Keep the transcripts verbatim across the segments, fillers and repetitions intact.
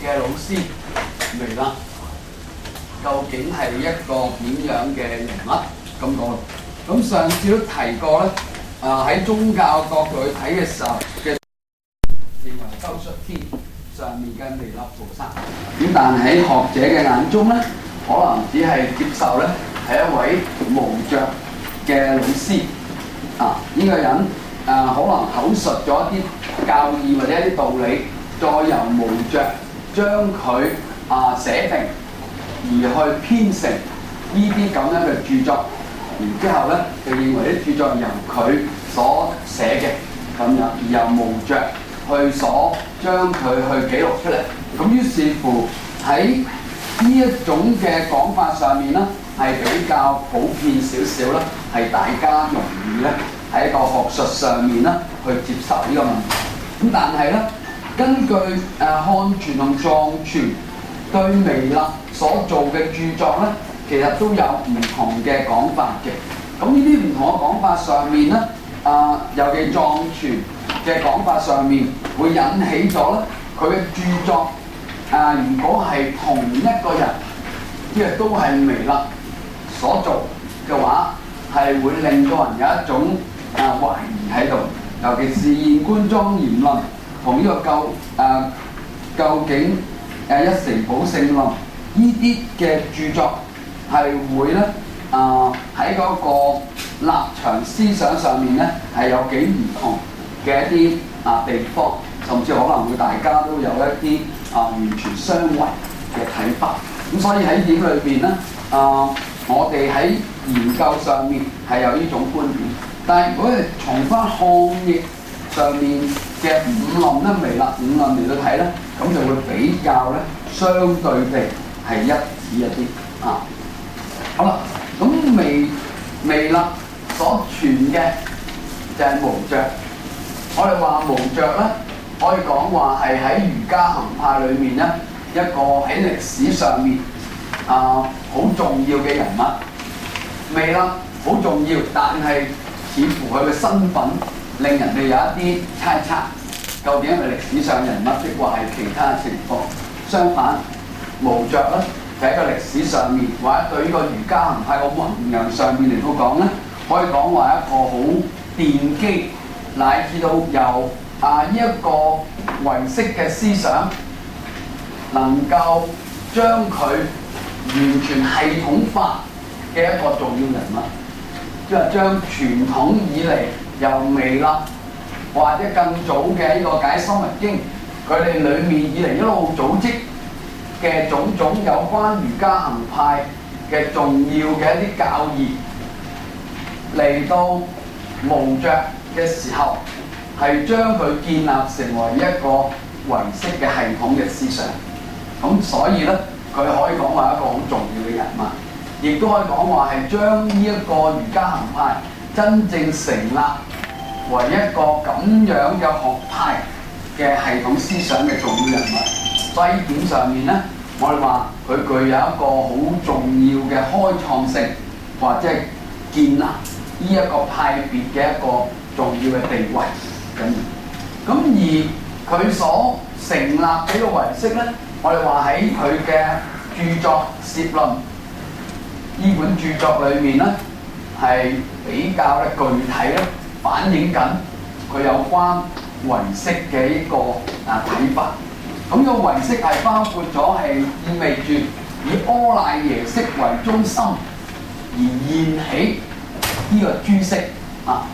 嘅老師微勒，究竟係一個點樣嘅人物咁講？咁上次都提過咧，啊喺宗教角度去睇嘅時候嘅認為兜率天上面嘅彌勒菩薩，咁但喺學者嘅眼中咧，可能只係接受咧係一位無著嘅老師啊！呢、這個人啊，可能口述咗一啲教義或者一啲道理，再由無著將佢啊寫定，而去編成呢啲咁樣嘅著作。然之後咧，就認為啲著作由佢所寫嘅咁樣，而由無著去所將佢去記錄出嚟。咁於是乎喺呢一種嘅講法上面咧，係比較普遍少少啦，係大家容易咧喺個學術上面咧去接受呢個問題。咁但係咧，根據誒漢傳同藏傳對彌勒所做嘅著作咧，其實都有唔同嘅講法嘅。咁呢啲唔同嘅講法上面咧，啊、呃，尤其藏傳嘅講法上面，會引起咗咧佢嘅著作啊、呃，如果係同一個人，即係都係彌勒所做嘅話，係會令到人有一種啊、呃、懷疑喺度。尤其是《現觀莊嚴論》同呢個究啊究竟誒、呃、一成寶性論呢啲嘅著作，係會咧啊喺嗰個立場思想上面咧係有幾唔同嘅一啲啊地方，甚至可能會大家都有一啲啊完全相違嘅睇法。咁所以喺點裏邊咧啊，我哋喺研究上面係有呢種觀點。但係如果係從翻漢譯上面嘅五論咧，彌勒五論嚟到睇咧，咁就會比較咧相對地係一致一啲啊。好啦，咁彌彌勒所傳嘅就係無著。我哋話無著咧，可以講話係喺瑜伽行派裏面咧一個喺歷史上面啊好重要嘅人物。彌勒好重要，但係似乎佢嘅身份令人哋有一啲猜測，究竟係歷史上人物，抑或係其他情況？相反，無著咧就喺個歷史上面，或者對呢個瑜伽行派個弘揚上面嚟到講咧，可以講話一個好奠基，乃至到由啊呢一個唯識嘅思想能夠將佢完全系統化嘅一個重要人物。即係將傳統以嚟由彌勒或者更早嘅呢個解深密經，佢哋裏面以嚟一路組織嘅種種有關瑜伽行派嘅重要嘅一啲教義，嚟到無著嘅時候，係將佢建立成為一個唯識嘅系統嘅思想。咁所以咧，佢可以講話一個好重要嘅人物。亦都可以講話係將呢一個瑜伽行派真正成立為一個咁樣嘅學派嘅系統思想嘅重要人物。所以呢點上面咧，我哋話佢具有一個好重要嘅開創性，或者係建立呢一個派別嘅一個重要嘅地位咁。咁而佢所成立嘅呢個唯識咧，我哋話喺佢嘅著作《攝論》呢本著作裏面咧，係比較咧具體咧反映緊佢有關唯識嘅呢個啊睇法。咁呢個唯識係包括咗係意味住以阿賴耶識為中心而現起呢個諸識啊，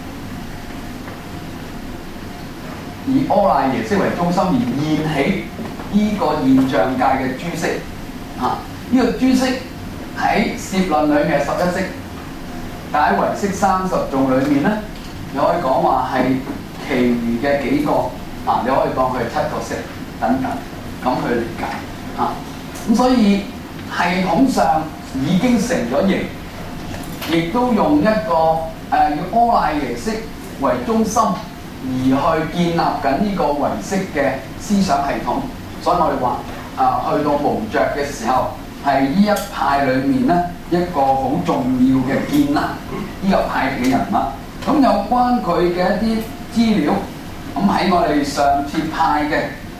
以阿賴耶識為中心而現起呢個現象界嘅諸識啊，呢、這個諸識喺攝論裏面係十一識，但喺唯識三十頌裏面咧，你可以講話係其餘嘅幾個啊，你可以當佢係七個識等等，咁去理解啊。咁所以系統上已經成咗形，亦都用一個誒以阿賴耶識為中心而去建立緊呢個唯識嘅思想系統。所以我哋話啊，去到無著嘅時候，係呢一派裏面咧一個好重要嘅建立呢個派嘅人物。咁有關佢嘅一啲資料，咁喺我哋上次派嘅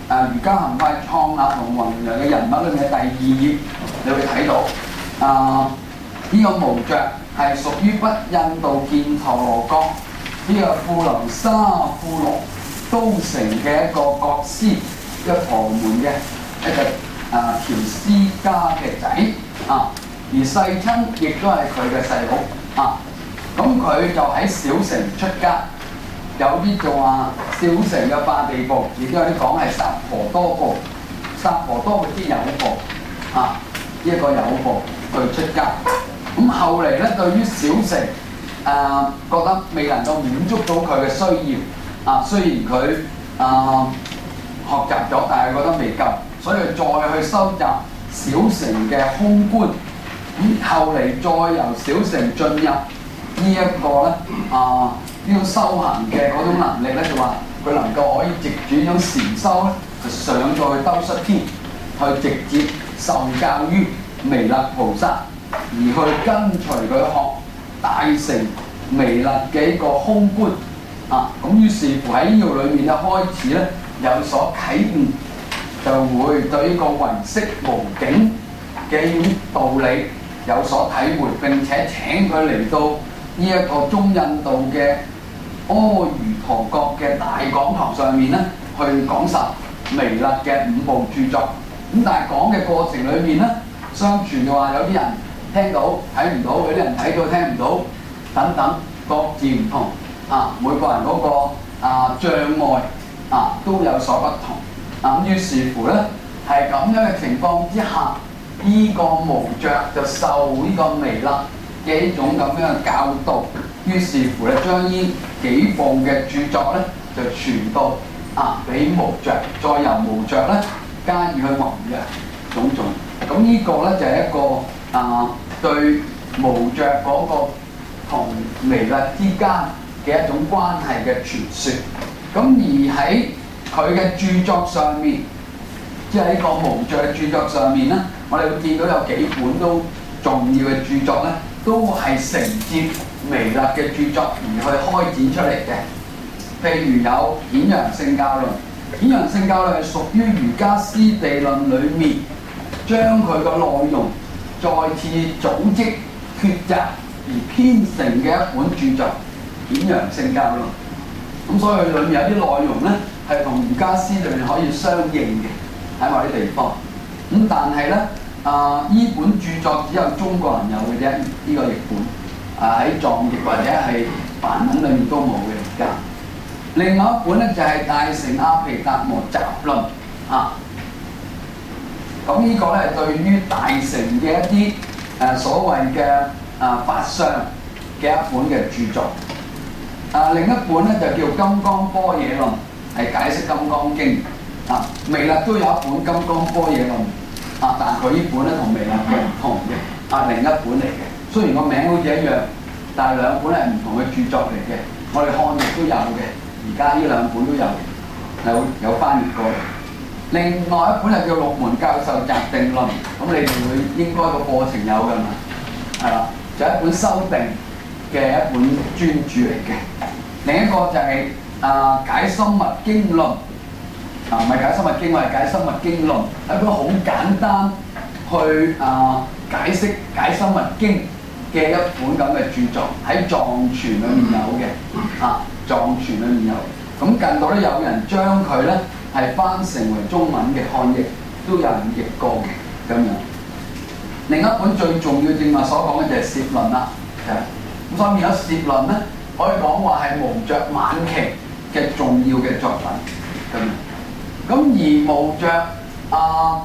誒儒家行派創立同弘揚嘅人物裏面嘅第二頁，你會睇到啊呢、這個無著係屬於北印度犍陀羅國呢、這個富流沙庫羅都城嘅一個國師，一個婆門嘅一個啊調司家嘅仔啊，而世親亦都係佢嘅細佬啊。咁佢就喺小城出家，有啲就話小城嘅化地部，亦都有啲講係薩婆多部，薩婆多部啲有部啊，呢、這、一個有部去出家。咁後嚟咧，對於小城誒、呃、覺得未能夠滿足到佢嘅需要啊，雖然佢啊、呃、學習咗，但係覺得未夠，所以再去收集小城嘅空觀。咁、嗯、後嚟再由小城進入呢一個咧啊呢種修行嘅嗰種能力咧，就話佢能夠可以藉住呢種禪修咧，就上咗去兜率天，去直接受教於彌勒菩薩，而去跟隨佢學大乘彌勒嘅一個空觀啊。咁於是乎喺呢度裏面咧開始咧有所啟悟，就會對呢個唯識無境嘅呢種道理有所體會，並且請佢嚟到呢一個中印度嘅阿瑜陀國嘅大講堂上面咧，去講授彌勒嘅五部著作。咁但係講嘅過程裏面咧，相傳嘅話有啲人聽到睇唔到，有啲人睇到聽唔到，等等各自唔同啊。每個人嗰、那個啊障礙啊都有所不同啊。咁於是乎咧，係咁樣嘅情況之下，呢、這個無著就受呢個彌勒嘅一種咁樣嘅教導，於是乎咧將呢幾部嘅著作咧就傳到啊俾無著，再由無著咧加以去弘揚種種。咁呢個咧就係、是、一個啊對無著嗰個同彌勒之間嘅一種關係嘅傳說。咁而喺佢嘅著作上面，即係呢個無著嘅著作上面咧，我哋會見到有幾本都重要嘅著作咧，都係承接彌勒嘅著作而去開展出嚟嘅。譬如有《顯揚聖教論》，《顯揚聖教論》係屬於《瑜伽師地論》裏面，將佢個內容再次組織抉擇而編成嘅一本著作《顯揚聖教論》。咁所以佢裏面有啲內容咧係同瑜伽師裏面可以相應嘅喺某啲地方。咁但係咧啊，呢本著作只有中國人有嘅啫，呢、這個譯本啊喺藏譯或者係梵文裏面都冇嘅而家。另外一本咧就係、是《大乘阿毗達摩集論》啊。咁呢個咧係對於大乘嘅一啲誒、呃、所謂嘅啊法相嘅一本嘅著作。啊，另一本咧就叫《金剛般若論》，係解釋《金剛經》啊。彌勒都有一本《金剛般若論》啊，但佢呢本咧同彌勒嘅唔同嘅啊，另一本嚟嘅。雖然個名好似一樣，但係兩本係唔同嘅著作嚟嘅。我哋漢譯都有嘅，而家呢兩本都有有有翻譯過嚟。另外一本係叫《六門教授集定論》，咁你哋會應該個課程有㗎嘛？係啦，就係一本修訂嘅一本專著嚟嘅。另一個就係、是、啊《解深密經論》，啊唔係解深密經，我係解深密經論，係一本好簡單去啊解釋解深密經嘅一本咁嘅著作，喺藏傳裏面有嘅，啊藏傳裏面有。咁近度咧有人將佢咧係翻成為中文嘅漢譯，都有人譯過嘅咁樣。另一本最重要正話所講嘅就係《攝論》啦，咁所以變咗《攝論》咧，可以講話係無著晚期嘅重要嘅作品咁樣。咁而無著啊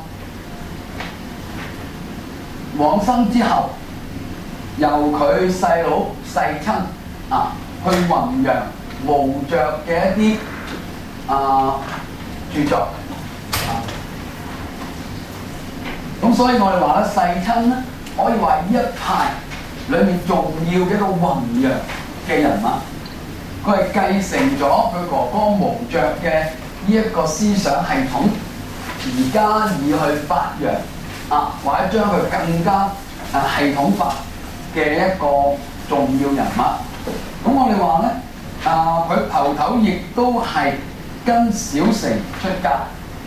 往生之後，由佢細佬世親啊去弘揚無著嘅一啲啊著作啊。咁所以我哋話咧，世親咧可以話呢一派裏面重要嘅一個弘揚嘅人物，佢係繼承咗佢哥哥無著嘅呢一個思想系統，而加以去發揚啊，或者將佢更加啊系統化嘅一個重要人物。咁我哋話咧，啊佢頭頭亦都係跟小乘出家，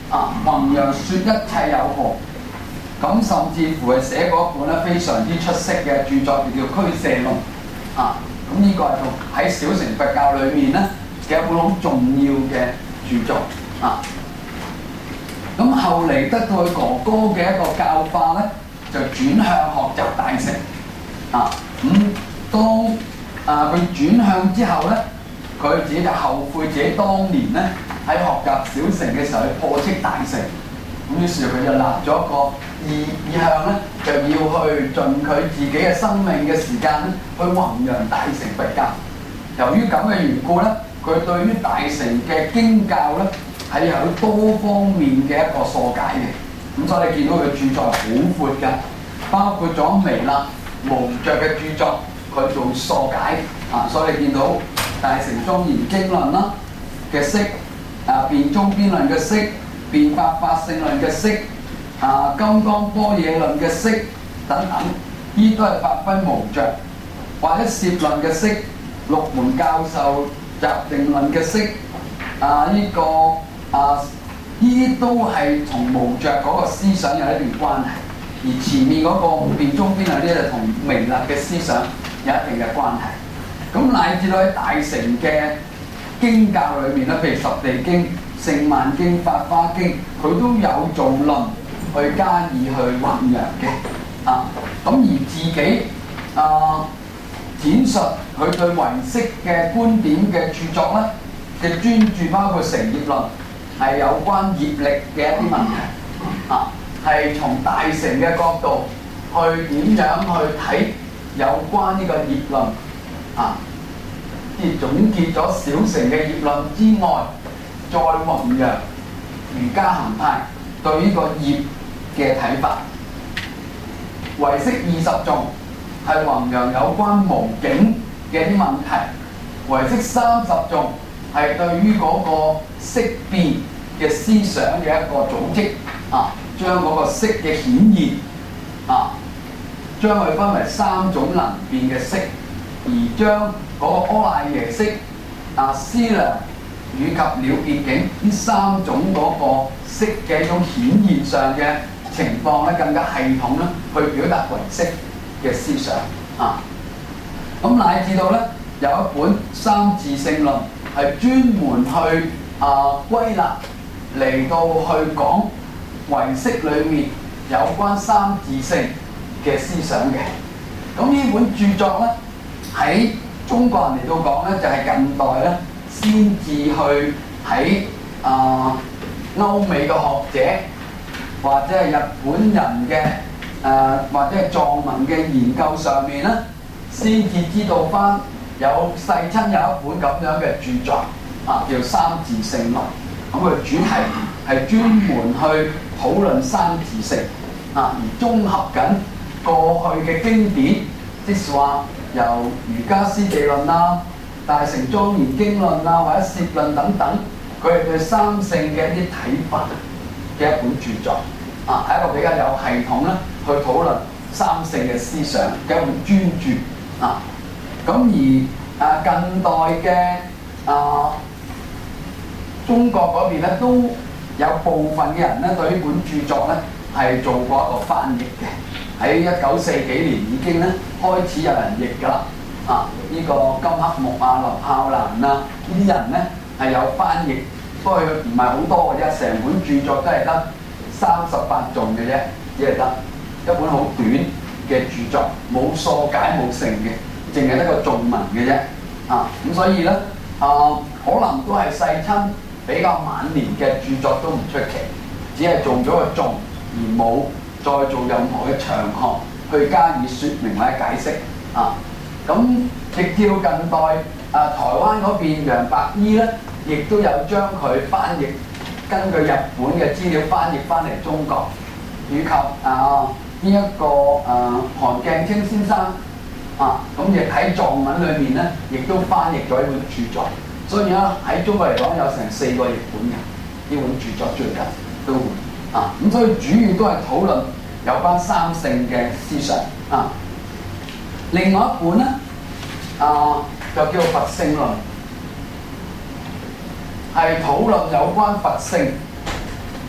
啊，弘揚說一切有何。咁甚至乎係寫過一本咧非常之出色嘅著作，叫《俱舍論》啊。咁呢個係同喺小乘佛教裏面咧嘅一本好重要嘅著作啊。咁後嚟得到佢哥哥嘅一個教化咧，就轉向學習大乘啊。咁、嗯、當啊佢轉向之後咧，佢自己就後悔自己當年咧喺學習小乘嘅時候去破斥大乘。咁於是佢就立咗一個意意向咧，就要去盡佢自己嘅生命嘅時間咧，去弘揚大乘佛教。由於咁嘅緣故咧，佢對於大乘嘅經教咧係有多方面嘅一個疏解嘅。咁所以你見到佢著作係好闊㗎，包括咗彌勒無著嘅著作，佢做疏解啊。所以你見到《大乘莊嚴經論》啦嘅釋啊，《辯中邊論》嘅釋。辯法法性論嘅釋啊，金剛般若論嘅釋等等，呢都係發揮無著，或者攝論嘅釋，六門教授集定論嘅釋啊，呢、這個啊，呢啲都係同無著嗰個思想有一定關係，而前面嗰個辯中邊論呢，就同彌勒嘅思想有一定嘅關係。咁乃至到喺大乘嘅經教裏面咧，譬如十地經、聖曼經、法華經，佢都有做論去加以去弘揚嘅啊。咁而自己啊闡述佢對唯識嘅觀點嘅著作咧嘅專著，包括成業論，係有關業力嘅一啲問題啊，係從大乘嘅角度去點樣去睇有關呢個業論啊，即係總結咗小乘嘅業論之外，再弘揚瑜伽行派對呢個業嘅睇法。唯識二十頌係弘揚有關無境嘅啲問題，唯識三十頌係對於嗰個色變嘅思想嘅一個組織啊，將嗰個色嘅顯現啊，將佢分為三種能變嘅色，而將嗰個阿賴耶識啊、思量以及了結境呢三種嗰個色嘅一種顯現上嘅情況咧，更加系統咧去表達唯識嘅思想啊。咁乃至到咧有一本三自性論係專門去啊歸納嚟到去講唯識裏面有關三自性嘅思想嘅。咁呢本著作咧喺中國人嚟到講咧，就係、是、近代咧先至去喺啊歐美嘅學者或者係日本人嘅誒、呃、或者係藏文嘅研究上面咧，先至知道翻有世親有一本咁樣嘅著作啊，叫《三自性論》。咁佢主題係專門去討論三自性啊，而綜合緊過去嘅經典，即係話由瑜伽師地論啦、大乘莊嚴經論啊，或者攝論等等，佢係對三性嘅一啲睇法嘅一本著作啊，係一個比較有系統咧去討論三性嘅思想嘅一本專著啊。咁而啊近代嘅啊中國嗰邊咧，都有部分嘅人咧對呢本著作咧係做過一個翻譯嘅。喺一九四幾年已經咧開始有人譯㗎啦。啊，呢、這個金克木啊、林孝蘭啊，呢啲人咧係有翻譯，不過佢唔係好多嘅啫，成本著作都係得三十八頌嘅啫，只係得一本好短嘅著作，冇疏解冇成嘅，淨係得個頌文嘅啫。啊，咁所以咧啊，可能都係世親比較晚年嘅著作都唔出奇，只係做咗個頌而冇再做任何嘅長項去加以説明或者解釋啊。咁直至近代啊，台灣嗰邊楊白衣咧，亦都有將佢翻譯，根據日本嘅資料翻譯翻嚟中國，以及啊呢一、這個啊韓鏡清先生啊，咁亦喺藏文裏面咧，亦都翻譯咗一本著作。所以咧喺中國嚟講，有成四個譯本嘅呢本著作，最近都會啊。咁所以主要都係討論有關三性嘅思想啊。另外一本咧，啊就叫做《佛性論》，係討論有關佛性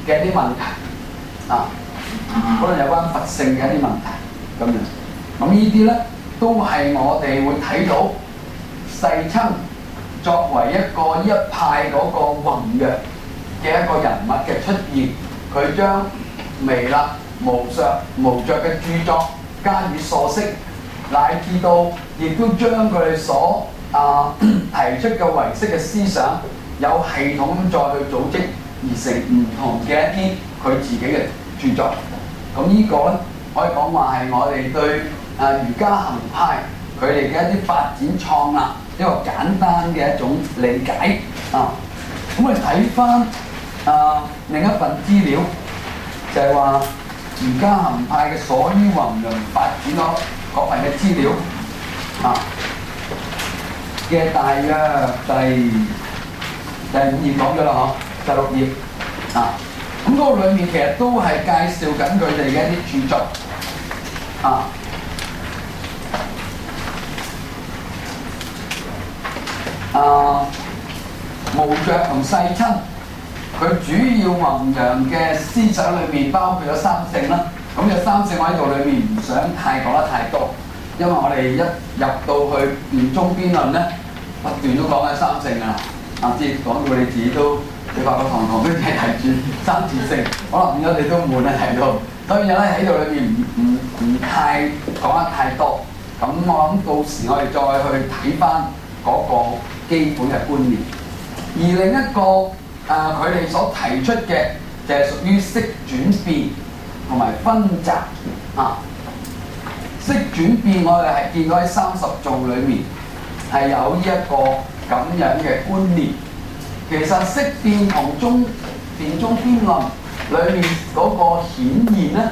嘅一啲問題啊，可能有關佛性嘅一啲問題咁樣。咁呢啲咧都係我哋會睇到世親作為一個一派嗰個宏躍嘅一個人物嘅出現，佢將彌勒無著無著嘅著作加以塑釋，乃至到亦都將佢哋所啊提出嘅唯識嘅思想有系統咁再去組織，而成唔同嘅一啲佢自己嘅著作。咁呢個咧可以講話係我哋對啊瑜伽行派佢哋嘅一啲發展創立一個簡單嘅一種理解啊。咁我哋睇翻啊另一份資料，就係話瑜伽行派嘅所依弘揚發展咯嗰份嘅資料啊嘅大約第第五頁講咗啦嗬，第六頁啊。咁嗰個裏面其實都係介紹緊佢哋嘅一啲著作啊。啊，無著同世親，佢主要弘揚嘅思想裏面包括咗三性啦。咁有三性我喺度裏面唔想太講得太多，因為我哋一入到去辯中邊論咧，不斷都講緊三性㗎啦。啊，即係講到你自己都你發覺堂堂都係提住三自性，可能變咗你都悶啊睇到。所以咧喺度裏面唔唔唔太講得太多。咁我諗到時我哋再去睇翻嗰個基本嘅觀念。而另一個啊，佢哋所提出嘅就係屬於識轉變同埋分集啊。識轉變我哋係見到喺三十頌裏面係有呢一個咁樣嘅觀念。其實識變同中辯中邊論裏面嗰個顯現咧，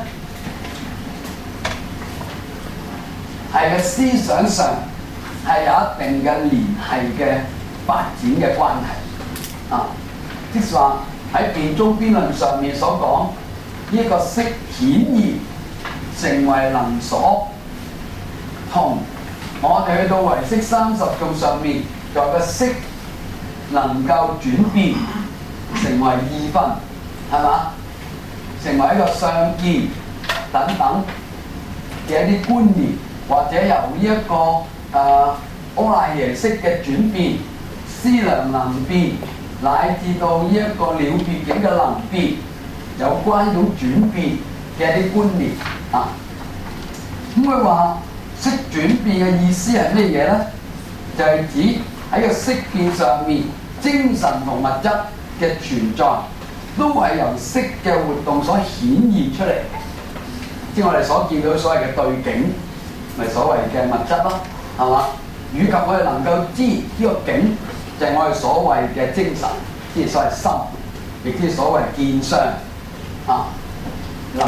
係嘅思想上係有一定嘅聯繫嘅發展嘅關係啊。即係話喺辯中邊論上面所講呢一個識顯現成為能所，同我哋去到唯識三十頌上面就個識能夠轉變成為二分，係嘛？成為一個相見等等嘅一啲觀念，或者由呢、這、一個誒、呃、阿賴耶識嘅轉變、思量能變，乃至到呢一個了別境嘅能變，有關呢種轉變嘅一啲觀念啊。咁佢話識轉變嘅意思係咩嘢咧？就係、是、指喺個識變上面，精神同物質嘅存在都係由識嘅活動所顯現出嚟，即係我哋所見到所謂嘅對境，咪所謂嘅物質咯，係嘛？以及我哋能夠知呢個境就係我哋所謂嘅精神，即係所謂心，亦即係所謂見相啊，能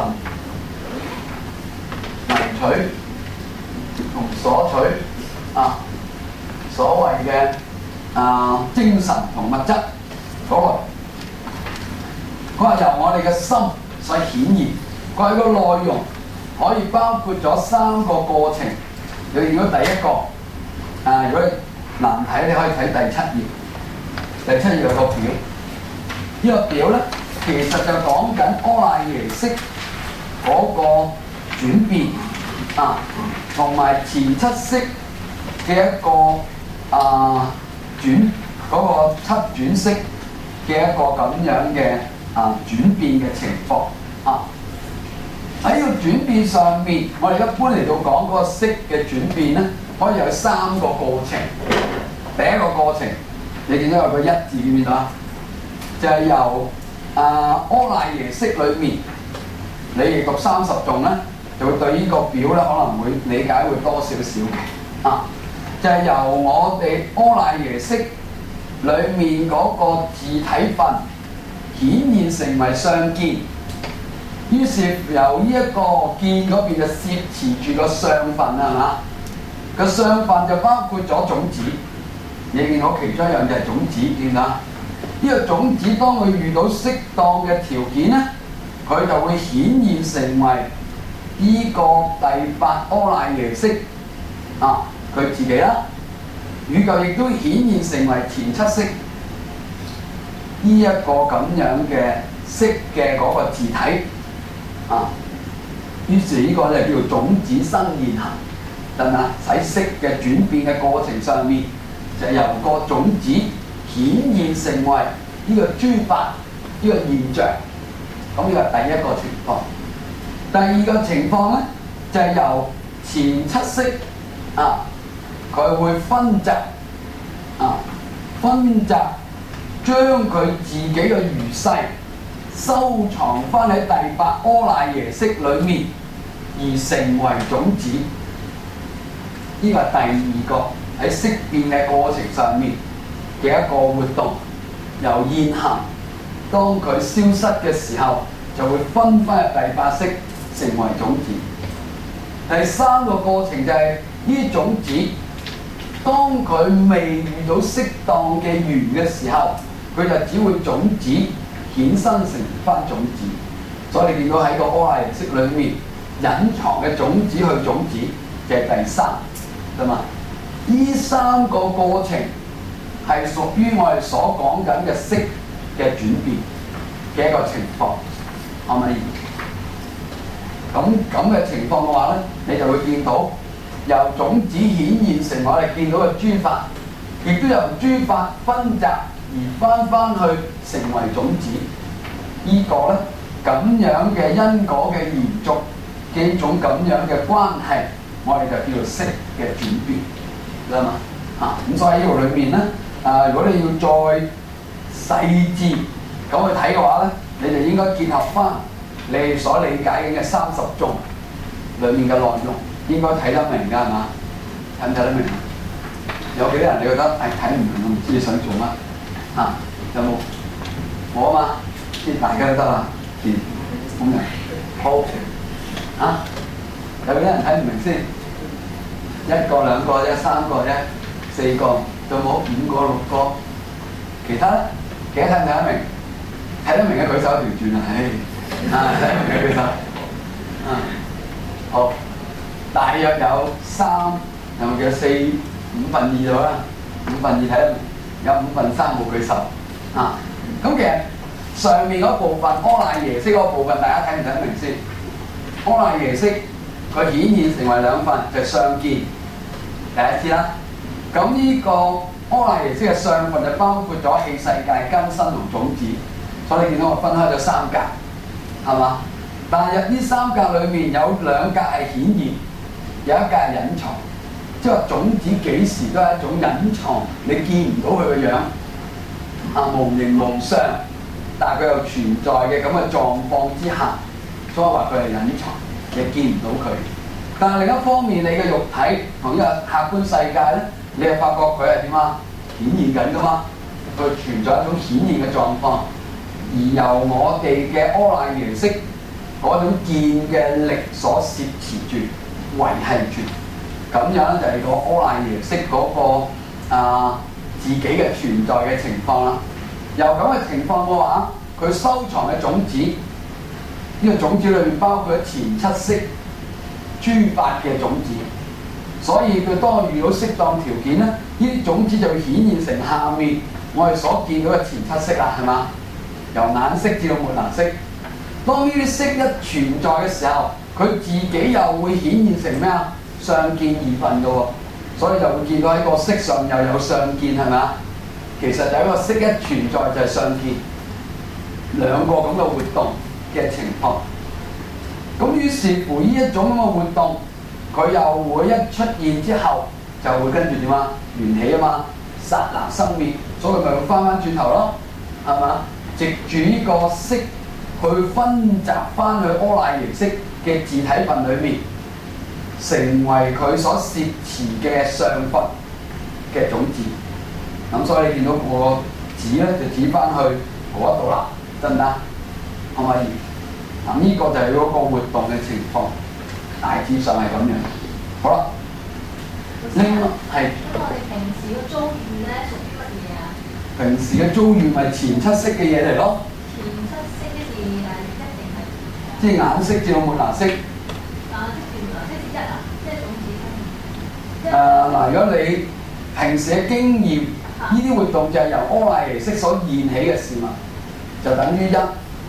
能取同所取啊，所謂嘅啊精神同物質嗰類。佢話由我哋嘅心所顯現，佢係個內容可以包括咗三個過程。你如果第一個，啊如果難睇，你可以睇第七頁。第七頁有個表，呢、這個表咧其實就講緊阿賴耶識嗰個轉變啊，同埋前七識嘅一個啊轉嗰、那個七轉識嘅一個咁樣嘅啊轉變嘅情況啊。喺呢個轉變上面，我哋一般嚟到講嗰個識嘅轉變咧，可以有三個過程。第一個過程，你見到有個一字見唔見到啊？就係、是、由啊阿賴耶識裏面，你哋讀三十頌咧，就會對呢個表咧可能會理解會多少少嘅啊。就係、是、由我哋阿賴耶識裏面嗰個自體分顯現成為相見，於是由呢一個見嗰邊就攝持住個相分啦，係嘛？個相分就包括咗種子，你見到其中一樣就係種子，見唔見啊？呢個種子當佢遇到適當嘅條件咧，佢就會顯現成為呢個第八阿賴耶識啊，佢自己啦。宇宙亦都顯現成為前七識呢一個咁樣嘅色嘅嗰個字體啊。於是呢個就叫做種子生現行，得唔得？喺色嘅轉變嘅過程上面，就由個種子顯現成為呢個諸法呢個現象。咁呢個係第一個情況。第二個情況咧，就係、是、由前七識啊，佢會分集啊，分集將佢自己嘅餘勢收藏翻喺第八阿賴耶識裏面，而成為種子。呢個係第二個喺識變嘅過程上面嘅一個活動，由現行，當佢消失嘅時候，就會分翻入第八識成為種子。第三個過程就係呢啲種子，當佢未遇到適當嘅緣嘅時候，佢就只會種子衍生成翻種子。所以你見到喺個阿賴耶識裏面隱藏嘅種子去種子，就係第三，係嘛？呢三個過程係屬於我哋所講緊嘅識嘅轉變嘅一個情況，係咪？咁咁嘅情況嘅話咧，你就會見到由種子顯現成我哋見到嘅諸法，亦都由諸法分集而翻翻去成為種子。這個、呢個咧咁樣嘅因果嘅延續嘅一種咁樣嘅關係，我哋就叫做識嘅轉變，知道嘛？嚇、啊、咁所以呢度裏面咧，啊如果你要再細緻咁去睇嘅話咧，你就應該結合翻你所理解嘅三十頌裏面嘅內容，應該睇得明㗎，係嘛？睇唔睇得明？有幾多人你覺得係睇唔明？我唔知你想做乜嚇、啊？有冇？我啊嘛，即係大家都得啦。嗯，咁樣好嚇。有幾多人睇唔明先？一個、兩個啫，三個啫，四個，仲有冇五個、六個？其他咧，其他睇唔睇得明？睇得明嘅舉手一條轉啊！唉。啊，睇唔明嘅其實，啊，好，大約有三，有冇幾多四五分二度啦？五分二睇得明，有五分三冇舉手。啊，咁其實上面嗰部分阿賴耶識嗰部分，大家睇唔睇得明先？阿賴耶識佢顯現成為兩份，就係相見，第一次啦。咁呢個阿賴耶識嘅相分就包括咗器世界、根身同種子，所以你見到我分開咗三格。係嘛？但係呢三格裏面有兩格係顯現，有一格係隱藏。即係話種子幾時都係一種隱藏，你見唔到佢個樣，啊無形無相，但係佢又存在嘅咁嘅狀況之下，所以話佢係隱藏，你見唔到佢。但係另一方面，你嘅肉體同呢個客觀世界咧，你係發覺佢係點啊？顯現緊㗎嘛，佢存在一種顯現嘅狀況。而由我哋嘅阿賴耶識嗰種見嘅力所攝持住、維繫住，咁樣就係個阿賴耶識嗰、那個啊自己嘅存在嘅情況啦。由咁嘅情況嘅話，佢收藏嘅種子，呢、這個種子裏面包括咗前七識諸法嘅種子，所以佢當遇到適當條件咧，呢啲種子就會顯現成下面我哋所見到嘅前七識啦，係嘛？由眼識至到末那識，當呢啲識一存在嘅時候，佢自己又會顯現成咩啊？相見二分嘅喎，所以就會見到喺個識上又有相見，係咪啊？其實就係一個識一存在就係相見，兩個咁嘅活動嘅情況。咁於是乎呢一種咁嘅活動，佢又會一出現之後就會跟住點啊？緣起啊嘛，剎那生滅，所以咪會翻翻轉頭咯，係嘛？藉住呢個識去分集翻去阿賴耶識嘅自體分裏面，成為佢所攝持嘅相分嘅種子。咁所以你見到個指咧就指翻去嗰度啦，得唔得？可唔可以？咁呢個就係嗰個活動嘅情況，大致上係咁樣。好啦，呢個係。咁我哋平時嘅遭遇咧屬於乜嘢啊？平時嘅遭遇咪前七識嘅嘢嚟咯。前七識嘅事係一定係。即係眼識至到末那識。眼識至末那識之一啊，即係種子。誒嗱，如果你平時嘅經驗，呢啲活動就係由阿賴耶識所現起嘅事物，就等於一。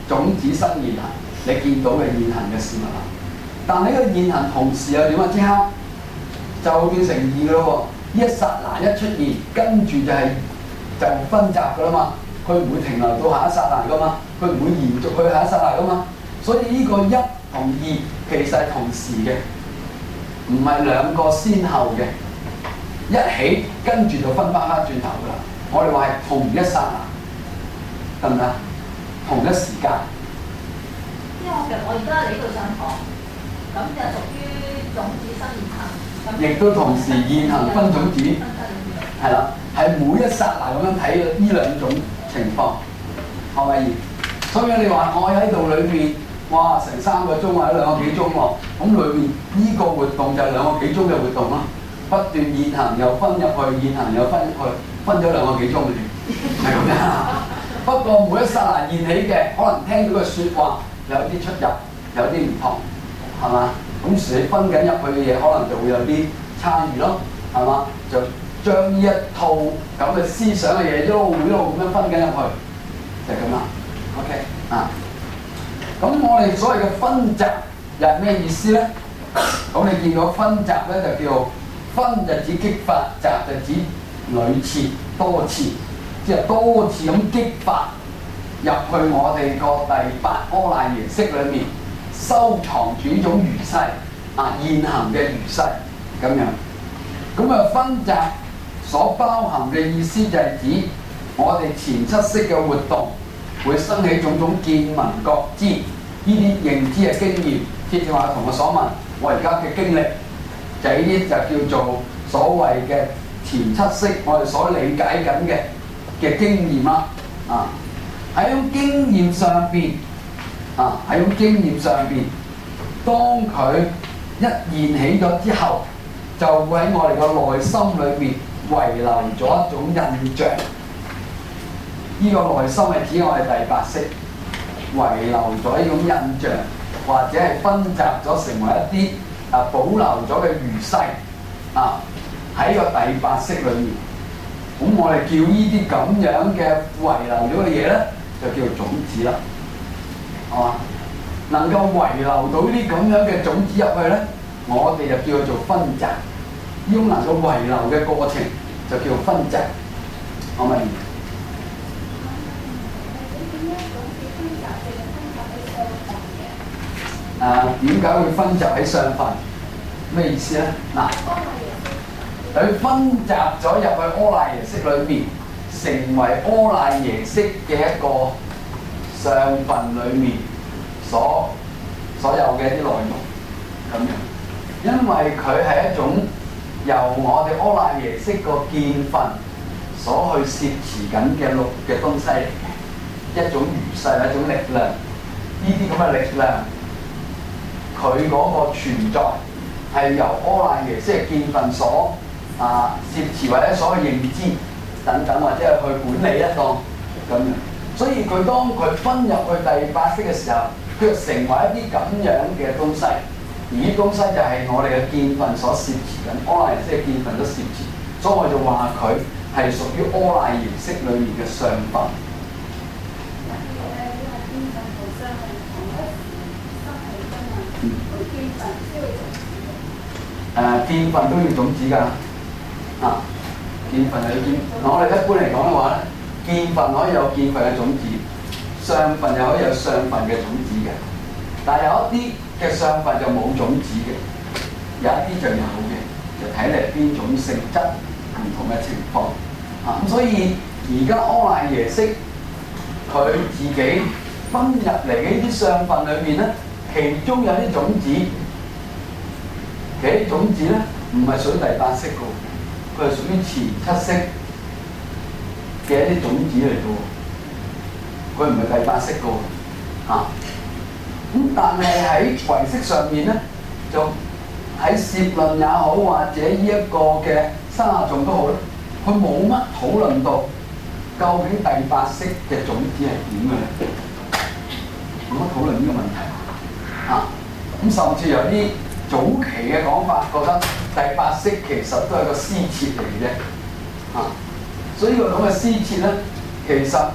種子生現行，你見到嘅現行嘅事物啦。但係呢個現行同時又點啊？即刻就會變成二嘅咯喎！呢一剎那一出現，跟住就係、是、就分集㗎啦嘛。佢唔會停留到下一剎那㗎嘛，佢唔會延續去下一剎那㗎嘛。所以呢個一同二其實係同時嘅，唔係兩個先後嘅。一起跟住就分翻翻轉頭㗎啦。我哋話係同一剎那，得唔得？同一時間。 因為我其實我而家喺呢度上堂，咁就屬於種子生現行。 亦都同時現行分種子，係啦，係每一剎那咁樣睇呢兩種情況，可唔可以？所以你話我喺度裏邊，哇，成三個鐘或者兩個幾鐘喎，咁裏邊呢個活動就係兩個幾鐘嘅活動啦，不斷現行又分入去，現行又分入去，分咗兩個幾鐘嘅，係咁樣。不過每一剎那現起嘅，可能聽到嘅説話有啲出入，有啲唔同，係嘛？咁時你分緊入去嘅嘢，可能就會有啲差異咯，係嘛？就將呢一套咁嘅思想嘅嘢一路一路咁樣分緊入去，就係咁啦。OK 啊，咁我哋所謂嘅分集又係咩意思咧？咁你見到分集咧就叫做分就指激發，集就指屢次多次，即係多次咁激發入去我哋個第八阿賴耶識裏面。收藏住呢種餘勢啊，現行嘅餘勢咁樣，咁啊分集所包含嘅意思就係指我哋前七識嘅活動會生起種種見聞覺知，呢啲認知嘅經驗。之前話同我所問，我而家嘅經歷就係呢啲就叫做所謂嘅前七識，我哋所理解緊嘅嘅經驗啦。啊，喺種經驗上邊。啊！喺種經驗上邊，當佢一現起咗之後，就會喺我哋個內心裏邊遺留咗一種印象。呢、這個內心係指我哋第八識遺留咗呢種印象，或者係分集咗成為一啲啊保留咗嘅餘勢啊喺個第八識裏面。咁我哋叫呢啲咁樣嘅遺留咗嘅嘢咧，就叫做種子啦。係嘛？能夠遺留到啲咁樣嘅種子入去咧，我哋就叫做分集。呢種能夠遺留嘅過程就叫做分集。可唔可以？啊，點解會分集喺相分？咩意思咧？嗱，佢分集咗入去阿賴耶識裏面，成為阿賴耶識嘅一個相分裏面所所有嘅一啲內容咁樣，因為佢係一種由我哋阿賴耶識個見分所去攝持緊嘅六嘅東西嚟嘅，一種餘勢，一種力量。呢啲咁嘅力量，佢嗰個存在係由阿賴耶識嘅見分所啊攝持或者所認知等等，或者係去管理一當咁樣。所以佢當佢分入去第八識嘅時候，佢就成為一啲咁樣嘅東西，而呢東西就係我哋嘅見分所攝持緊，阿賴耶識嘅見分所攝持，所以我就話佢係屬於阿賴耶識裏面嘅相分。誒、嗯，見分都要種子㗎，啊，見分係要見。我哋一般嚟講嘅話咧，見分可以有見分嘅種子，相分又可以有相分嘅種子嘅。但係有一啲嘅相分就冇種子嘅，有一啲就有嘅，就睇嚟邊種性質唔同嘅情況。啊，咁所以而家阿賴耶識佢自己分入嚟嘅呢啲相分裏面咧，其中有啲種子。其實啲種子咧唔係屬於第八識嘅，佢係屬於前七識嘅一啲種子嚟嘅，佢唔係第八識嘅，啊，咁但係喺唯識上面咧，就喺攝論也好，或者呢一個嘅三下頌都好咧，佢冇乜討論到究竟第八識嘅種子係點嘅咧，冇乜討論呢個問題，啊，咁甚至有啲早期嘅講法，覺得第八識其實都係個施設嚟嘅啫，啊，所以個咁嘅施設咧，其實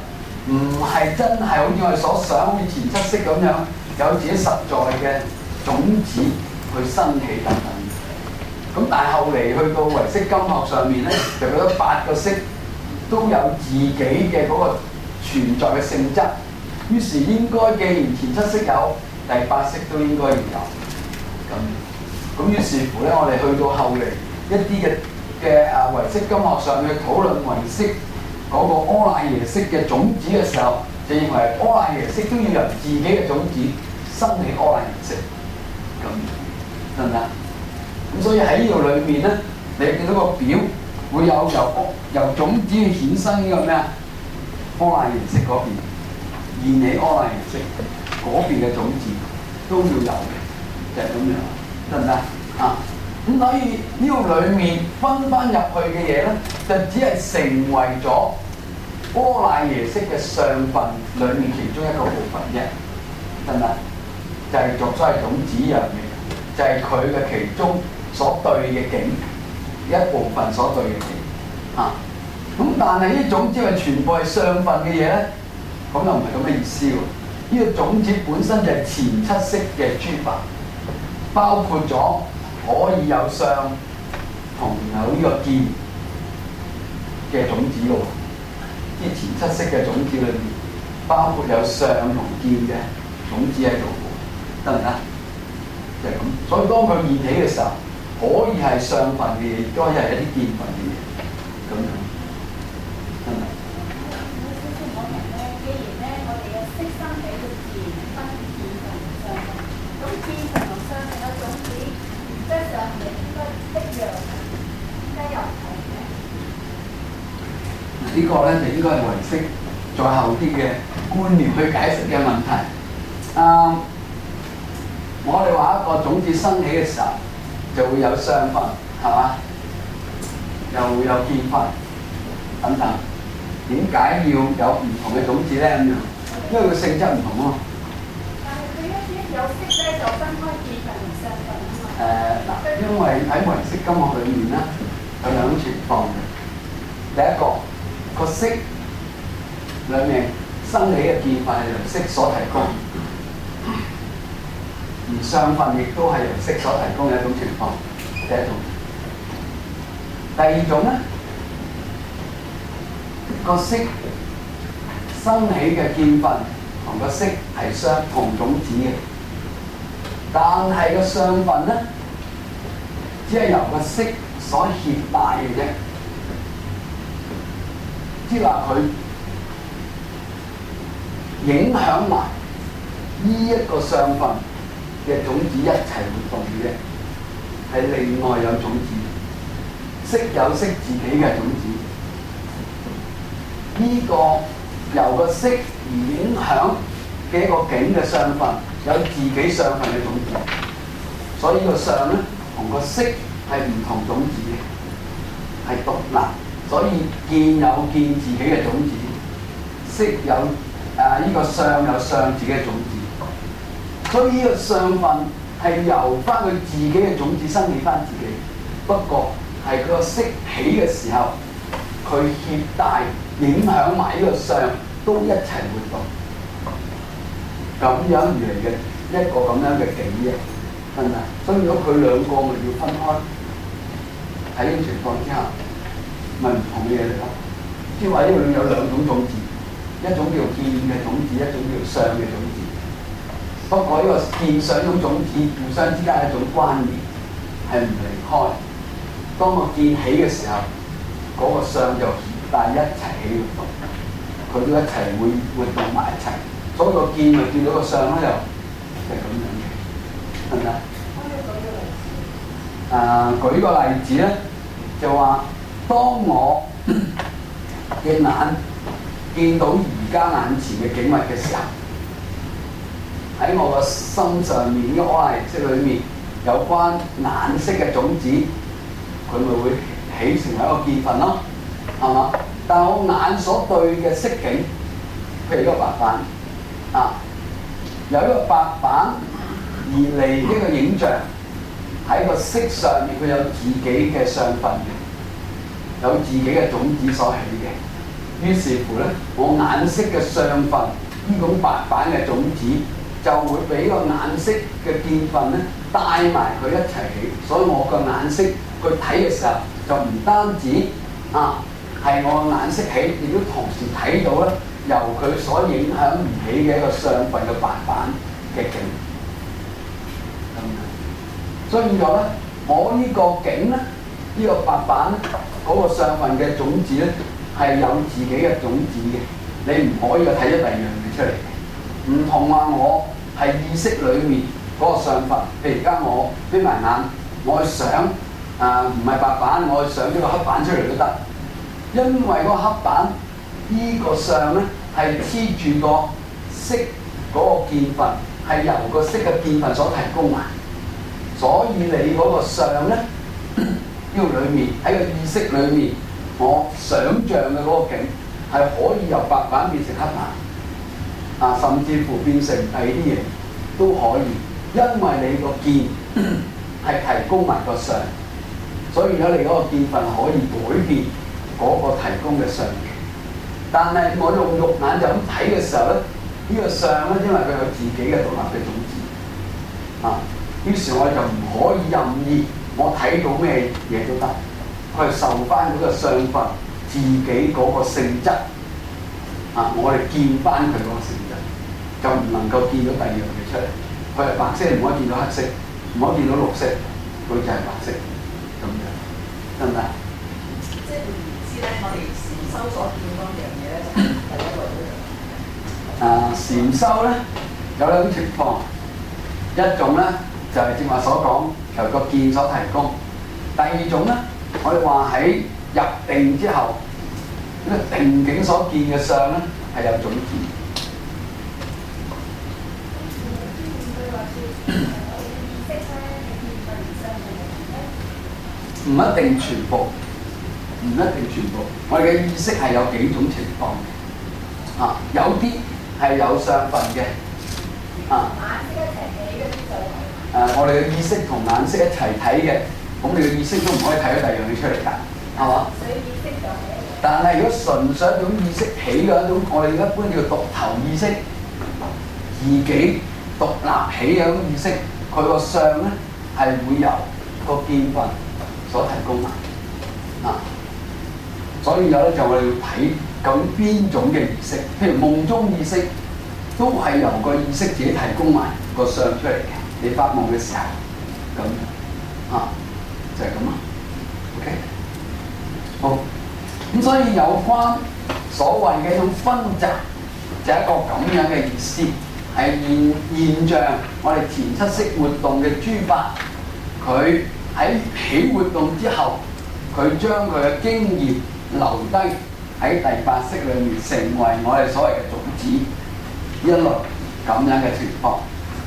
唔係真係好似我哋所想，好似前七識咁樣有自己實在嘅種子去生起等等。咁但係後嚟去到唯識金學上面咧，就覺得八個識都有自己嘅嗰個存在嘅性質，於是應該既然前七識有，第八識都應該要有。咁咁於是乎咧，我哋去到後嚟一啲嘅嘅啊唯識金學上去討論唯識嗰個阿賴耶識嘅種子嘅時候，就認為阿賴耶識都要由自己嘅種子生起阿賴耶識。咁得唔得？咁所以喺呢度裏面咧，你見到個表會有由由種子去衍生呢個咩啊？阿賴耶識嗰邊現起阿賴耶識嗰邊嘅種子都要有嘅，就係、是、咁樣，得唔得啊？咁所以呢個裏面分翻入去嘅嘢咧，就只係成為咗阿賴耶識嘅相分裏面其中一個部分啫，得唔得？就係作所謂種子一樣嘢，就係佢嘅其中所對嘅境一部分所對嘅境啊。咁但係呢種子係全部係相分嘅嘢咧，咁又唔係咁嘅意思喎。呢、這個種子本身就係前七識嘅諸法，包括咗可以有相同有呢個見嘅種子喎。啲前七識嘅種子裏面，包括有相同見嘅種子喺度，得唔得？就係、是、咁。所以當佢現起嘅時候，可以係相分嘅嘢，亦都可以係一啲見分嘅嘢，咁樣。得唔得？ 我明咧，既然咧我哋嘅識生起嘅自然分見分同相分，咁見分同相分嘅種子，原則上係應該一樣嘅，點解又唔同嘅？ 呢個咧就應該係唯識再後啲嘅觀念去解釋嘅問題。啊，我哋話一個種子生起嘅時候，就會有相分，係嘛？又會有見分等等。點解要有唔同嘅種子咧？咁樣，因為佢性質唔同啊嘛。 但係佢一啲有識咧，就分開見分同相分啊嘛。 誒嗱、呃，因為喺唯識金學裏面咧，有兩種情況嘅。第一個，個識裏面生起嘅見分係由識所提供，而相分亦都係由識所提供嘅一種情況。第一種。第二種咧，個識生起嘅見分同個識係相同種子嘅，但係個相分咧，只係由個識所攜帶嘅啫，即係話佢影響埋呢一個相分嘅種子一齊活動嘅啫，係另外有種子。識有識自己嘅種子，呢、這個由個識而影響嘅一個境嘅相分，有自己相分嘅種子，所以個相咧同個識係唔同種子嘅，係獨立，所以見有見自己嘅種子，識有啊呢、這個相有相自己嘅種子，所以呢個相分係由翻佢自己嘅種子生起翻自己，不過。係佢個識起嘅時候，佢攜帶影響埋呢個相，都一齊活動，咁樣而嚟嘅一個咁樣嘅境嘅，係咪？所以如果佢兩個咪要分開，喺呢種情況之下，咪唔同嘅嘢嚟咯。即係話呢度有兩種種子，一種叫見嘅種子，一種叫相嘅種子。不過呢個見相種種子互相之間係一種關聯，係唔離開。當我見起嘅時候，嗰、那個相就帶一齊起活動，佢都一齊會活動埋一齊，所以個見咪見到個相咯，又係咁樣嘅，係咪啊？可以舉個例子。啊，舉個例子咧，就話當我嘅眼見到而家眼前嘅景物嘅時候，喺我個心上面嘅阿賴耶識裏面有關眼識嘅種子。佢咪會起成為一個見分咯，係嘛？但係我眼所對嘅色境，譬如一個白板啊，有一個白板而嚟呢個影像喺個色上面，佢有自己嘅相分嘅，有自己嘅種子所起嘅。 於是乎咧，我顏色嘅相分呢種白板嘅種子就會俾個顏色嘅見分咧帶埋佢一齊起，所以我個顏色佢睇嘅時候就唔單止啊係我個顏色起，亦都同時睇到咧由佢所影響唔起嘅一個相分嘅白板嘅景。咁所以變咗咧，我呢個景咧，呢、呢個白板嗰個相分嘅種子咧係有自己嘅種子嘅，你唔可以睇咗第二樣嘢出嚟嘅。唔同話我係意識裡面嗰個相分，譬如而家我閉埋眼，我想啊唔係白板，我想呢個黑板出嚟都得，因為嗰個黑板呢個相咧係黐住個色嗰個見分，係由個色嘅見分所提供埋，所以你嗰個相咧呢個裡面喺個意識裡面，我想像嘅嗰個景係可以由白板變成黑板。啊，甚至乎變成第啲嘢都可以，因為你個見係提供埋個相，所以咧你嗰個見分可以改變嗰個提供嘅相嘅。但係我用肉眼就咁睇嘅時候咧，呢、這個相咧，因為佢有自己嘅獨立嘅種子，啊，於是我就唔可以任意我睇到咩嘢都得，佢係受翻嗰個相分自己嗰個性質。啊！我哋見翻佢嗰個性質，就唔能夠見到第二樣嘢出嚟。佢係白色，唔可以見到黑色，唔可以見到綠色，佢就係白色咁樣，得唔得？ 即係換言之咧，我哋禪修所見嗰樣嘢咧，就係一個一樣。 啊，禪修咧有兩種情況，一種咧就係正話所講由個見所提供，第二種咧我哋話喺入定之後。呢個定境所見嘅相咧係有種子，唔一定全部，唔一定全部。我哋嘅意識係有幾種情況嘅，啊，有啲係有相分嘅，啊， 顏色一齊起嗰啲就係。 誒，我哋嘅意識同顏色一齊睇嘅，咁你嘅意識都唔可以睇到第二樣嘢出嚟㗎，係嘛？ 所以意識就係。 但係如果純粹一種意識起嘅一種，我哋一般叫獨頭意識，自己獨立起嘅一種意識，佢個相咧係會由個見分所提供埋啊。所以有咧就我哋要睇究竟邊種嘅意識，譬如夢中意識都係由個意識自己提供埋個相出嚟嘅。你發夢嘅時候咁啊，就係咁啊。OK， 好。咁所以有關所謂嘅一種分集，就係一個咁樣嘅意思，係現現象。我哋前七識活動嘅諸法，佢喺起活動之後，佢將佢嘅經驗留低喺第八識裏面，成為我哋所謂嘅種子，一類咁樣嘅情況。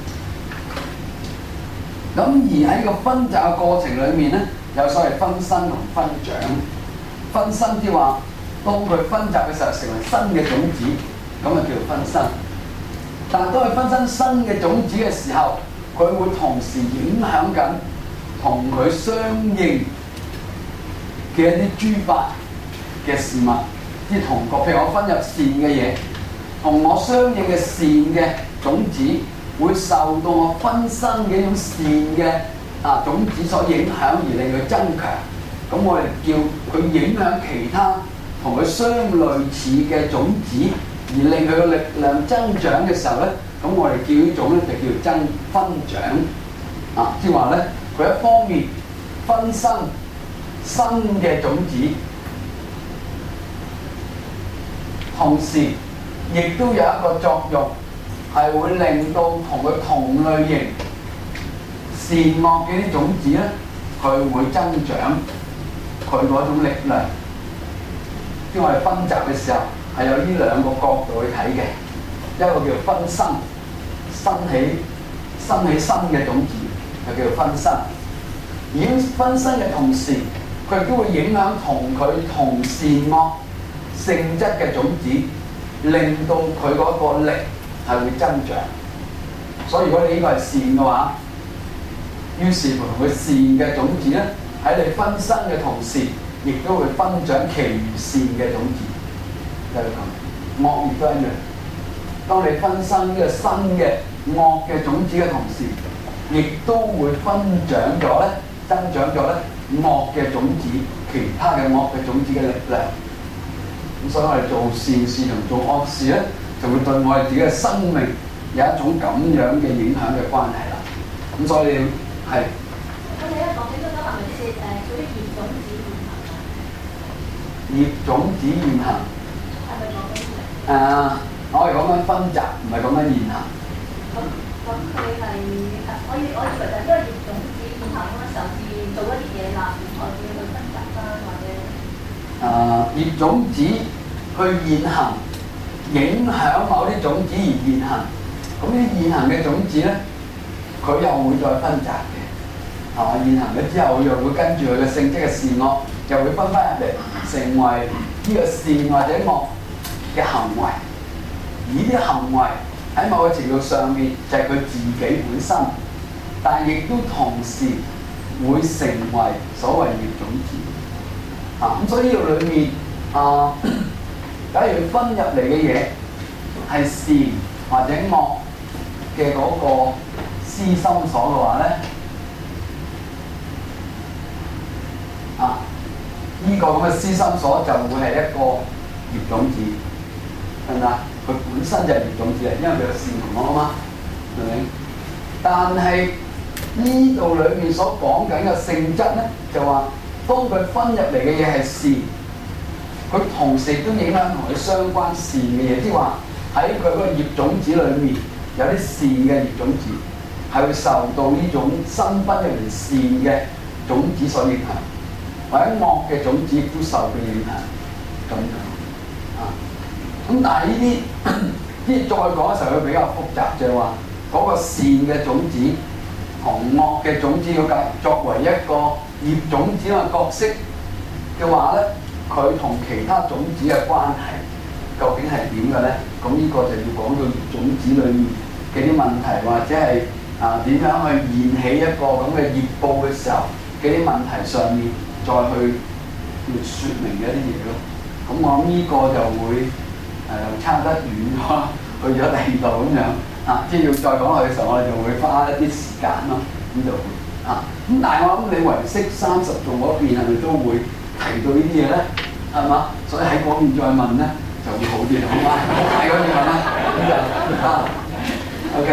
咁而喺個分集嘅過程裏面咧，有所謂分身同分長。分身即係話，當佢分集嘅時候成為新嘅種子，咁啊叫做分身。但係當佢分身新嘅種子嘅時候，佢會同時影響緊同佢相應嘅一啲諸法嘅事物，即係同個譬如我分入善嘅嘢，同我相應嘅善嘅種子會受到我分身嘅一種善嘅啊種子所影響而令佢增強。咁我哋叫佢影響其他同佢相類似嘅種子，而令佢嘅力量增長嘅時候咧，咁我哋叫呢種咧就叫做增分長啊，即係話咧佢一方面分身新嘅種子，同時亦都有一個作用係會令到同佢同類型善惡嘅啲種子咧，佢會增長。佢嗰種力量，即係我哋分集嘅時候係有呢兩個角度去睇嘅，一個叫分身，生起生起新嘅種子，就叫做分身。而分身嘅同時，佢亦都會影響同佢同善惡性質嘅種子，令到佢嗰個力係會增長。所以如果你呢個係善嘅話，於是乎同佢善嘅種子咧，喺你分身嘅同時，亦都會分長其餘善嘅種子。 就係咁，惡亦都一樣。當你分生呢個新嘅惡嘅種子嘅同時，亦都會分長咗咧，增長咗咧惡嘅種子，其他嘅惡嘅種子嘅力量。咁所以我哋做善事同做惡事咧，就會對我哋自己嘅生命有一種咁樣嘅影響嘅關係啦。咁所以係。 咁你一講起嗰個係咪即係誒嗰啲業種子現行啊？ 業種子現行。 係咪講緊呢？ 誒，我係講緊分集，唔係講緊現行。 咁咁佢係我以我以為就係因為業種子現行嗰陣時候，自然做一啲嘢啦，我要去分集翻或者。 誒、業種子去現行，影響某啲種子而現行。咁啲現行嘅種子咧，佢又會再分集嘅，係嘛？現行咗之後，又會跟住佢嘅性質嘅善惡，又會分翻入嚟，成為呢個善或者惡嘅行為。而呢啲行為喺某個程度上面就係佢自己本身，但係亦都同時會成為所謂業種子。啊，咁所以呢度裏面啊，假如分入嚟嘅嘢係善或者惡嘅嗰個思心所嘅話咧，啊，呢、這個咁嘅思心所就會係一個業種子，係咪啊？佢本身就係業種子嚟，因為佢有善同惡啊嘛，係咪？但係呢度裏面所講緊嘅性質咧，就話當佢分入嚟嘅嘢係善，佢同時都影響同佢相關善嘅嘢，即係話喺佢嗰個業種子裏面有啲善嘅業種子係會受到呢種新分入嚟善嘅種子所影響，或者惡嘅種子都受佢影響咁樣啊。咁但係呢啲啲再講嘅時候，佢比較複雜，就係話嗰個善嘅種子同惡嘅種子要介作為一個業種子嘅角色嘅話咧，佢同其他種子嘅關係究竟係點嘅咧？咁呢個就要講到業種子裏面嘅啲問題，或者係啊點樣去燃起一個咁嘅業報嘅時候嘅啲問題上面，再去要説明嘅一啲嘢咯。咁我諗呢個就會誒、呃、差得遠咗，去咗第二度咁樣啊！即係要再講落去嘅時候，我哋就會花一啲時間咯，咁就會啊。咁但係我諗你唯識三十頌嗰邊係咪都會提到呢啲嘢咧？係嘛？所以喺嗰邊再問咧就會好啲，好嘛？喺嗰邊問啦，咁就啊 OK。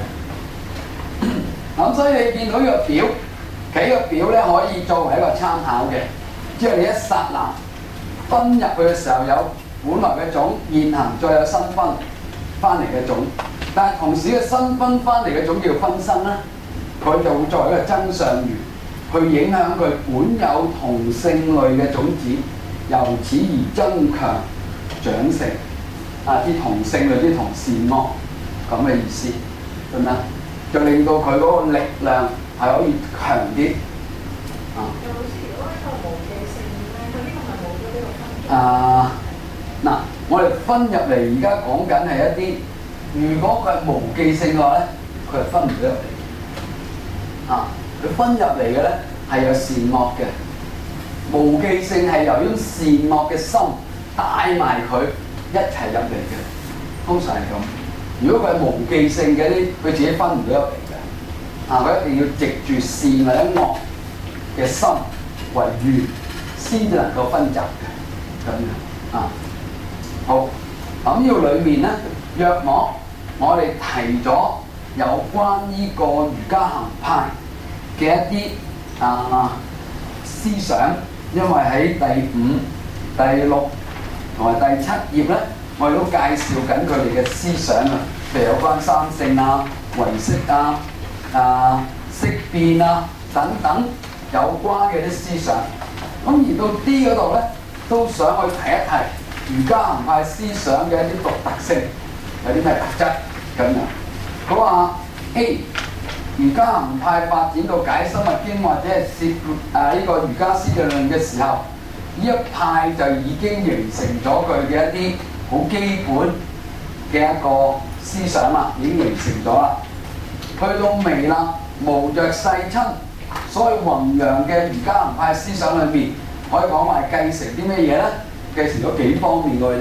咁所以你見到呢個表，企個表咧可以作為一個參考嘅，即係你一剎那分入去嘅時候有本來嘅種現行，再有新分翻嚟嘅種，但係同時嘅新分翻嚟嘅種叫分身啦，佢就會作為一個增上緣，去影響佢本有同性類嘅種子，由此而增強長成啊啲同性類啲同善惡咁嘅意思，係咪啊？就令到佢嗰個力量係可以強啲啊。 有老師，如果一個無記性咧，佢呢個係冇咗呢個分別。 啊，嗱，我哋分入嚟而家講緊係一啲，如果佢係無記性嘅話咧，佢係分唔到入嚟。啊，佢分入嚟嘅咧係有善惡嘅，無記性係由於善惡嘅心帶埋佢一齊入嚟嘅，通常係咁。如果佢係無記性嘅啲，佢自己分唔到入嚟嘅。啊，佢一定要藉住善或者惡嘅心為緣，先至能夠分集嘅咁樣啊。好，咁呢個裏面咧，約莫我哋提咗有關呢個瑜伽行派嘅一啲啊思想，因為喺第五、第六同埋第七頁咧，我哋都介紹緊佢哋嘅思想啊，譬如有關三性啊、唯識啊、啊識變啊等等有關嘅啲思想。咁而到 D 嗰度咧，都想去提一提瑜伽行派思想嘅一啲獨特性，有啲咩特質咁樣。佢話 A 瑜伽行派發展到解深密經或者係涉啊呢個瑜伽師嘅論嘅時候，呢一派就已經形成咗佢嘅一啲好基本嘅一個思想啦，已經形成咗啦。去到微啦，無着世親，所謂弘揚嘅瑜伽行派思想裏面，可以講話係繼承啲咩嘢咧？繼承咗幾方面佢哋。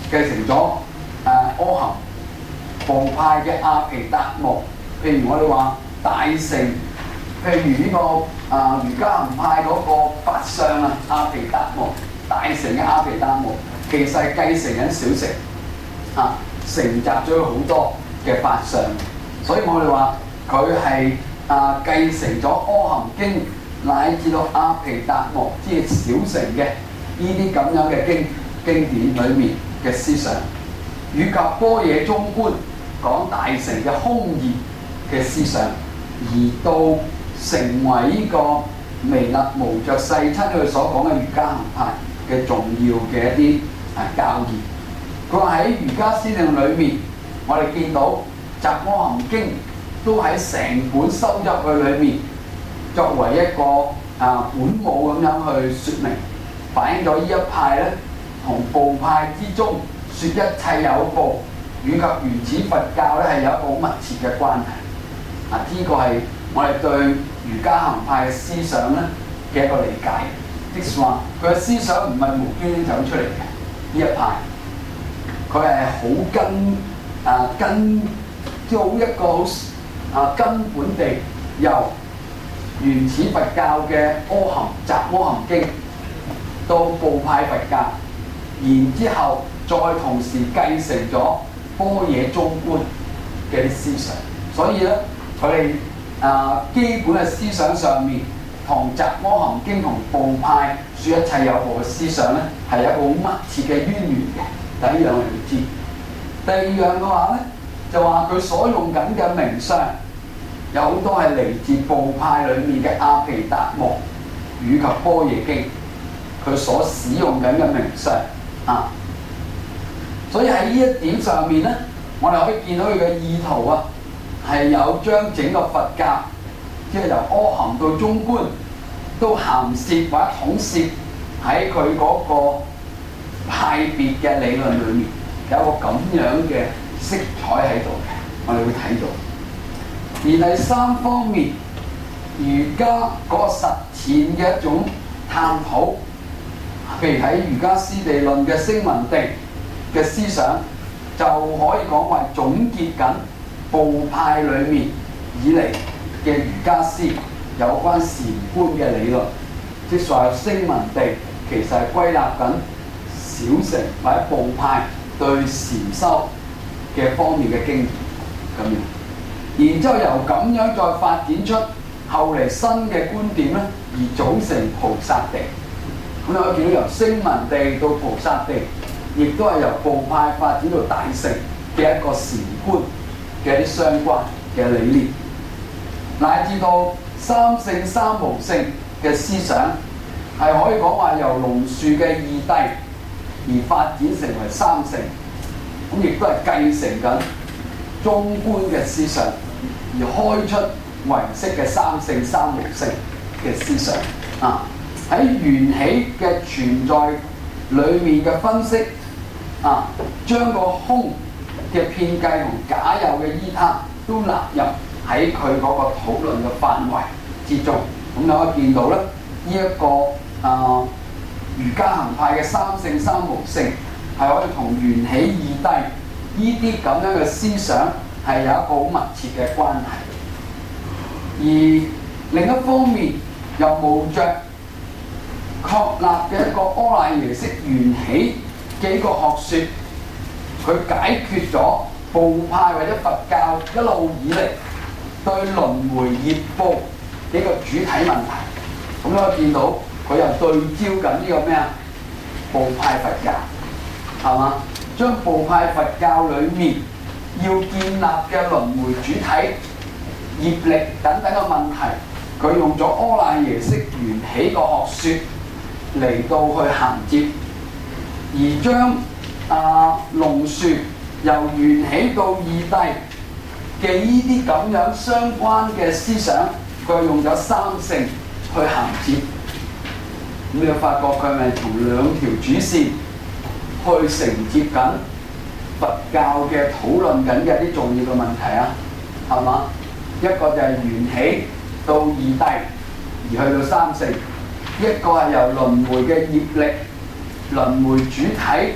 繼承咗誒阿含部派嘅阿毗達磨。譬如我哋話大乘，譬如呢、這個啊瑜伽行派嗰個法相啊，阿毗達磨，大乘嘅阿毗達磨，其實係繼承緊小乘嚇、啊，承襲咗好多嘅法相，所以我哋話佢係啊繼承咗阿含經乃至到阿毗達磨，即係小乘嘅呢啲咁樣嘅經經典裏面嘅思想，以及般若中觀講大乘嘅空義嘅思想，而到成為呢個彌勒無著世親佢所講嘅瑜伽行派嘅重要嘅一啲啊教義。佢話喺瑜伽師定裏面，我哋見到《雜阿含經》都喺成本收入去裏面，作為一個啊本母咁樣去説明，反映咗呢一派咧同部派之中説一切有部以及原始佛教咧係有一個好密切嘅關係。啊！呢、這個係我哋對瑜伽行派嘅思想咧嘅一個理解，即係話佢嘅思想唔係無端端走出嚟嘅呢一派，佢係好根啊根，即係好一個好啊根本地由原始佛教嘅阿含雜阿含經到部派佛教，然之後再同時繼承咗般若中觀嘅啲思想，所以咧。佢哋啊基本嘅思想上面，同雜阿含經同部派説一切有部嘅思想咧，係有一個好密切嘅淵源嘅。第一樣我哋要知。第二樣嘅話咧，就話佢所用緊嘅名相，有好多係嚟自部派裡面嘅阿毗達磨以及般若經，佢所使用緊嘅名相啊。所以喺呢一點上面咧，我哋可以見到佢嘅意圖啊。係有將整個佛教，即係由阿含到中觀，都涵攝或者統攝喺佢嗰個派別嘅理論裏面，有個咁樣嘅色彩喺度嘅，我哋會睇到。而第三方面，瑜伽嗰個實踐嘅一種探討，譬如喺瑜伽師地論嘅聲聞地嘅思想，就可以講話總結緊部派裏面以嚟嘅瑜伽師有關禪觀嘅理論，即係話聲聞地其實係歸納緊小乘或者部派對禪修嘅方面嘅經驗咁樣，然之後由咁樣再發展出後嚟新嘅觀點咧，而組成菩薩地。咁你可以見到由聲聞地到菩薩地，亦都係由部派發展到大乘嘅一個禪觀嘅一啲相關嘅理念，乃至到三性三無性嘅思想，係可以講話由龍樹嘅二諦而發展成為三性，咁亦都係繼承緊中觀嘅思想，而開出唯識嘅三性三無性嘅思想啊！喺緣起嘅存在裏面嘅分析啊，將個空嘅遍計同假有嘅依他都納入喺佢嗰個討論嘅範圍之中，咁你可以見到咧，呢、這、一個啊、呃、瑜伽行派嘅三性三無性係可以同緣起二諦呢啲咁樣嘅思想係有一個好密切嘅關係，而另一方面又冒着確立嘅一個阿賴耶識緣起嘅一個學說。佢解決咗部派或者佛教一路以嚟對輪迴業報幾個主體問題，咁你可以見到佢又對焦緊呢個咩啊？部派佛教係嘛？將部派佛教裏面要建立嘅輪迴主體、業力等等嘅問題，佢用咗阿賴耶識緣起個學說嚟到去銜接，而將啊龍樹由緣起到二諦嘅呢啲咁樣相關嘅思想，佢用咗三性去銜接，咁你發覺佢咪從兩條主線去承接緊佛教嘅討論緊嘅一啲重要嘅問題啊，係嘛？一個就係緣起到二諦而去到三性，一個係由輪迴嘅業力、輪迴主體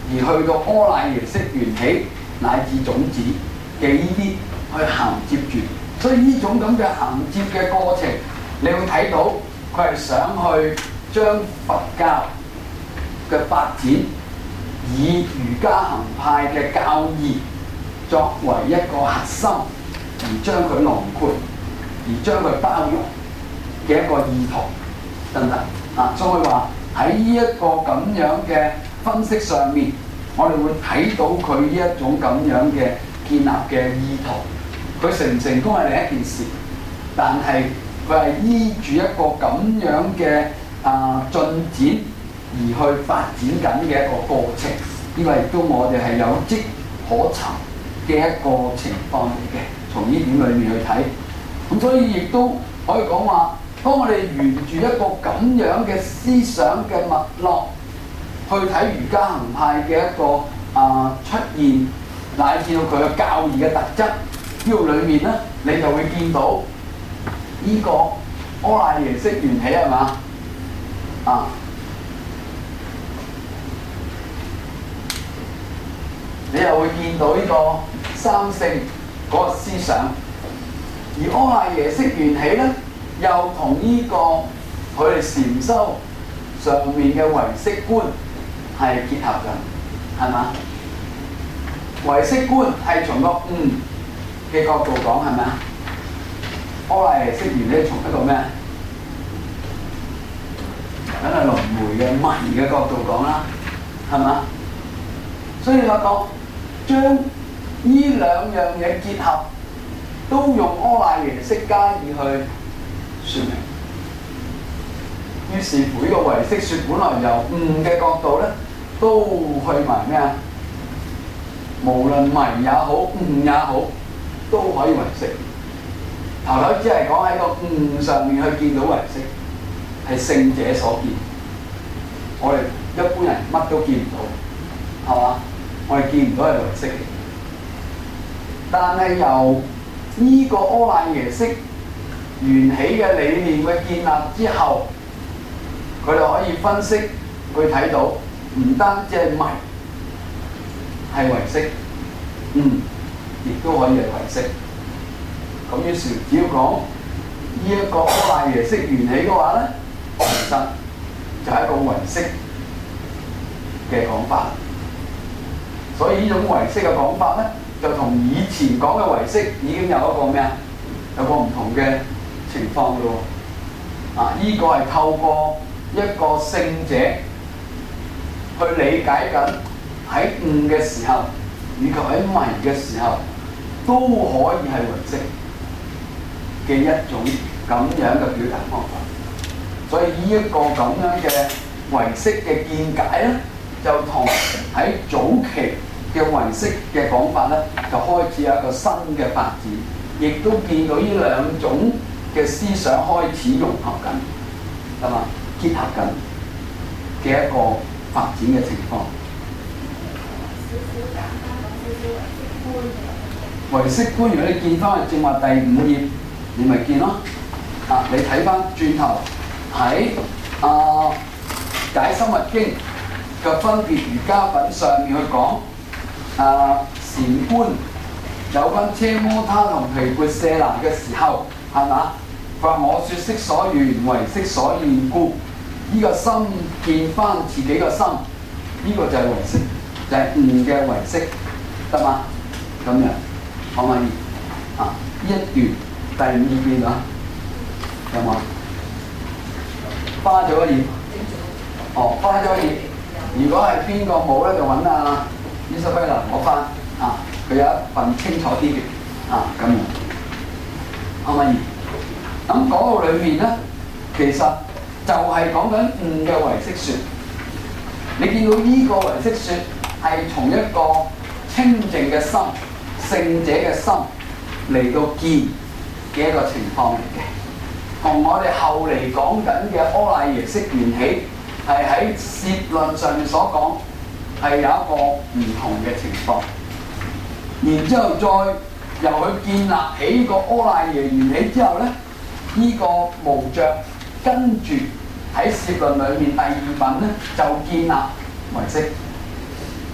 而去到阿賴耶識緣起乃至種子嘅呢啲去銜接住，所以呢種咁嘅銜接嘅過程，你會睇到佢係想去將佛教嘅發展以瑜伽行派嘅教義作為一個核心，而將佢囊括，而將佢包容嘅一個意圖，得唔得啊？所以話喺呢一個咁樣嘅分析上面，我哋會睇到佢呢一種咁樣嘅建立嘅意圖。佢成唔成功係另一件事，但係佢係依住一個咁樣嘅啊進展而去發展緊嘅一個過程。呢個亦都我哋係有跡可尋嘅一個情況嚟嘅。從呢點裏面去睇，咁所以亦都可以講話，當我哋沿住一個咁樣嘅思想嘅脈絡去睇瑜伽行派嘅一個啊出現，乃至到佢嘅教義嘅特質，呢度裏面咧，你就會見到呢個阿賴耶識緣起係嘛啊？你又會見到呢個三性嗰個思想，而阿賴耶識緣起咧，又同呢個佢哋禪修上面嘅唯識觀係結合嘅，係嘛？唯識觀係從個悟嘅角度講，係咪啊？阿賴耶識緣起從一個咩？梗係輪迴嘅迷嘅角度講啦，係嘛？所以我講將呢兩樣嘢結合，都用阿賴耶識加以去説明。於是乎，呢個唯識説本來由悟嘅角度咧，都去埋咩啊？無論迷也好，悟也好，都可以唯識。頭頭只係講喺個悟上面去見到唯識，係聖者所見。我哋一般人乜都見唔到，係嘛？我哋見唔到係唯識。但係由呢個阿賴耶識緣起嘅理念嘅建立之後，佢哋可以分析去睇到，唔單止係迷係唯識，嗯，亦都可以係唯識。咁於是只要講呢一個阿賴耶識緣起嘅話咧，其實就係一個唯識嘅講法。所以呢種唯識嘅講法咧，就同以前講嘅唯識已經有一個咩啊？有個唔同嘅情況咯。啊，呢、這個係透過一個聖者去理解緊喺悟嘅時候，以及喺迷嘅時候，都可以係唯識嘅一種咁樣嘅表達方法。所以呢一個咁樣嘅唯識嘅見解咧，就同喺早期嘅唯識嘅講法咧，就開始有一個新嘅發展，亦都見到呢兩種嘅思想開始融合緊，係嘛？結合緊嘅一個發展嘅情況。唯識觀，如果你見翻正話第五頁，你咪見咯。啊，你睇翻轉頭喺啊《解深密經》嘅分別瑜伽品上面去講。啊！禪觀有分奢摩他同毗缽舍那嘅時候，係嘛？佢話我説色所緣，唯色所現故。呢、這個心見翻自己個心，呢、這個就係唯識，就係悟嘅唯識，得嘛？咁樣可唔可以？啊！呢一段第五頁啊，有冇？花咗一頁。哦，花咗一頁。如果係邊個冇咧，就揾啊！伊莎貝拉攞翻啊！佢有一份清楚啲嘅啊，咁樣可唔可以？咁嗰度裏面咧，其實就係講緊悟嘅唯識說。你見到呢個唯識說係從一個清淨嘅心、聖者嘅心嚟到見嘅一個情況嚟嘅，同我哋後嚟講緊嘅阿賴耶識緣起係喺攝論上面所講。係有一個唔同嘅情況，然之後再由佢建立起個阿賴耶緣起之後咧，呢、這個無著跟住喺攝論裏面第二品咧就建立唯識，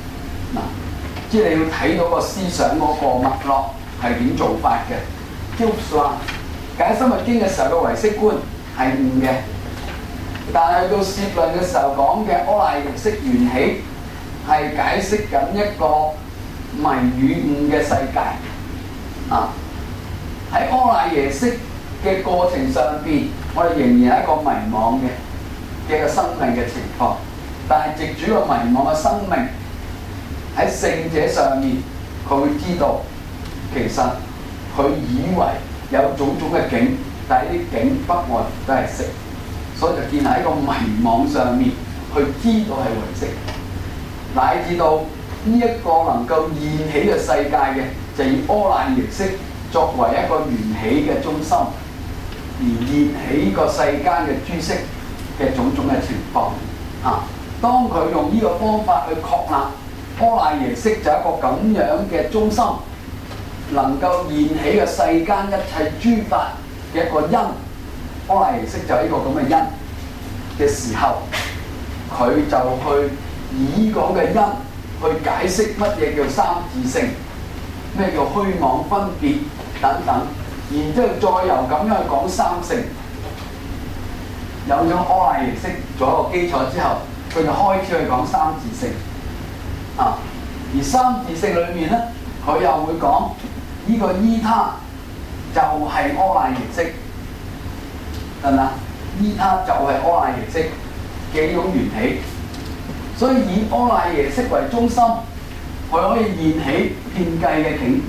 嗱，即係你要睇到個思想嗰個脈絡係點做法嘅。即係話解《生物經》嘅時候嘅唯識觀係誤嘅，但係到攝論嘅時候講嘅阿賴耶識緣起係解釋緊一個迷與悟嘅世界。啊，喺阿賴耶識嘅過程上邊，我哋仍然係一個迷惘嘅嘅一個生命嘅情況，但係藉住個迷惘嘅生命喺聖者上面，佢會知道其實佢以為有種種嘅境，但係啲境不外乎都係識，所以就建立喺個迷惘上面去知道係唯識，乃至到呢一個能夠現起嘅世界嘅，就以阿賴耶識作為一個緣起嘅中心，而現起個世間嘅諸色嘅種種嘅情況。啊，當佢用呢個方法去確立阿賴耶識就係一個咁樣嘅中心，能夠現起嘅世間一切諸法嘅一個因，阿賴耶識就係呢個咁嘅因嘅時候，佢就去以呢個嘅因去解釋乜嘢叫三自性，咩叫虛妄分別等等，然之後再由咁樣去講三性。有咗阿賴耶識做一個基礎之後，佢就開始去講三自性。啊，而三自性裏面咧，佢又會講呢個依他就係阿賴耶識，係咪啊？依他就係阿賴耶識嘅一種緣起，所以以阿賴耶識為中心，佢可以現起遍計嘅境，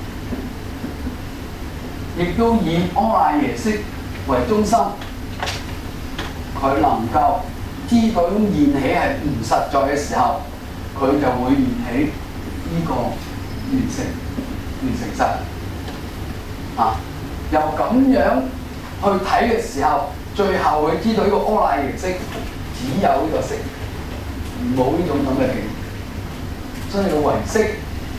亦都以阿賴耶識為中心，佢能夠知道種現起係唔實在嘅時候，佢就會現起呢個完成完成實。啊，由咁樣去睇嘅時候，最後佢知道呢個阿賴耶識只有呢個識，冇呢種咁嘅境，所以個唯識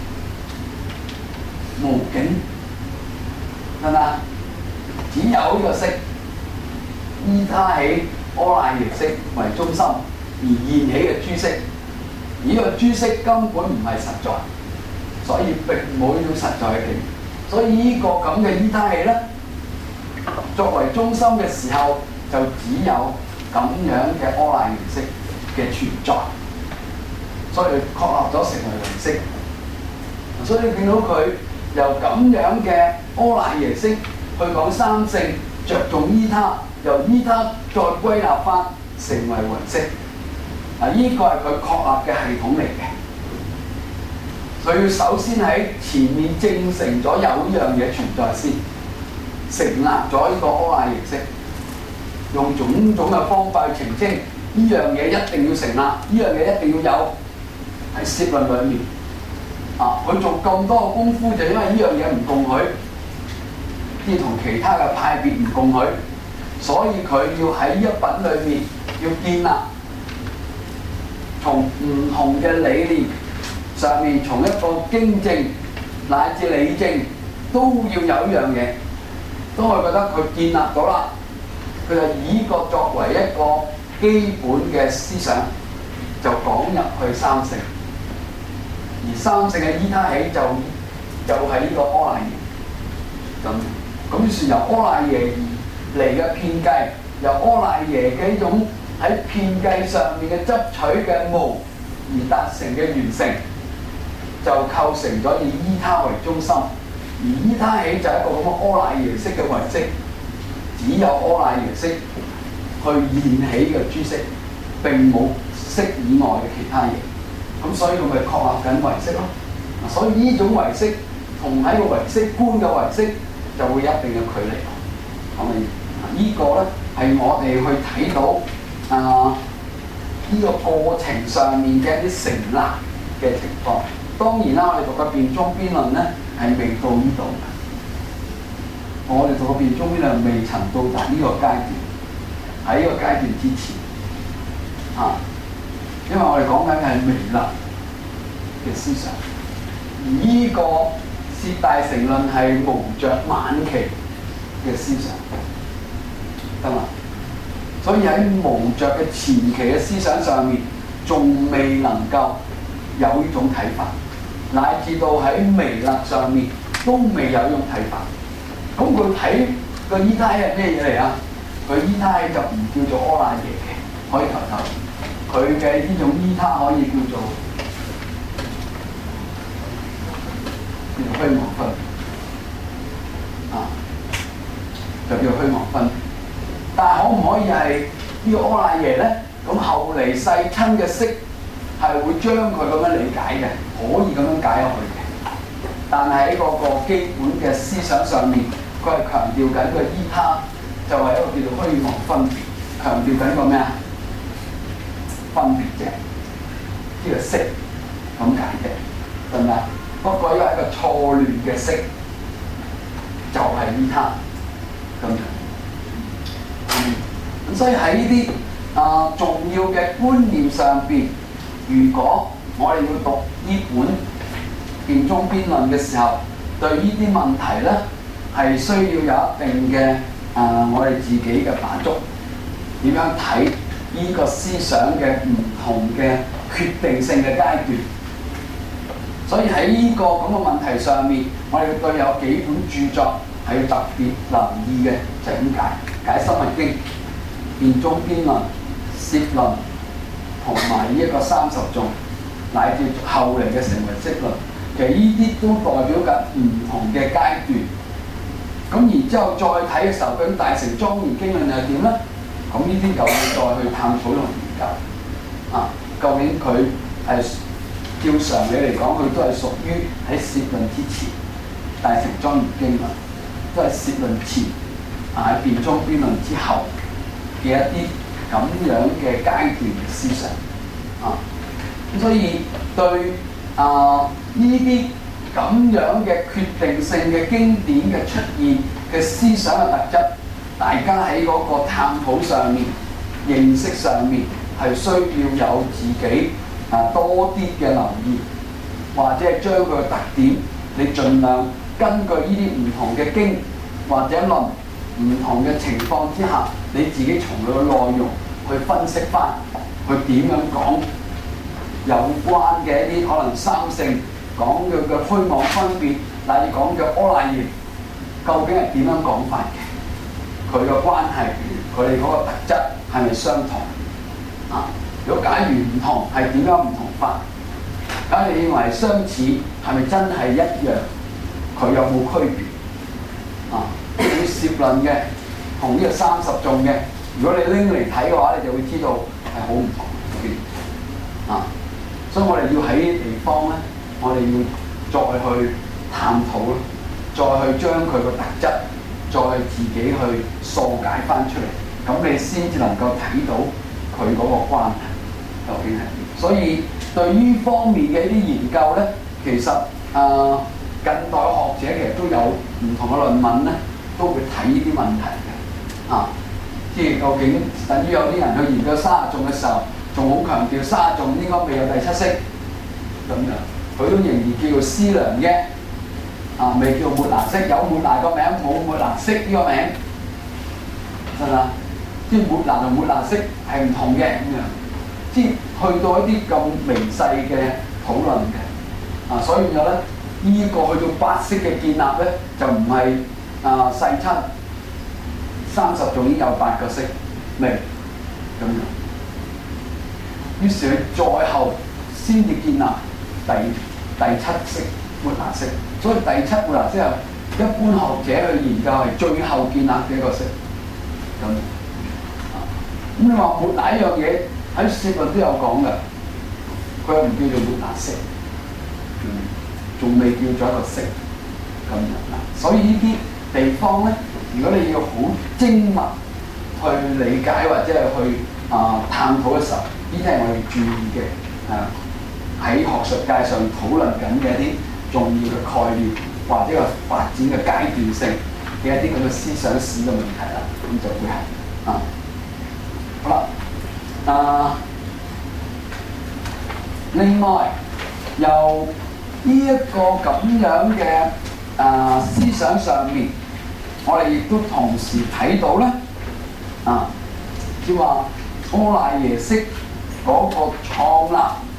無境，係咪啊？只有呢個識，依他起阿賴耶識為中心而現起嘅諸色，而呢個諸色根本唔係實在，所以並冇呢種實在嘅境。所以呢個咁嘅依他起咧，作為中心嘅時候，就只有咁樣嘅阿賴耶識嘅存在，所以確立咗成為唯識。所以你見到佢由咁樣嘅阿賴耶識去講三性，着重依他，由依他再歸納翻成為唯識。啊，呢個係佢確立嘅系統嚟嘅。佢要首先喺前面證成咗有呢樣嘢存在先，成立咗呢個阿賴耶識，用種種嘅方法去澄清呢樣嘢一定要成立，呢樣嘢一定要有喺攝論裏面。啊，佢做咁多嘅功夫就因為呢樣嘢唔共許，啲同其他嘅派別唔共許，所以佢要喺呢一品裏面要建立從唔同嘅理念上面，從一個經證乃至理證都要有一樣嘢。當佢覺得佢建立咗啦，佢就以呢個作為一個基本嘅思想，就講入去三性。而三性嘅依他起就就係、是、呢個阿賴耶咁。咁算由阿賴耶而嚟嘅遍計，由阿賴耶嘅一種喺遍計上面嘅執取嘅無而達成嘅完成，就構成咗以依他為中心。而依他起就係一個咁嘅阿賴耶識嘅唯識，只有阿賴耶識去現起嘅諸色，並冇識以外嘅其他嘢。咁所以佢咪確立緊唯識咯。所以呢種唯識同喺個唯識觀嘅唯識就會有一定嘅距離。係咪？呢個咧係我哋去睇到啊呢、這個過程上面嘅一啲成立嘅情況。當然啦，我哋讀嘅辯中邊論咧係未到呢度嘅。我哋讀嘅辯中邊論未曾到達呢個階段，喺呢個階段之前啊。因為我哋講緊嘅係彌勒嘅思想，而呢個攝大乘論係無著晚期嘅思想，得嘛？所以喺無著嘅前期嘅思想上面，仲未能夠有呢種睇法，乃至到喺彌勒上面都未有呢種睇法。咁佢睇個伊他係咩嘢嚟啊？佢伊他就唔叫做柯那耶嘅，可以頭頭。佢嘅呢種伊他可以叫做叫做虛妄分啊，就叫虛妄分。但係可唔可以係呢個柯那耶咧？咁後嚟世親嘅釋係會將佢咁樣理解嘅，可以咁樣解落去嘅。但係喺嗰個基本嘅思想上面，佢係強調緊個伊他就係一個叫做虛妄分別，強調緊個咩啊？分別啫，呢、這個釋咁解嘅，得唔得？不過因為一個錯亂嘅釋，就係伊他咁樣。嗯，咁所以喺呢啲啊重要嘅觀念上邊，如果我哋要讀呢本辯中邊論嘅時候，對呢啲問題咧係需要有一定嘅啊、呃、我哋自己嘅把握，點樣睇呢個思想嘅唔同嘅決定性嘅階段。所以喺呢個咁嘅問題上面，我哋對有幾本著作係要特別留意嘅，就係點解解《生物經》、辯中邊論、攝論同埋呢一個三十頌，乃至後嚟嘅成唯識論，其實呢啲都代表緊唔同嘅階段。咁然之後再睇嘅時候，究竟大乘莊嚴經論又係點咧？咁呢啲又要再去探討同研究啊！究竟佢係照常理嚟講，佢都係屬於喺攝論之前，大乘莊嚴經論都係攝論前，啊喺辯中邊論之後嘅一啲咁樣嘅階段嘅思想啊。咁所以對啊呢啲咁樣嘅決定性嘅經典嘅出現嘅思想嘅特質，大家喺嗰個探討上面、認識上面係需要有自己啊多啲嘅留意，或者係將佢嘅特點，你盡量根據呢啲唔同嘅經或者論唔同嘅情況之下，你自己從佢嘅內容去分析翻，去點樣講有關嘅一啲可能三性講嘅嘅虛妄分別，乃至講嘅柯那耶，究竟係點樣講法嘅？佢嘅關係，佢哋嗰個特質係咪相同啊？如果假如唔同，係點樣唔同法？假如你認為相似，係咪真係一樣？佢有冇區別啊？要攝論嘅同呢個三十頌嘅，如果你拎嚟睇嘅話，你就會知道係好唔同嘅啊！所以我哋要喺呢啲地方咧，我哋要再去探討咯，再去將佢個特質，再自己去掃解翻出嚟，咁你先至能夠睇到佢嗰個關係究竟係點。所以對於方面嘅一啲研究咧，其實啊、呃、近代學者其實都有唔同嘅論文咧，都會睇呢啲問題嘅啊。即係究竟等於有啲人去研究三十頌嘅時候，仲好強調三十頌應該未有第七識咁樣，佢都仍然叫做思量嘅。啊，未叫末那識，有末那個名，冇末那識呢個名，係嘛？即係末那同末那識係唔同嘅咁樣，即係去到一啲咁微細嘅討論嘅，啊，所以有咧呢、這個去到八識嘅建立咧，就唔係啊世親三十頌已經有八個識未咁樣，於是佢再後先至建立第第七識末那識。所以第七末那識係一般學者去研究係最後建立嘅一個識咁。咁你話末那一樣嘢喺攝論都有講嘅，佢又唔叫做末那識，仲未叫咗一個識咁樣啦。所以呢啲地方咧，如果你要好精密去理解或者係去啊、呃、探討嘅時候，呢啲係我哋注意嘅啊喺學術界上討論緊嘅一啲重要嘅概念，或者個發展嘅階段性嘅一啲咁嘅思想史嘅問題啦，咁就會係啊，好啦，啊，另外由呢一個咁樣嘅啊思想上面，我哋亦都同時睇到咧，啊，即係話柯那耶識嗰個創立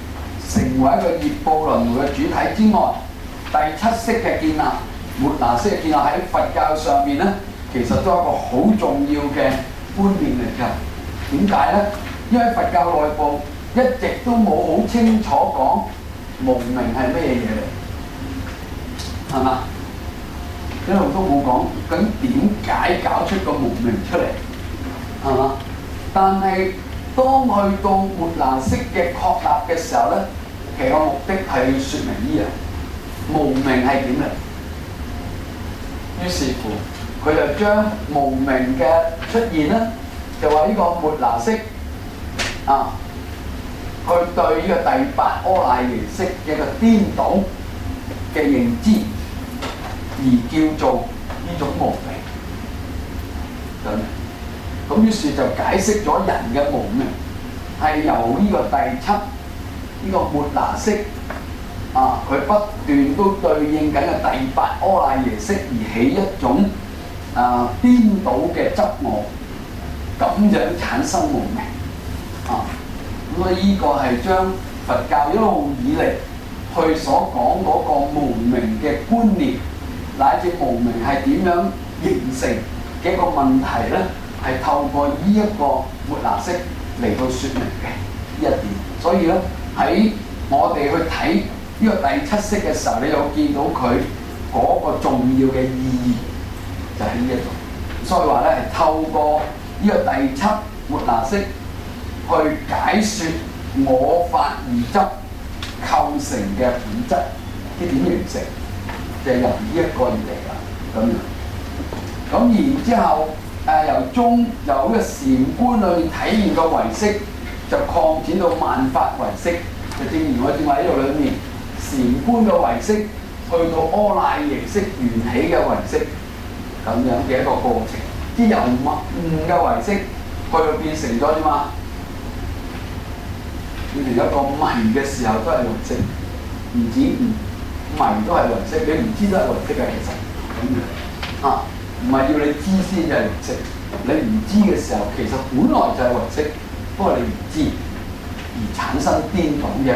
成為一個業報輪迴嘅主體之外，第七識嘅建立，末那識嘅建立喺佛教上面咧，其實都係一個好重要嘅觀念嚟㗎。點解咧？因為佛教內部一直都冇好清楚講無明係咩嘢嚟，係嘛？一路都冇講，咁點解搞出個無明出嚟？係嘛？但係當去到末那識嘅確立嘅時候咧，其實個目的係要説明呢樣無明係點嚟。於是乎，佢就將無明嘅出現咧，就話呢個末那識啊，去對呢個第八阿賴耶識嘅一個顛倒嘅認知，而叫做呢種無明。咁咁於是就解釋咗人嘅無明係由呢個第七呢、這個末那識啊，佢不斷都對應緊嘅第八阿賴耶識而起一種啊顛倒嘅執我，咁樣產生無明啊。咁所以呢個係將佛教一路以嚟去所講嗰個無明嘅觀念，乃至無明係點樣形成嘅一個問題咧，係透過呢一個末那識嚟到説明嘅呢一點。所以咧喺我哋去睇呢個第七識嘅時候，你有見到佢嗰個重要嘅意義，就喺呢一度。所以話咧係透過呢個第七末那識去解説我法二執構成嘅本質，啲點形成，就係由呢一個而嚟㗎。咁樣，咁然之後誒、呃、由中由呢個禪觀裏面體現個唯識，就擴展到萬法唯識。就正如我正話喺度裏面禪觀嘅唯識，去到阿賴耶識緣起嘅唯識，咁樣嘅一個過程。啲由悟嘅唯識去到變成咗點嘛？變成一個迷嘅時候都係唯識，唔止悟迷都係唯識，你唔知都係唯識嘅其實咁樣啊，唔係要你知先就係唯識，你唔知嘅時候其實本來就係唯識，不過你唔知而產生顛倒嘅，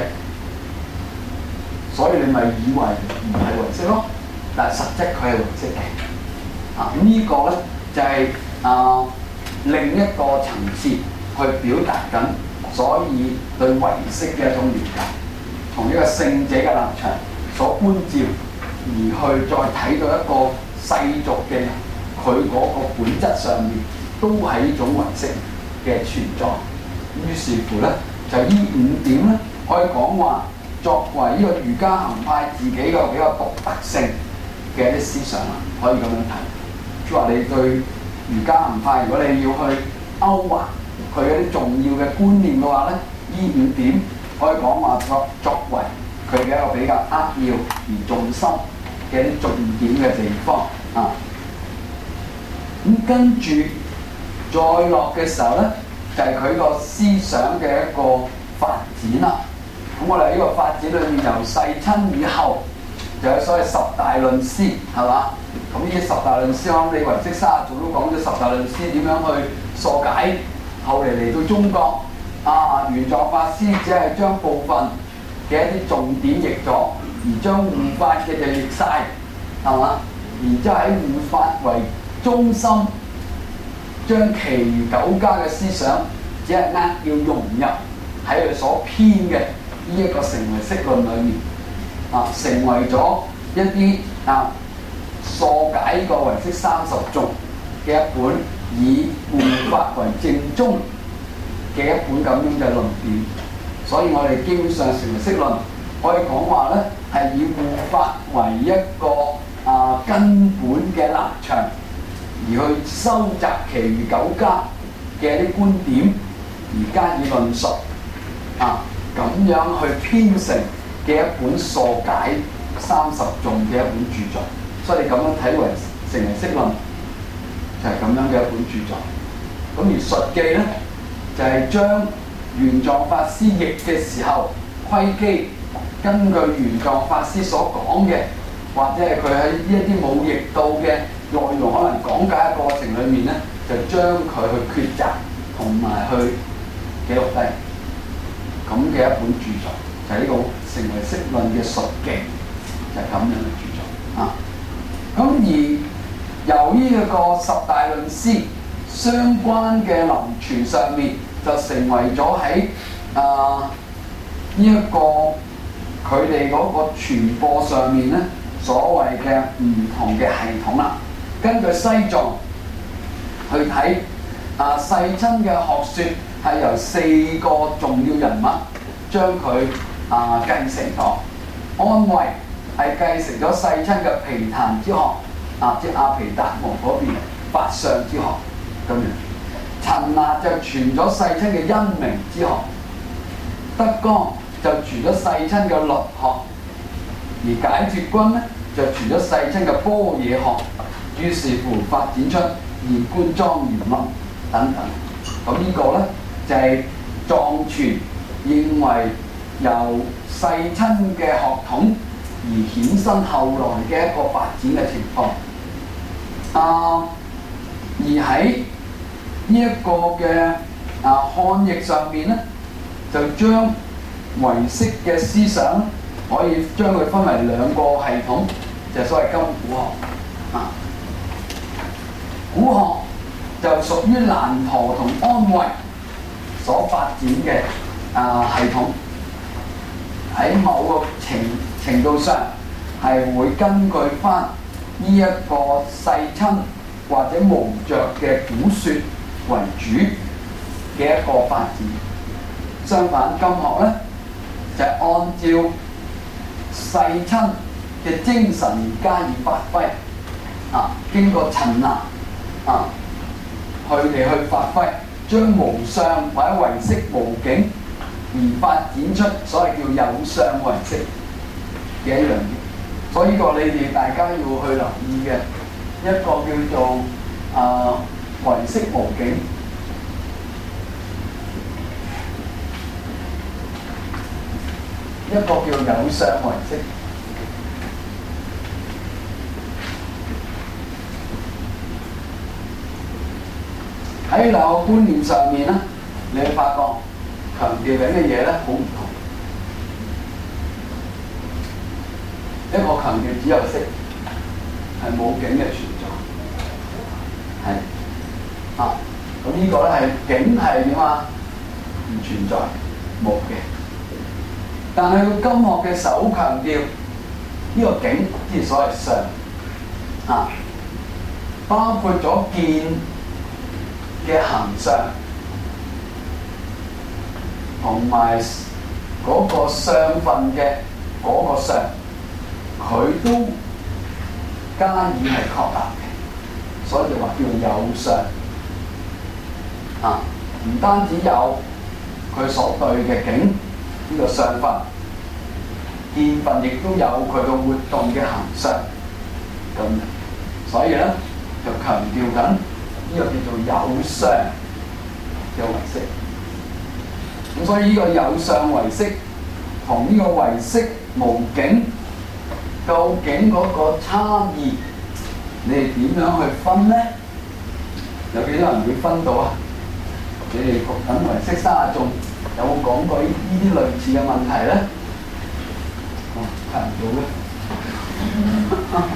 所以你咪以為唔係唯識咯，但係實質佢係唯識嘅啊。咁、這個、呢個咧就係、是、啊另一個層次去表達緊。所以對唯識嘅一種了解，從一個聖者嘅立場所觀照，而去再睇到一個世俗嘅人，佢嗰個本質上面都係呢種唯識嘅存在。於是乎咧，就呢五點咧，可以講話作為呢個瑜伽行派自己嘅比較獨特性嘅一啲思想啦，可以咁樣睇。即係話你對瑜伽行派，如果你要去勾畫佢嗰啲重要嘅觀念嘅話咧，呢五點可以講話作作為佢嘅一個比較扼要而重心嘅一啲重點嘅地方啊。咁跟住再落嘅時候咧，就係佢個思想嘅一個發展啦。咁我哋喺呢個發展裏面，由世親以後，就有所謂十大論師，係嘛？咁呢啲十大論師，我諗你唯識三十組都講咗十大論師點樣去疏解。後嚟嚟到中國，啊，玄奘法師只係將部分嘅一啲重點譯咗，而將護法嘅就譯晒，係嘛？然之後喺護法為中心，將其餘九家嘅思想，只係呃要融入喺佢所編嘅呢一個成唯識論裏面，啊，成為咗一啲啊疏解呢個唯識三十頌嘅一本，以護法為正宗嘅一本咁樣嘅論點。所以我哋基本上成唯識論可以講話咧，係以護法為一個啊根本嘅立場，而去收集其餘九家嘅一啲觀點，而加以論述啊，咁樣去編成嘅一本疏解三十頌嘅一本著作。所以你咁樣睇為成唯識論就係咁樣嘅一本著作。咁而述記咧，就係、是、將玄奘法師譯嘅時候，窺基根據玄奘法師所講嘅，或者係佢喺呢一啲冇譯到嘅內容，可能講解嘅過程裏面咧，就將佢去抉擇同埋去記錄低咁嘅一本著作。 就係、是、呢個成唯識論嘅述記，就係、是、咁樣嘅著作啊。咁而由於一個十大論師相關嘅流傳上面，就成為咗喺啊呢一個佢哋嗰個傳播上面咧，所謂嘅唔同嘅系統啦。根據西藏去睇啊，世親嘅學説係由四個重要人物將佢啊繼承咗。安慧係繼承咗世親嘅毗曇之學，啊即阿毗達摩嗰邊法相之學咁樣。陳那就傳咗世親嘅因明之學，德光就傳咗世親嘅律學，而解脫軍咧就傳咗世親嘅般若學。於是乎發展出現觀莊嚴論等等。咁呢個咧就係、是、藏傳認為由世親嘅學統而衍生後來嘅一個發展嘅情況。啊，而喺呢一個嘅啊漢譯上面咧，就將唯識嘅思想可以將佢分為兩個系統，就係、是、所謂金古學啊。古學就屬於蘭陀同安慧所發展嘅啊系統，喺某個程程度上係會根據翻呢一個世親或者無著嘅古説為主嘅一個發展。相反，金學咧就係、是、按照世親嘅精神而加以發揮啊，經過陳那啊，佢哋去發揮，將無相或者唯識無境而發展出所謂叫有相唯識嘅一樣嘢。所以呢個你哋大家要去留意嘅一個叫做啊唯識無境，一個叫有相唯識。喺兩個觀念上面咧，你會發覺強調緊嘅嘢咧好唔同。一個強調只有識，係冇境嘅存在，係啊。咁呢個咧係境係點啊？唔存在，冇嘅。但係個金學嘅首強調呢個境，即係所謂相啊，包括咗見嘅行相，同埋嗰個相分嘅嗰個相，佢都加以係確立嘅，所以就話叫有相啊。唔單止有佢所對嘅境呢個相分，見分亦都有佢個活動嘅行相咁。所以咧就強調緊。呢個叫做有相嘅唯識，咁所以呢個有相唯識同呢個唯識無境，究竟嗰個差異，你哋點樣去分咧？有幾多人會分到啊？你哋讀緊唯識三十頌有冇講過呢啲類似嘅問題咧？哦，睇唔到咧。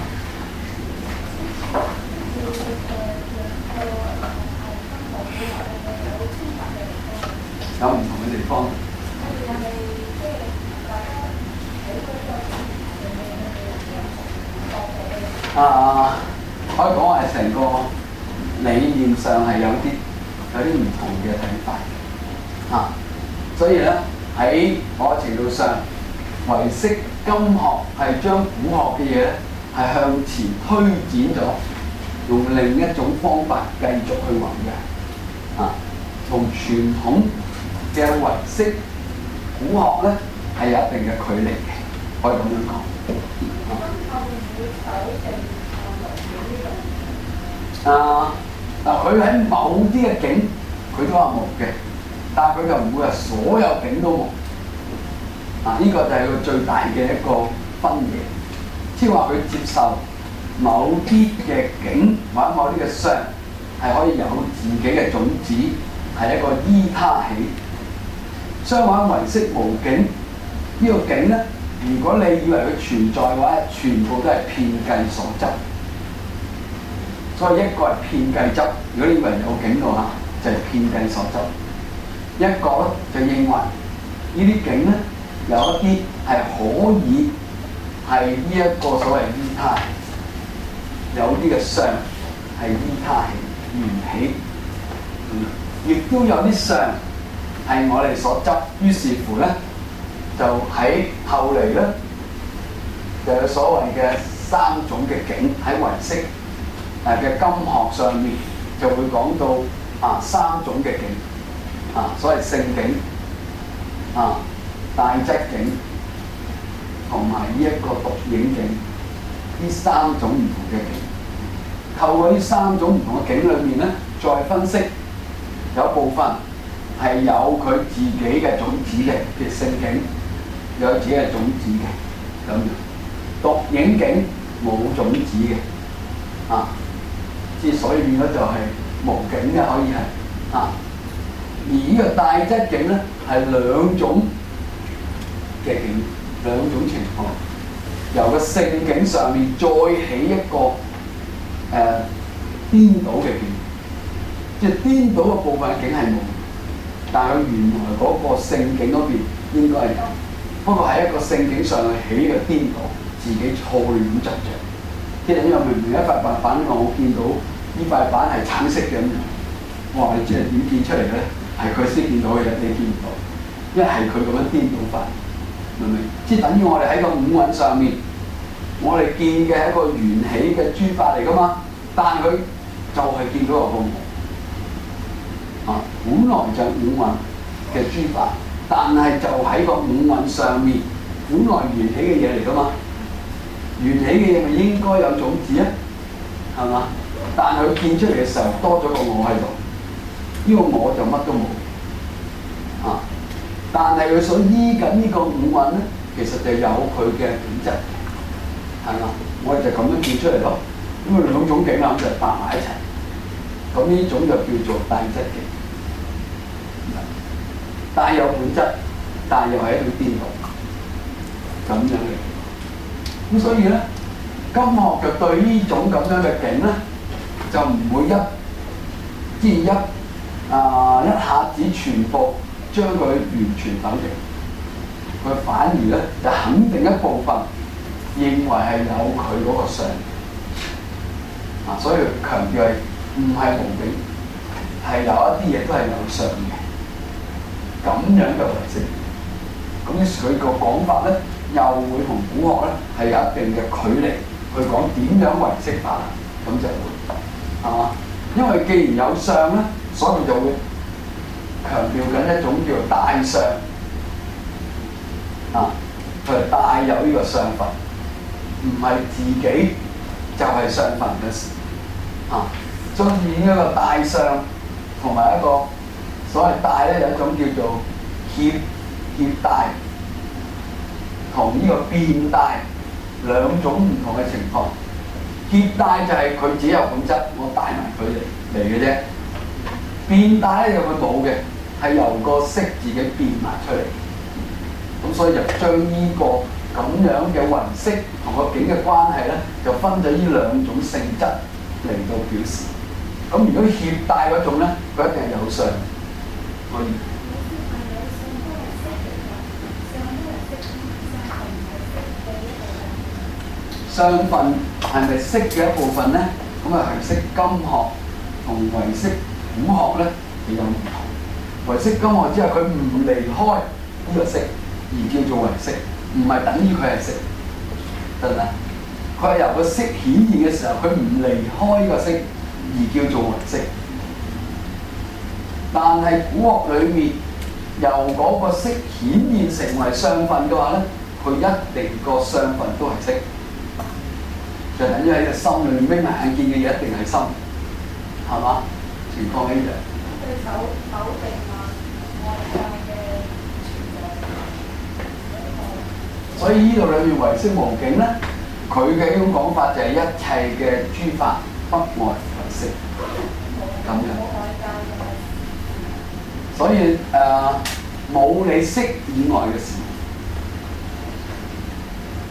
有唔同嘅地方。啊，可以講話係成個理念上係有啲有啲唔同嘅睇法。啊，所以咧喺某程度上，唯識金學係將古學嘅嘢咧係向前推展咗，用另一種方法繼續去弘揚。啊，同傳統嘅唯識古學咧係有一定嘅距離嘅，可以咁樣講。啊，嗱，佢喺某啲嘅境，佢都話無嘅，但係佢就唔會話所有境都無。啊，呢、這個就係佢最大嘅一個分野，即係話佢接受某啲嘅境或者某啲嘅相係可以有自己嘅種子，係一個依他起。相反，唯識無境呢個境咧，如果你以為佢存在嘅話，全部都係遍計所執。所以一個係遍計執，如果你以為有境嘅話，就係遍計所執。一個咧就認為呢啲境咧有一啲係可以係呢一個所謂依他，有啲嘅相係依他起緣起，亦、嗯、都有啲相係我哋所執。於是乎咧，就喺後嚟咧就有所謂嘅三種嘅境喺唯識誒嘅金學上面就會講到啊三種嘅境。啊，所謂性境、啊大質境同埋呢一個獨影境，呢三種唔同嘅境。透過呢三種唔同嘅境裏面咧，再分析有部分係有佢自己嘅種子嘅，譬如性境有自己嘅種子嘅咁樣，獨影境冇種子嘅，啊，之所以變咗就係無境嘅，可以係啊。而呢個大質境咧係兩種嘅境，兩種情況，由個性境上面再起一個誒、呃、顛倒嘅境，即係顛倒嘅部分境係冇，但係佢原來嗰個性境嗰邊應該係有，不過喺一個性境上去起嘅顛倒，自己錯亂咁執着。即係因為明明一塊白板，我見到呢塊板係橙色嘅咁樣，哇！你知係點見出嚟嘅咧？係佢先見到嘅嘢，你見唔到，因為係佢咁樣顛倒法，明唔明？即係等於我哋喺個五蘊上面，我哋見嘅係一個緣起嘅諸法嚟噶嘛，但佢就係見到個個我，啊，本來就係五蘊嘅諸法，但係就喺個五蘊上面，本來緣起嘅嘢嚟噶嘛，緣起嘅嘢咪應該有種子啊，係嘛？但係佢見出嚟嘅時候多咗個我喺度。呢個我就乜都冇啊！但係佢所依緊呢個五蘊咧，其實就有佢嘅本質，係嘛？我哋就咁樣見出嚟咯。咁啊兩種境啊，咁就搭埋一齊。咁呢種就叫做大質境，帶有本質，但又係一種顛倒咁樣嘅。咁所以咧，金學就對呢種咁樣嘅境咧，就唔會一即係一。啊！一下子全部將佢完全否定，佢反而咧就肯定一部分，認為係有佢嗰個相啊，所以強調係唔係無境，係有一啲嘢都係有相嘅，咁樣嘅唯識。咁於是佢個講法咧，又會同古學咧係有一定嘅距離，去講點樣唯識法，咁就會係嘛？因為既然有相咧。所以就會強調緊一種叫做大相啊，佢係帶有呢個相分，唔係自己就係相分嘅事啊。所以呢一個大相同埋一個所謂大咧，有一種叫做協協大同呢個變大兩種唔同嘅情況。協大就係佢自己有本質，我帶埋佢嚟嚟嘅啫。變大咧，有佢冇嘅，係由個識自己變埋出嚟。咁所以就將呢個咁樣嘅唯識同個境嘅關係咧，就分咗呢兩種性質嚟到表示。咁如果協大嗰種咧，佢一定係有相可以。相分係咪識嘅一部分咧？咁啊係識金學同唯識。古學咧係有唔同，唯識金學之後佢唔離開呢個識而叫做唯識，唔係等於佢係識，得唔得？佢係由個識顯現嘅時候，佢唔離開呢個識而叫做唯識。但係古學裏面由嗰個識顯現成為相分嘅話咧，佢一定個相分都係識，就等於喺個心裏面眯埋眼見嘅嘢一定係心，係嘛？情況一樣。對否否定啊外在嘅存在。所以呢度裏面唯識無境咧，佢嘅呢種講法就係一切嘅諸法不外唯識咁樣。所以誒冇、呃、你識以外嘅事，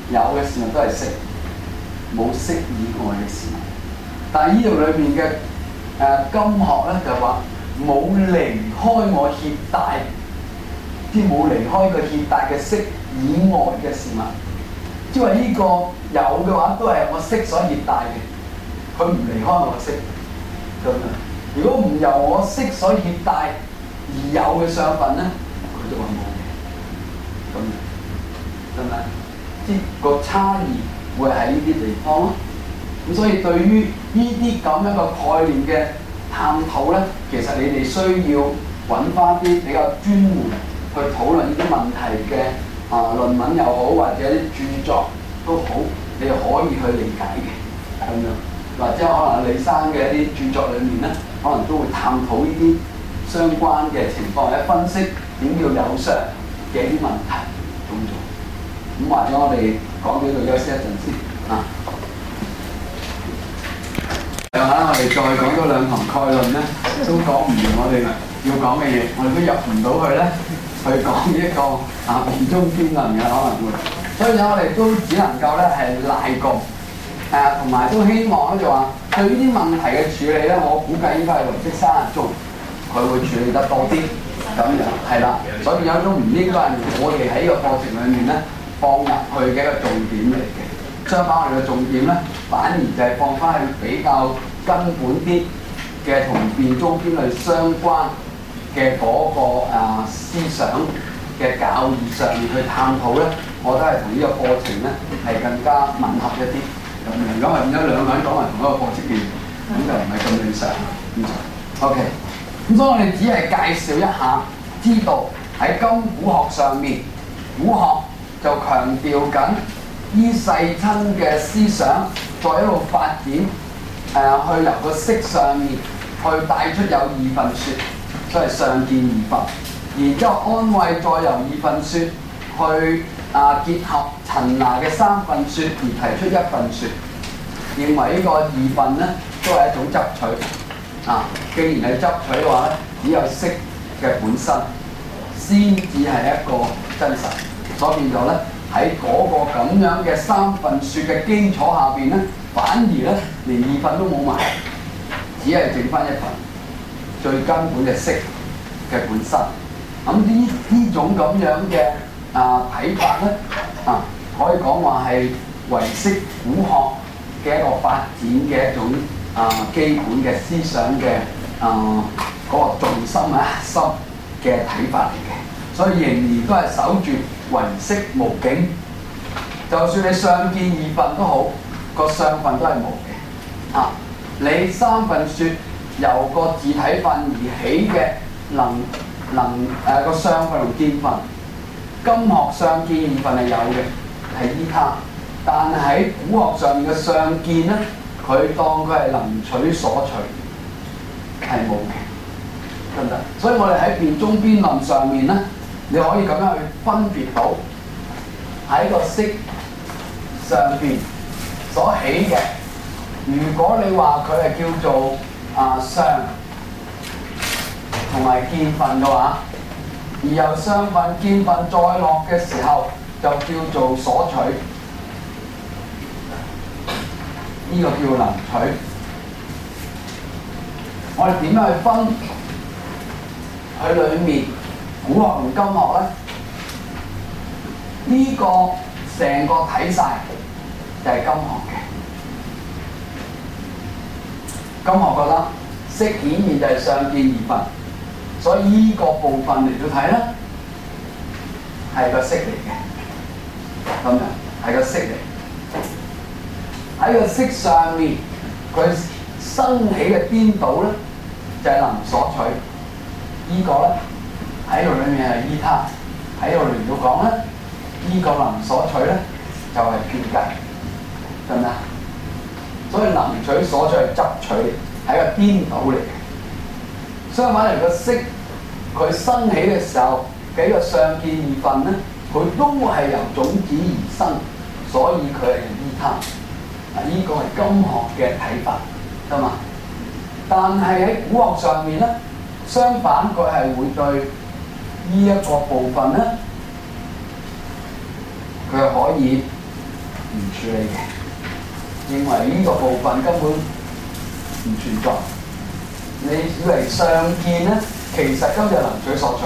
有嘅事物都係色，冇色以外嘅事物。但係呢度裏邊嘅誒金學咧就話冇離開我協帶，即係冇離開個協帶嘅色以外嘅事物。即係話呢個有嘅話都係我色所協帶嘅，佢唔離開我色咁樣。如果唔由我色所協帶而有嘅相分咧，佢就話冇嘅咁樣，係咪？即係個差異會喺呢啲地方咯。咁所以對於呢啲咁樣嘅概念嘅探討咧，其實你哋需要揾翻啲比較專門去討論呢啲問題嘅啊論文又好，或者啲著作都好，你哋可以去理解嘅咁樣。或者可能李生嘅一啲著作裏面咧，可能都會探討呢啲相關嘅情況，或者分析點叫有相嘅一啲問題咁做。咁或者我哋講到呢度休息一陣先啊。又啦，我哋再講多兩堂概論咧，都講唔完我哋要講嘅嘢，我哋都入唔到去咧，去講一個啊辯中邊論嘅可能會，所以咧我哋都只能夠咧係賴過，誒同埋都希望咧就話對呢啲問題嘅處理咧，我估計應該係唯識三十宗，佢會處理得多啲咁樣，係啦，所以有種唔應該係我哋喺個課程裏面咧放入去嘅一個重點嚟嘅。相反，我哋嘅重點咧，反而就係放翻去比較根本啲嘅同辯中邊類相關嘅嗰個啊思想嘅教義上面去探討咧，我覺得係同呢個課程咧係更加吻合一啲咁樣。咁啊變咗兩個人講埋同一個課程嘅，咁就唔係咁理想。咁就 OK。咁所以我哋只係介紹一下，知道喺金古學上面，古學就強調緊。依世親嘅思想，再一路發展，誒、呃、去由個色上面去帶出有二分説，所以上見二分，然之後安慰再由二分説去啊結合陳那嘅三分説而提出一分説，認為呢個二分咧都係一種執取啊。既然係執取嘅話咧，只有色嘅本身先至係一個真實，所以變咗咧。喺嗰個咁樣嘅三分説嘅基礎下邊咧，反而咧連二分都冇埋，只係剩翻一分，最根本嘅色嘅本身。咁呢呢種咁樣嘅啊睇法咧，啊可以講話係唯識古學嘅一個發展嘅一種啊基本嘅思想嘅啊嗰、那個重心啊核心嘅睇法嚟嘅，所以仍然都係守住。唯識無境，就算你相見二分都好，個相分都係無嘅。啊，你三分説由個自體分而起嘅能能誒個相分同見分，金學相見二分係有嘅，係依他。但係喺古學上面嘅相見咧，佢當佢係能取所取，係冇嘅，得唔得？所以我哋喺辯中邊論上面咧。你可以咁樣去分別到喺個色上邊所起嘅。如果你話佢係叫做啊相同埋見分嘅話，而由相分見分再落嘅時候，就叫做所取。呢、這個叫能取。我哋點樣去分佢裡面？古學同金學咧，呢、這個成個睇晒就係金學嘅。金學覺得色顯然就係相見二分，所以呢個部分嚟到睇咧係個色嚟嘅，咁樣係個色嚟。喺個色上面，佢生起嘅顛倒咧就係、是、能所取，這個、呢個咧。喺度裏面係依他，喺度嚟到講咧，依、這個能所取咧就係決計，得唔得？所以能取所取係執取，係一個顛倒嚟嘅。相反嚟個色，佢生起嘅時候幾個相見二分咧，佢都係由種子而生，所以佢係依他。啊，依個係金學嘅睇法，得嘛？但係喺古學上面咧，相反佢係會對。呢一個部分咧，佢係可以唔處理嘅，認為呢個部分根本唔存在。你以為相見咧，其實今日能取所取，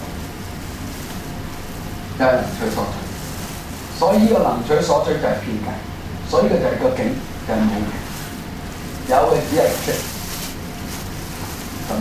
就係、是、能取所取。所以呢個能取所取就係騙計，所以呢個就係個境，就係冇嘅，有嘅只係識。咁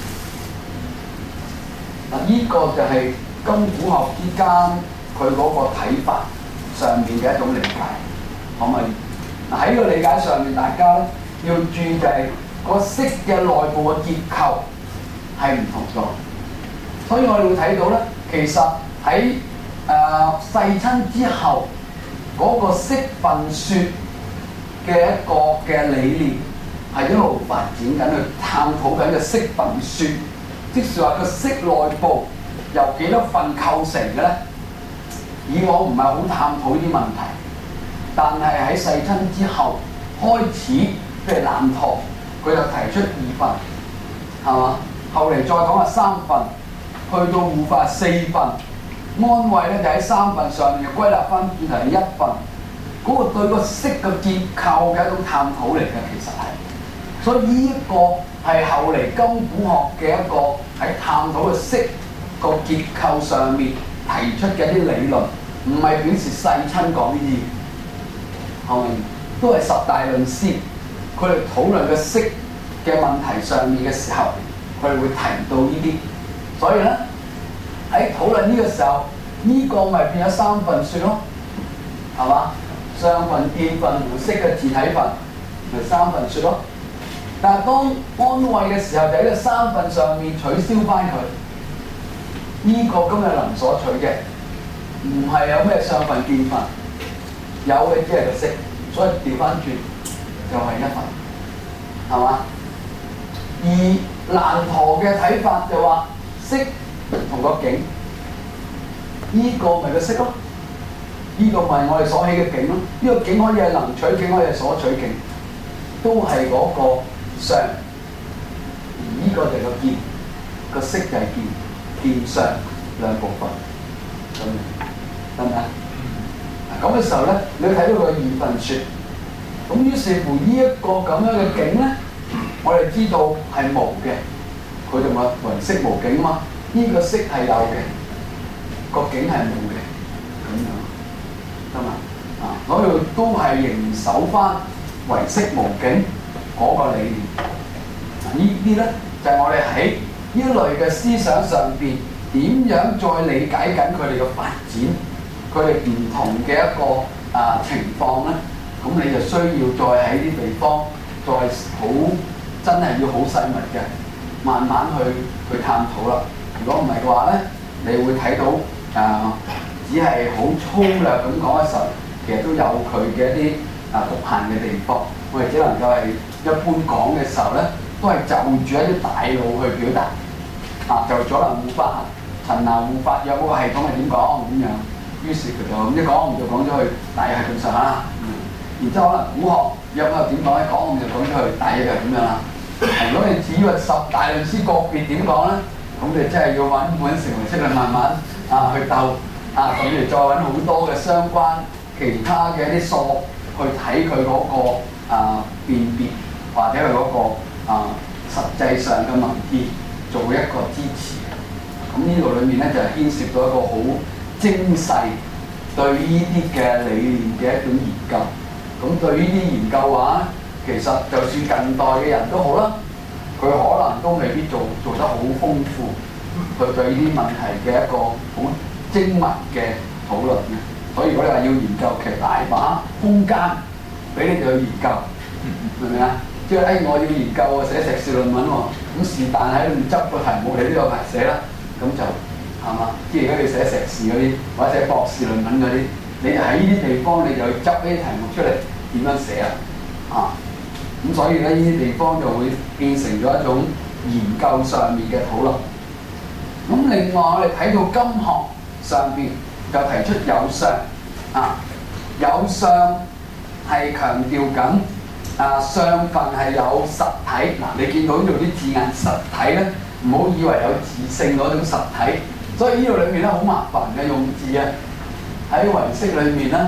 嗱，呢個就係今古學之間佢嗰個睇法上面嘅一種理解，可唔可以？嗱，喺呢個理解上面，大家咧要注意就係個識嘅內部嘅結構係唔同咗，所以我哋會睇到咧，其實喺誒世親之後嗰、那個識分説嘅一個嘅理念係一路發展緊，去探討緊嘅識分説，即係話個識內部由幾多份構成嘅咧？以往唔係好探討呢啲問題，但係喺世親之後開始，譬如南陀佢就提出二分，係嘛？後嚟再講係三分，去到護法四分，安慰咧就喺三分上面歸納翻轉頭係一分。嗰、那個對個識嘅結構嘅一種探討嚟嘅，其實係，所以呢一個係後嚟今古學嘅一個喺探討嘅識個結構上面提出嘅一啲理論，唔係表示世親講呢啲，係咪？都係十大論師，佢哋討論嘅識嘅問題上面嘅時候，佢哋會提到呢啲，所以咧喺討論呢個時候，呢、這個咪變咗三分説咯，係嘛？上分、見分、互識嘅自體分，咪三分説咯。但係當安慰嘅時候，就喺個三分上面取消翻佢。呢、這個今日能所取嘅，唔係有咩上分、見分，有嘅只係個識，所以調翻轉就係一分，係嘛？而難陀嘅睇法就話識同個境，呢、這個咪個識咯。呢個咪我哋所起嘅境咯，呢、這個境可以係能取境，可以係所取境，都係嗰個相。而呢個就係個見，個識就係見，見相兩部分，咁樣得唔得？咁嘅時候咧，你睇到個二分説，咁於是乎呢一個咁樣嘅境咧，我哋知道係無嘅，佢就話唯識無境嘛。呢、這個識係有嘅，個境係冇嘅，咁樣。啊，所以都係仍守翻唯識無境嗰個理念。啊，呢啲咧就係、是、我哋喺呢類嘅思想上邊點樣再理解緊佢哋嘅發展，佢哋唔同嘅一個啊情況咧。咁你就需要再喺啲地方再好真係要好細密嘅，慢慢去去探討啦。如果唔係嘅話咧，你會睇到啊。只係好粗略咁講嘅時候，其實都有佢嘅一啲啊局限嘅地方。我哋只能夠係一般講嘅時候咧，都係就住一啲大路去表達。啊，就左能護法、陳那護法有嗰個系統係點講咁樣。於是佢就咁一講，就講咗去大約係咁上下啦。然之後可能古學有冇點講咧？講我就講咗去大約就係咁樣啦。如果你至於話十大論師個別點講咧，咁你真係要揾本成為識嚟慢慢啊去鬥。啊，咁你再揾好多嘅相關其他嘅一啲數去睇佢嗰個啊辨別，或者佢嗰個啊實際上嘅文獻做一個支持。咁呢度裏面咧就係牽涉到一個好精細對呢啲嘅理念嘅一種研究。咁對於呢啲研究嘅話，其實就算近代嘅人都好啦，佢可能都未必做做得好豐富，佢對呢啲問題嘅一個好精密嘅討論嘅，所以如果你話要研究，其實大把空間俾你哋去研究，明唔明啊？即係誒，我要研究啊，寫碩士論文喎，咁是但喺度執個題目，你都有排寫啦，咁就係嘛？即係如果你寫碩士嗰啲或者寫博士論文嗰啲，你喺呢啲地方你就去執呢啲題目出嚟點樣寫啊？啊，咁所以咧呢啲地方就會變成咗一種研究上面嘅討論。咁另外我哋睇到今學上邊就提出有相啊，有相係強調緊啊，相分係有實體。嗱、啊，你見到呢度啲字眼實體咧，唔好以為有自性嗰種實體。所以呢度裏面咧好麻煩嘅用字啊，喺唯識裏面咧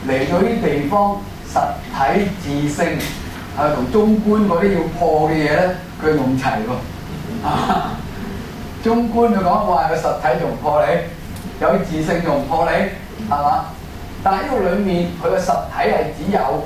嚟到啲地方實體自性係同中觀嗰啲要破嘅嘢咧，佢弄齊喎。啊，中觀就講話個實體仲唔破你，有自性仲唔破你，係嘛？但係呢個裡面佢嘅實體係只有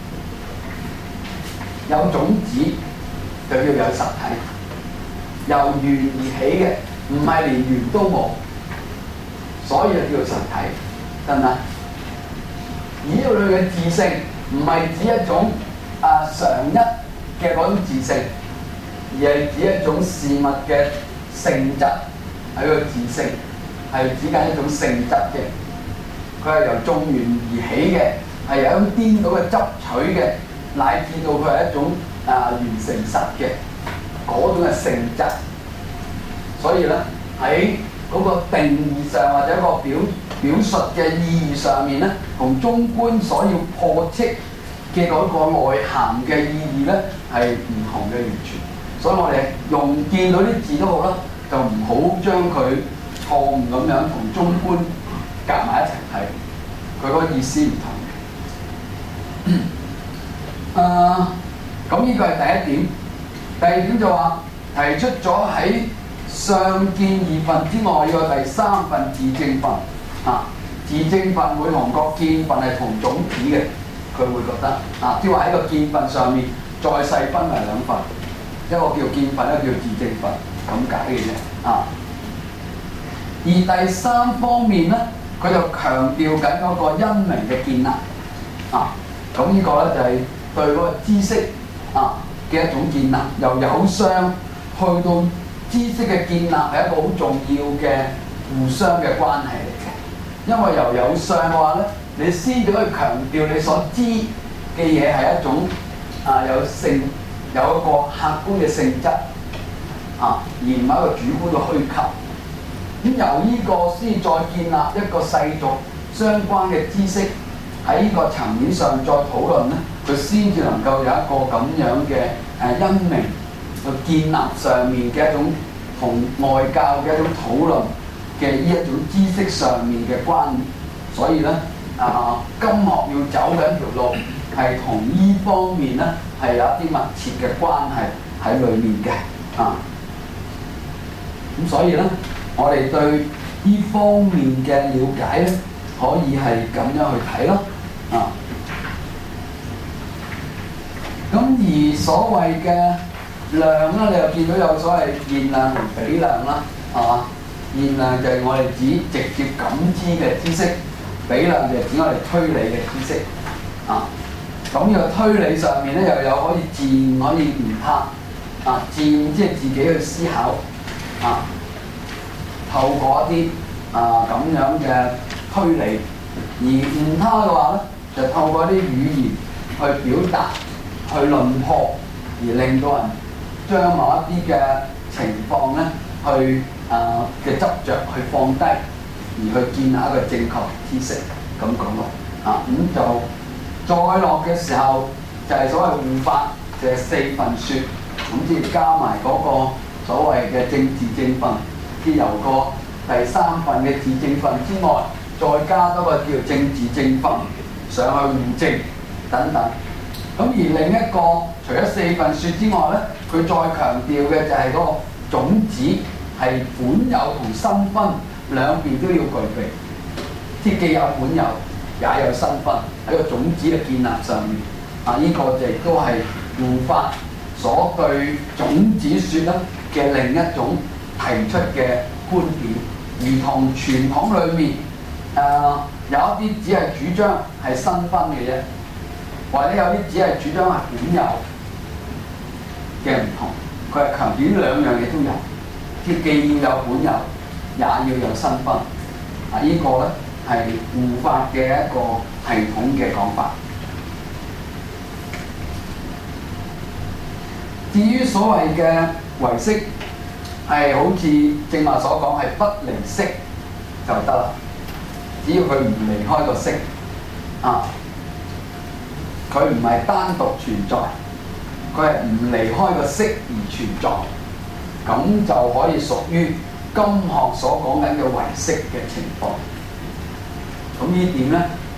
有種子，就要有實體，由緣而起嘅，唔係連緣都冇，所以就叫做實體，得唔得？而呢個裏嘅自性唔係指一種啊常一嘅嗰種自性，而係指一種事物嘅性質，係個自性，係指緊一種性質嘅。佢係由眾緣而起嘅，係有一種顛倒嘅執取嘅，乃至到佢係一種啊完成實嘅嗰種嘅性質。所以咧喺嗰個定義上或者一個表表述嘅意義上面咧，同中觀所要破斥嘅嗰個內涵嘅意義咧係唔同嘅完全。所以我哋用見到啲字都好啦，就唔好將佢錯誤咁樣同中觀夾埋一齊睇，佢嗰個意思唔同嘅。啊，咁呢個係第一點。第二點就話提出咗喺相見二分之外，要有第三份自證分。啊，自證分會同個見分係同種子嘅，佢會覺得啊，即係話喺個見分上面再細分為兩份，一個叫見分，一個叫自證分，咁解嘅啫。啊，而第三方面咧，佢就強調緊嗰個因明嘅建立。啊，咁呢個咧就係對嗰個知識啊嘅一種建立，由有相去到知識嘅建立係一個好重要嘅互相嘅關係嚟嘅。因為由有相嘅話咧，你先至可以強調你所知嘅嘢係一種啊有性有一個客觀嘅性質啊，而唔係一個主觀嘅虛構。咁由呢個先再建立一個世俗相關嘅知識喺呢個層面上再討論咧，佢先至能夠有一個咁樣嘅誒因明去建立上面嘅一種同外教嘅一種討論嘅呢一種知識上面嘅關聯。所以咧啊，今學要走緊條路係同呢方面咧係有一啲密切嘅關係喺裏面嘅啊。咁所以咧，我哋對呢方面嘅了解咧，可以係咁樣去睇咯啊。咁而所謂嘅量咧，你又見到有所謂現量同比量啦，係嘛？現量就係我哋指直接感知嘅知識，比量就係指我哋推理嘅知識啊。咁呢個推理上面咧，又有可以自悟可以悟他啊，自悟即係自己去思考啊。透過一啲啊咁樣嘅推理，而悟他嘅話咧，就透過一啲語言去表達、去論破，而令到人將某一啲嘅情況咧，去啊嘅執着去放低，而去建立一個正確知識。咁講咯，啊咁、嗯、就再落嘅時候就係、是、所謂護法，就係、是、四分説，咁即係加埋嗰個所謂嘅正自證分。即由個第三份嘅自證分之外，再加多個叫正自證分上去互證等等。咁而另一個除咗四分説之外咧，佢再強調嘅就係嗰個種子係本有同身分兩邊都要具備，即既有本有，也有身分喺個種子嘅建立上面。啊，呢、這個就亦都係護法所對種子説咧嘅另一種提出嘅觀點，如同傳統裏面誒、呃、有一啲只係主張係身分嘅啫，或者有啲只係主張係本有嘅唔同。佢係強調兩樣嘢都有，即既要有本有，也要有身分。啊，這個、呢個咧係護法嘅一個系統嘅講法。至於所謂嘅唯識，係好似正話所講，係不離識就得啦。只要佢唔離開個識啊，佢唔係單獨存在，佢係唔離開個識而存在，咁就可以屬於今學所講緊嘅唯識嘅情況。咁呢點咧，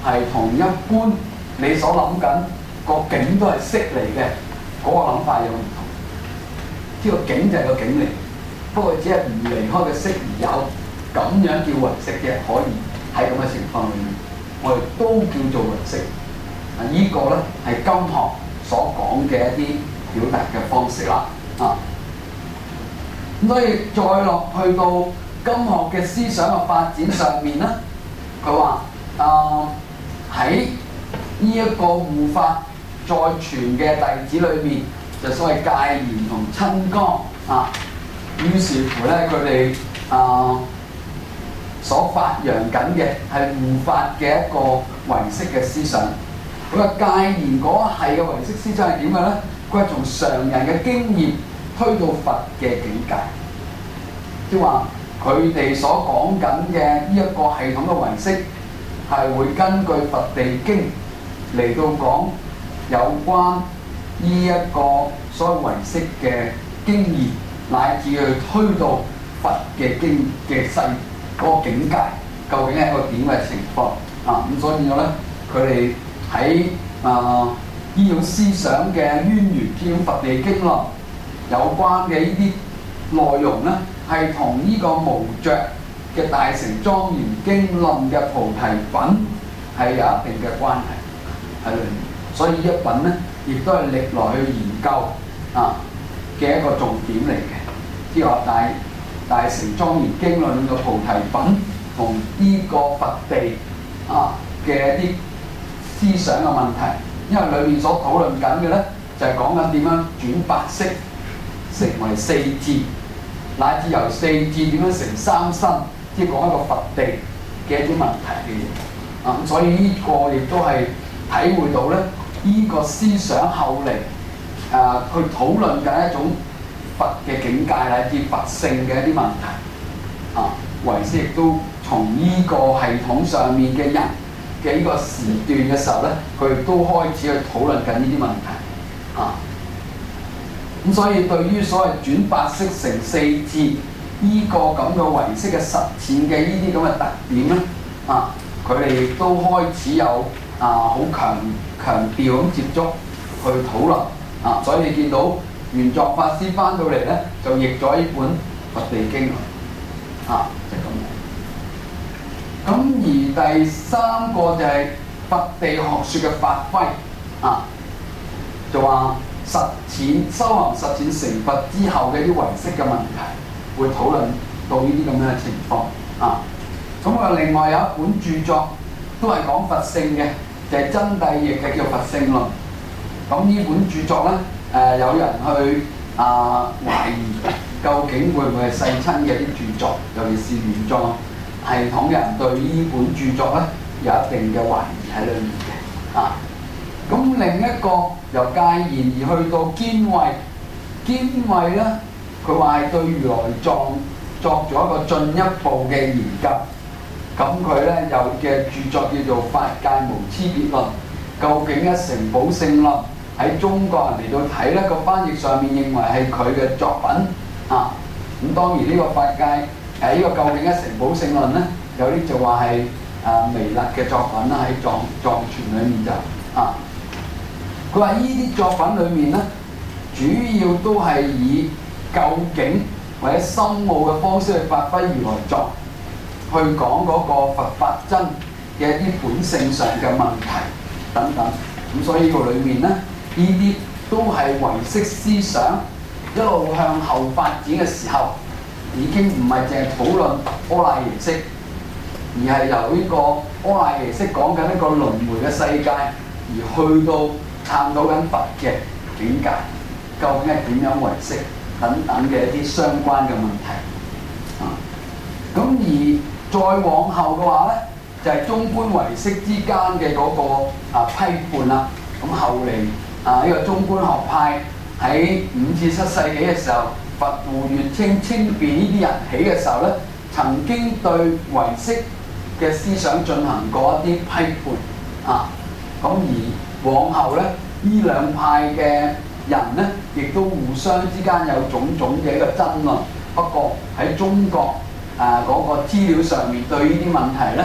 係同一般你所諗緊個境都係色嚟嘅嗰個諗法有唔同。呢個境就係個境嚟，不過只係唔離開嘅色而有，咁樣叫唯識嘅，可以喺咁嘅情況裏面，我哋都叫做唯識。啊，依個咧係金學所講嘅一啲表達嘅方式啦。啊，咁所以再落去到金學嘅思想嘅發展上面咧，佢話啊喺呢一個護法再傳嘅弟子裏面，就所謂戒賢同親江啊，於是乎咧佢哋啊所發揚緊嘅係護法嘅一個唯識嘅思想。佢話戒賢嗰一系嘅唯識思想係點嘅咧？佢係從常人嘅經驗推到佛嘅境界，即係話佢哋所講緊嘅呢一個系統嘅唯識係會根據佛地經嚟到講有關呢一個所謂唯識嘅經驗，乃至去推到佛嘅經嘅世嗰個境界，究竟係一個點嘅情況啊？咁所以變咗咧，佢哋喺啊呢種思想嘅淵源，呢種佛地經論有關嘅呢啲內容咧，係同呢個無著嘅大乘莊嚴經論嘅菩提品係有一定嘅關係喺裏面。所以呢一品咧，亦都係歷來去研究啊嘅一個重點嚟嘅。即係話大大乘莊嚴經論嘅菩提品同呢個佛地啊嘅一啲思想嘅問題，因為裏面所討論緊嘅咧，就係講緊點樣轉八識成為四智，乃至由四智點樣成三身，即係講一個佛地嘅一啲問題嘅嘢。啊，咁所以呢個亦都係體會到咧，呢、這個思想後嚟啊去討論緊一種佛嘅境界乃至佛性嘅一啲問題。啊，唯識亦都從呢個系統上面嘅人嘅呢個時段嘅時候咧，佢亦都開始去討論緊呢啲問題。啊，咁所以對於所謂轉八識成四智呢個咁嘅唯識嘅實踐嘅呢啲咁嘅特點咧，啊，佢哋亦都開始有啊好強強調咁接觸去討論。啊，所以你見到玄奘法師翻到嚟咧，就譯咗呢本《佛地經》啊，就咁、是、樣。咁而第三個就係佛地學説嘅發揮啊，就話實踐修行實踐成佛之後嘅啲唯識嘅問題，會討論到呢啲咁樣嘅情況啊。咁啊，另外有一本著作都係講佛性嘅，就係、是、真諦譯嘅叫《佛性論》。咁呢本著作咧，誒、呃、有人去啊懷疑究竟會唔會係世親嘅啲著作，尤其是玄奘系統嘅人對呢本著作咧有一定嘅懷疑喺裏面嘅啊。咁另一個由戒賢而去到堅慧，堅慧咧佢話係對如來藏作咗一個進一步嘅研究。咁佢咧有嘅著作叫做《法界無差別論》，究竟一成寶性論喺中國人嚟到睇咧，個翻譯上面認為係佢嘅作品啊。咁當然呢個法界誒呢、啊這個究竟一成寶性論咧，有啲就話係啊彌勒嘅作品啦，喺藏藏傳裏面就啊。佢話呢啲作品裏面咧，主要都係以究竟或者深奧嘅方式去發揮如來藏，去講嗰個佛法真嘅一啲本性上嘅問題等等。咁所以呢個裏面咧，呢啲都係唯識思想一路向後發展嘅時候，已經唔係淨係討論阿賴耶識，而係由呢個阿賴耶識講緊一個輪迴嘅世界，而去到探討緊佛嘅境界，究竟係點樣唯識等等嘅一啲相關嘅問題。啊，咁而再往後嘅話咧，就係、是、中觀唯識之間嘅嗰個啊批判啦。咁後嚟啊呢、這個中觀學派喺五至七世紀嘅時候，佛護月清清辯呢啲人起嘅時候咧，曾經對唯識嘅思想進行過一啲批判啊。咁而往後咧，呢兩派嘅人咧，亦都互相之間有種種嘅一個爭論。不過喺中國啊嗰、那個資料上面對呢啲問題咧，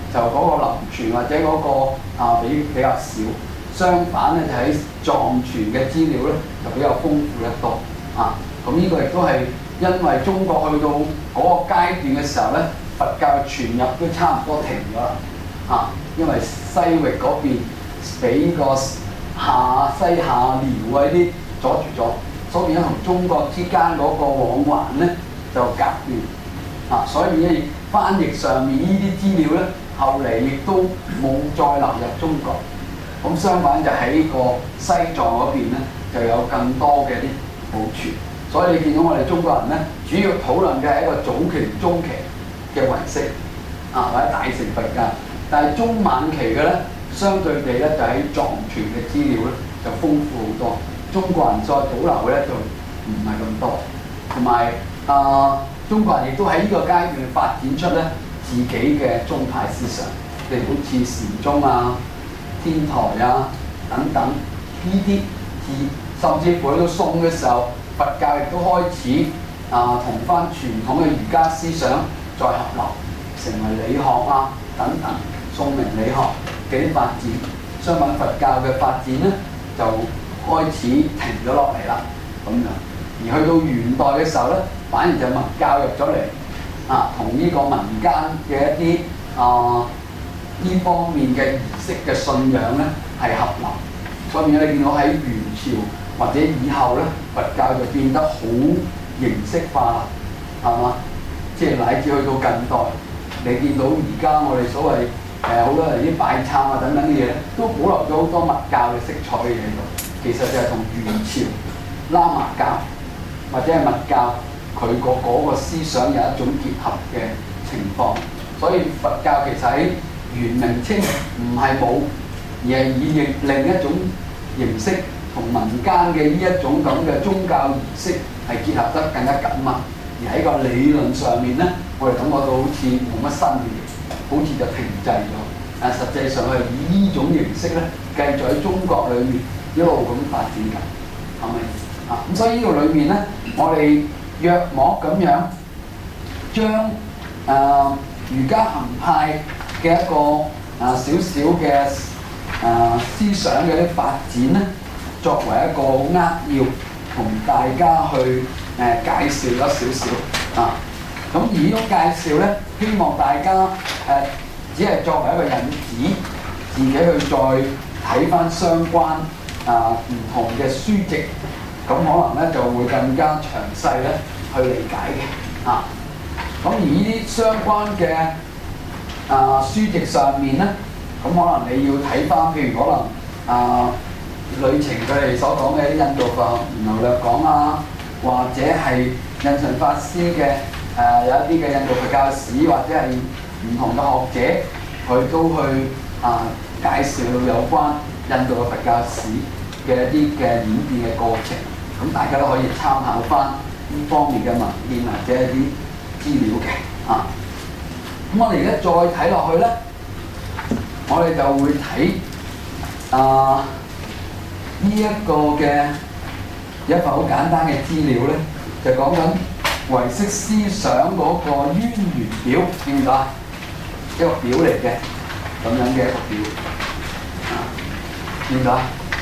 就嗰個流傳或者嗰、個啊比比較少。相反咧，就喺藏傳嘅資料咧就比較豐富得多啊！咁呢個亦都係因為中國去到嗰個階段嘅時候咧，佛教嘅傳入都差唔多停咗啦啊！因為西域嗰邊俾個夏西夏遼嗰啲阻住咗，所以變咗同中國之間嗰個往還咧就隔斷啊！所以咧翻譯上面呢啲資料咧，後嚟亦都冇再流入中國。咁相反就喺個西藏嗰邊咧，就有更多嘅啲保存。所以你見到我哋中國人咧，主要討論嘅係一個早期、中期嘅唯識啊，或者大乘佛教。但係中晚期嘅咧，相對地咧就喺藏傳嘅資料咧就豐富好多。中國人再保留嘅咧就唔係咁多。同埋啊，中國人亦都喺呢個階段發展出咧自己嘅宗派思想，譬如好似禪宗啊、天台啊等等呢啲，甚至乎去到宋嘅時候，佛教亦都開始啊同翻傳統嘅儒家思想再合流，成為理學啊等等，宋明理學嘅啲發展。相反佛教嘅發展咧就開始停咗落嚟啦，咁樣。而去到元代嘅時候咧，反而就文教入咗嚟啊，同呢個民間嘅一啲啊呢方面嘅儀式嘅信仰咧係合流，所以你見到喺元朝或者以後咧，佛教就變得好形式化啦，係嘛？即係乃至去到近代，你見到而家我哋所謂誒好多人啲拜懺啊等等嘅嘢咧，都保留咗好多密教嘅色彩嘅嘢喺度。其實就係同元朝喇嘛教或者係密教佢個嗰個思想有一種結合嘅情況。所以佛教其實喺元明清唔係冇，而係以另一種形式同民間嘅呢一種咁嘅宗教儀式係結合得更加緊密。而喺個理論上面咧，我哋感覺到好似冇乜新嘅嘢，好似就停滯咗。但實際上係以呢種形式咧，繼續喺中國裏面一路咁發展緊，係咪啊？咁所以呢個裏面咧，我哋約莫咁樣將誒、呃、儒家行派嘅一個啊少少嘅啊思想嘅啲發展咧，作為一個扼要同大家去誒、呃、介紹咗少少啊。咁而呢種介紹咧，希望大家誒、呃、只係作為一個引子，自己去再睇翻相關啊唔同嘅書籍，咁可能咧就會更加詳細咧去理解嘅啊。咁而呢啲相關嘅啊書籍上面咧，咁可能你要睇翻，譬如可能啊旅程佢哋所講嘅印度佛源流略講啊，或者係印順法師嘅誒、啊、有一啲嘅印度佛教史，或者係唔同嘅學者，佢都去啊介紹有關印度嘅佛教史嘅一啲嘅演變嘅過程，咁大家都可以參考翻呢方面嘅文獻或者一啲資料嘅啊。咁我哋而家再睇落去咧，我哋就會睇啊呢一個嘅一份好簡單嘅資料咧，就講緊唯識思想嗰個淵源表，見唔見到啊？一個表嚟嘅，咁樣嘅一個表啊，見唔見到啊？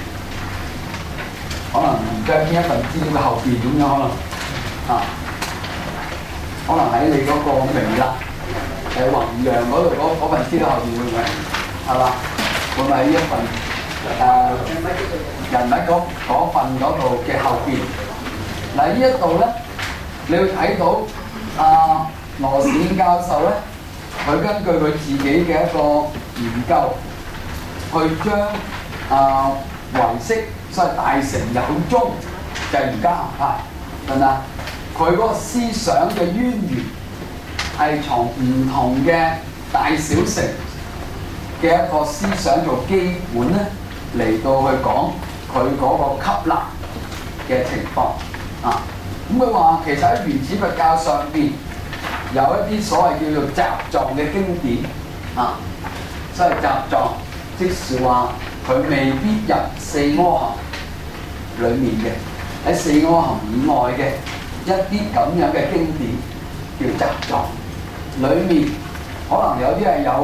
可能唔知邊一份資料嘅後邊咁樣可能啊，可能喺你嗰個微辣誒弘揚嗰度嗰份資料後邊會唔會係嘛？會唔會喺呢一份誒、呃、人物嗰嗰份嗰度嘅後邊？嗱，呢一度咧，你會睇到啊羅士燕教授咧，佢根據佢自己嘅一個研究，去將啊唯識所謂大乘有宗就係儒家行派，明唔明啊？佢嗰個思想嘅淵源係從唔同嘅大小乘嘅一個思想做基本咧，嚟到去講佢嗰個吸納嘅情況啊。咁佢話其實喺原始佛教上邊有一啲所謂叫做雜藏嘅經典啊，所謂雜藏，即是話佢未必入四阿含裡面嘅，喺四阿含以外嘅一啲咁樣嘅經典叫雜藏，裡面可能有啲係有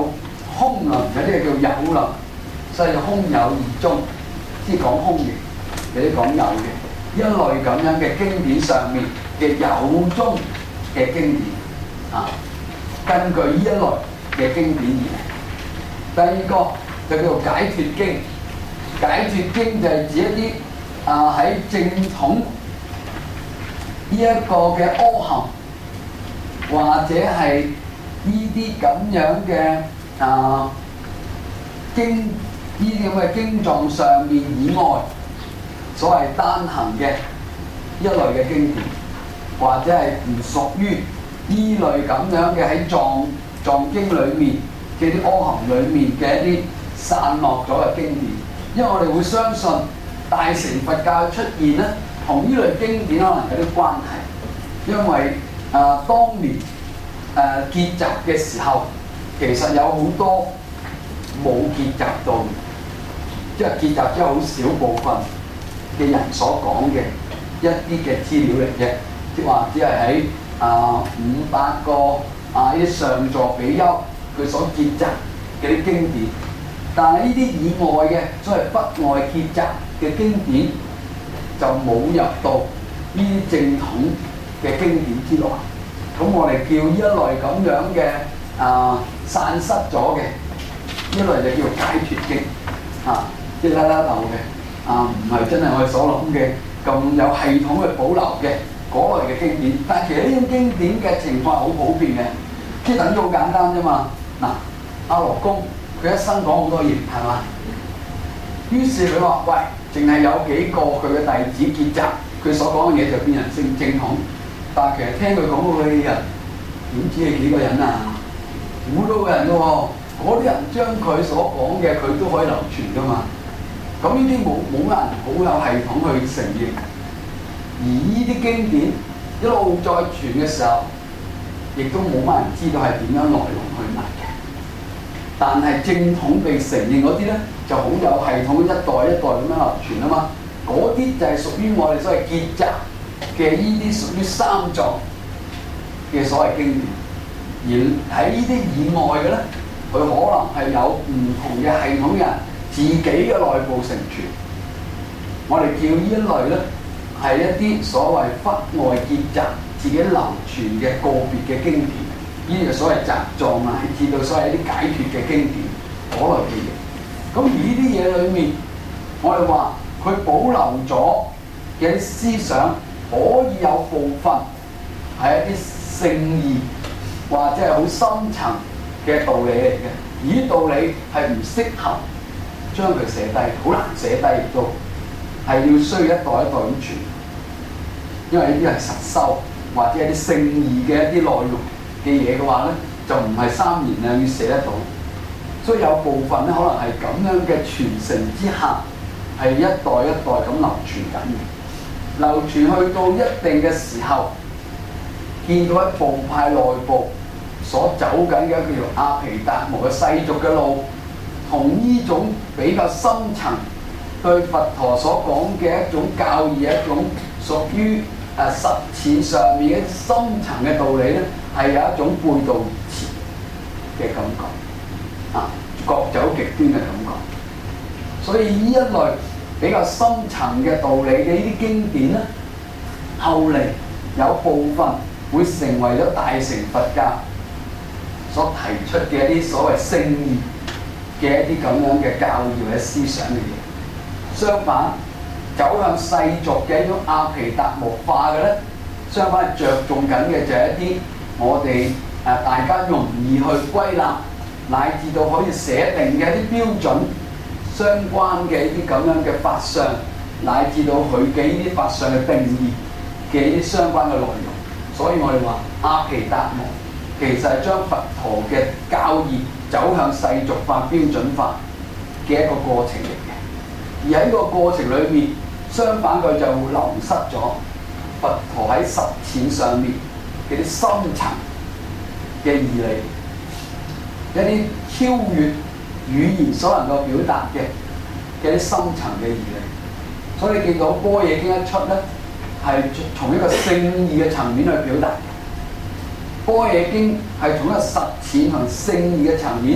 空論，有啲叫有論，所以空有二宗，即係講空嘅，有啲講有嘅，一類咁樣嘅經典上面嘅有宗嘅經典啊，根據呢一類嘅經典而嚟。第二個就叫做解脫經，解脫經就係指一啲啊喺正統呢一個嘅阿含，或者係呢啲咁樣嘅啊經，呢啲咁嘅經藏上面以外，所謂單行嘅一類嘅經典，或者係唔屬於呢類咁樣嘅喺藏藏經裏面嘅啲阿含裏面嘅一啲散落咗嘅經典，因為我哋會相信大乘佛教嘅出現咧，同呢類經典可能有啲關係，因為啊、呃、當年誒、呃、結集嘅時候，其實有好多冇結集到，即係結集只係好少部分嘅人所講嘅一啲嘅資料嚟嘅，即係話只係喺啊五百個啊啲上座比丘佢所結集嘅啲經典，但係呢啲以外嘅所謂北外結集嘅經典就冇入到呢啲正統嘅經典之內。咁我哋叫呢一類咁樣嘅啊散失咗嘅呢一類就叫解脫經啊，即係甩甩漏嘅啊，唔係真係我哋所諗嘅咁有系統去保留嘅嗰類嘅經典。但係其實呢種經典嘅情況係好普遍嘅，即係等於好簡單啫嘛。嗱，阿羅公佢一生講好多嘢，係嘛？於是佢話：喂，淨係有幾個佢嘅弟子結集，佢所講嘅嘢就變成正正統。但係其實聽佢講嗰啲人，點知係幾個人啊？好多個人㗎喎，嗰啲人將佢所講嘅佢都可以流傳㗎嘛。咁呢啲冇冇人好有系統去承認，而呢啲經典一路再傳嘅時候，亦都冇乜人知道係點樣來龍去脈嘅。但係正統被承認嗰啲咧，就好有系統，一代一代咁樣流傳啊嘛。嗰啲就係屬於我哋所謂結集嘅呢啲屬於三藏嘅所謂經典。而喺呢啲以外嘅咧，佢可能係有唔同嘅系統人自己嘅內部承傳。我哋叫呢一類咧係一啲所謂忽外結集自己流傳嘅個別嘅經典。呢啲就所謂集藏啊，至到所謂一啲解脫嘅經典嗰類嘅嘢。咁而呢啲嘢裏面，我哋話佢保留咗嘅啲思想，可以有部分係一啲聖義或者係好深層嘅道理嚟嘅。而啲道理係唔適合將佢寫低，好難寫低，亦都係要需要一代一代咁傳。因為呢啲係實修或者係啲聖義嘅一啲內容嘅嘢嘅話咧，就唔係三言兩語寫得到。所以有部分咧，可能係咁樣嘅傳承之下，係一代一代咁流傳緊嘅。流傳去到一定嘅時候，見到喺部派內部所走緊嘅一個叫阿毗達摩嘅世俗嘅路，同呢種比較深層對佛陀所講嘅一種教義，一種屬於誒實踐上面嘅深層嘅道理咧，係有一種背道而馳嘅感覺。啊，各走極端嘅感覺，所以呢一類比較深層嘅道理嘅呢啲經典咧，後嚟有部分會成為咗大乘佛教所提出嘅一啲所謂聖義嘅一啲咁樣嘅教義或者思想嘅嘢。相反，走向世俗嘅一種阿毗達摩化嘅咧，相反係着重緊嘅就係一啲我哋誒大家容易去歸納，乃至到可以寫定嘅一啲標準相關嘅一啲咁樣嘅法相，乃至到佢嘅呢啲法相嘅定義嘅一啲相關嘅內容。所以我哋話阿毗達摩其實係將佛陀嘅教義走向世俗化、標準化嘅一個過程嚟嘅。而喺呢個過程裏面，相反佢就會流失咗佛陀喺實踐上面嘅啲深層嘅義理。一啲超越語言所能夠表達嘅嘅啲深層嘅義理，所以你見到《般若經》一出咧，係從一個聖義嘅層面去表達嘅。《般若經》係從一個實踐同聖義嘅層面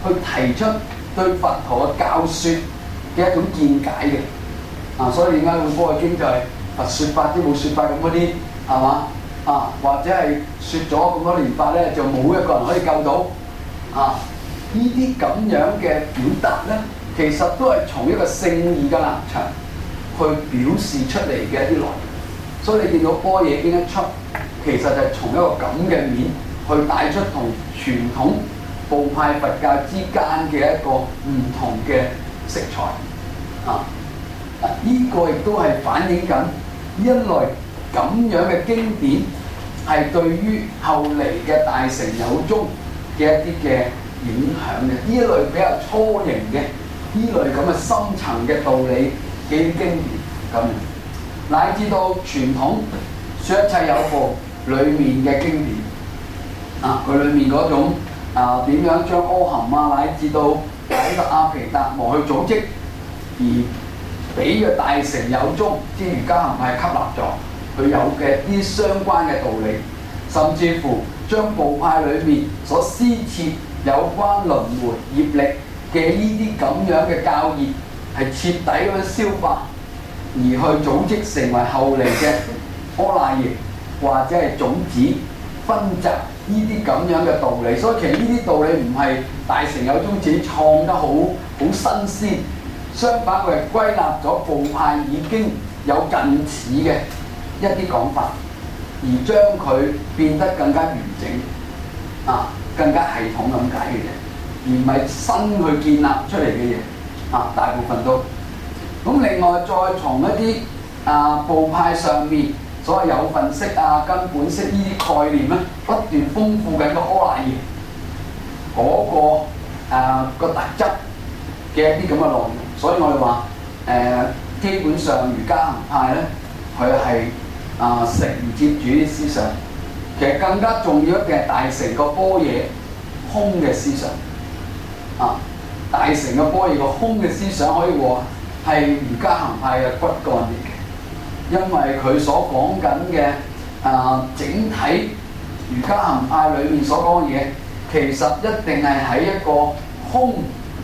去提出對佛陀嘅教説嘅一種見解嘅。啊，所以點解會《般若經》就係佛説法啲冇説法咁嗰啲係嘛？啊，或者係説咗咁多年法咧，就冇一個人可以救到啊！呢啲咁樣嘅表達咧，其實都係從一個聖義嘅立場去表示出嚟嘅一啲內容。所以你見到《般若經》一出，其實就係從一個咁嘅面去帶出同傳統部派佛教之間嘅一個唔同嘅色彩啊！呢、這個亦都係反映緊呢一類咁樣嘅經典係對於後嚟嘅大乘有宗嘅一啲嘅影響嘅。呢一類比較初型嘅呢類咁嘅深層嘅道理嘅經典咁樣，乃至到傳統說一切有部裡面嘅經典啊，佢裡面嗰種啊點樣將阿含啊，乃至到喺個阿毗達摩去組織而俾個大乘有宗即瑜伽行派吸納咗佢有嘅啲相關嘅道理，甚至乎將部派裏面所施設有關輪迴業力嘅呢啲咁樣嘅教義係徹底咁樣消化，而去組織成為後嚟嘅阿賴耶或者係種子分集呢啲咁樣嘅道理。所以其實呢啲道理唔係大乘有宗自己創得好好新鮮，相反佢係歸納咗部派已經有近似嘅一啲講法，而將佢變得更加完整啊，更加系統咁解嘅嘢，而唔係新去建立出嚟嘅嘢啊，大部分都咁。另外再從一啲啊部派上面所謂有分式啊、根本式呢啲概念咧，不斷豐富緊個阿賴耶嗰個啊個特質嘅一啲咁嘅內容。所以我哋話誒，基本上瑜伽行派咧，佢係啊承接住啲思想。其實更加重要嘅係大乘個般若空嘅思想啊，大乘個般若個空嘅思想可以話係瑜伽行派嘅骨幹嚟嘅，因為佢所講緊嘅啊整體瑜伽行派裏面所講嘅嘢，其實一定係喺一個空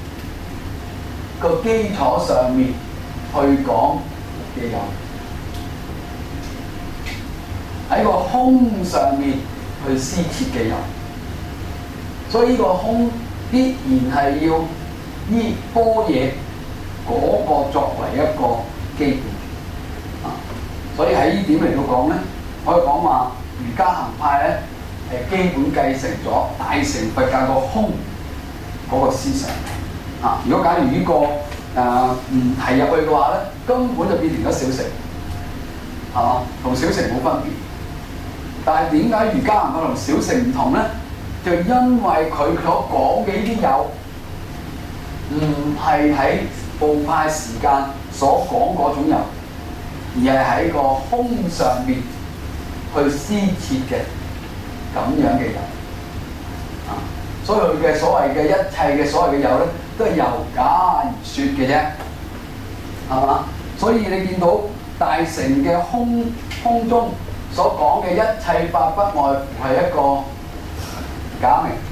個基礎上面去講嘅有，喺個空上面去施設嘅有，所以呢個空必然係要依般若嗰個作為一個基本啊。所以喺呢點嚟到講咧，可以講話瑜伽行派咧係基本繼承咗大乘佛教個空嗰個思想。啊！如果假如呢、這個誒唔、呃、提入去嘅話咧，根本就變成咗小乘，係嘛？同小乘冇分別。但係點解瑜伽行派同小乘唔同咧？就因為佢所講嘅呢啲有，唔係喺部派時間所講嗰種有，而係喺個空上面去施設嘅咁樣嘅有。啊！所以佢嘅所謂嘅一切嘅所謂嘅有咧，都係由假而說嘅啫，係嘛？所以你見到大乘嘅空空中所講嘅一切法，不外乎係一個假名，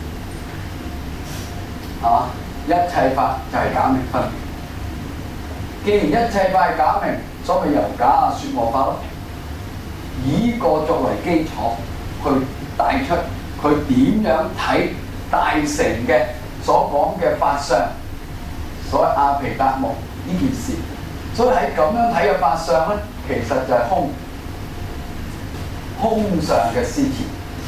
係嘛？一切法就係假名分別。既然一切法係假名，所謂由假說我法咯，以呢個作為基礎去帶出佢點樣睇大乘嘅所講嘅法相，所謂阿毗達摩呢件事。所以喺咁樣睇嘅法相咧，其實就係空，空上嘅施設，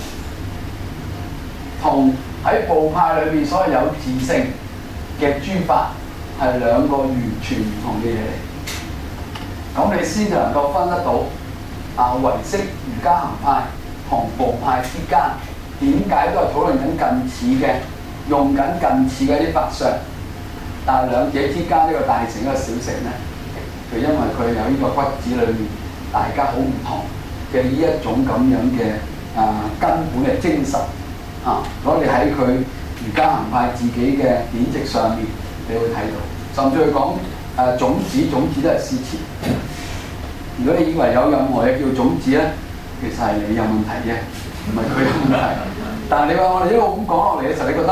同喺部派裏面所謂有自性嘅諸法係兩個完全唔同嘅嘢嚟。咁你先就能夠分得到啊唯識瑜伽行派同部派之間點解都係討論緊近似嘅，用緊近似嘅啲法相，但係兩者之間呢個大乘一個小乘咧，就因為佢有呢個骨子裏面大家好唔同嘅呢一種咁樣嘅啊根本嘅精神啊，所以喺佢瑜伽行派自己嘅典籍上面，你會睇到，甚至佢講誒種子，種子都係施設。如果你以為有任何嘢叫種子咧，其實係你有問題啫，唔係佢有問題。但係你話我哋一路咁講落嚟嘅時候，你覺得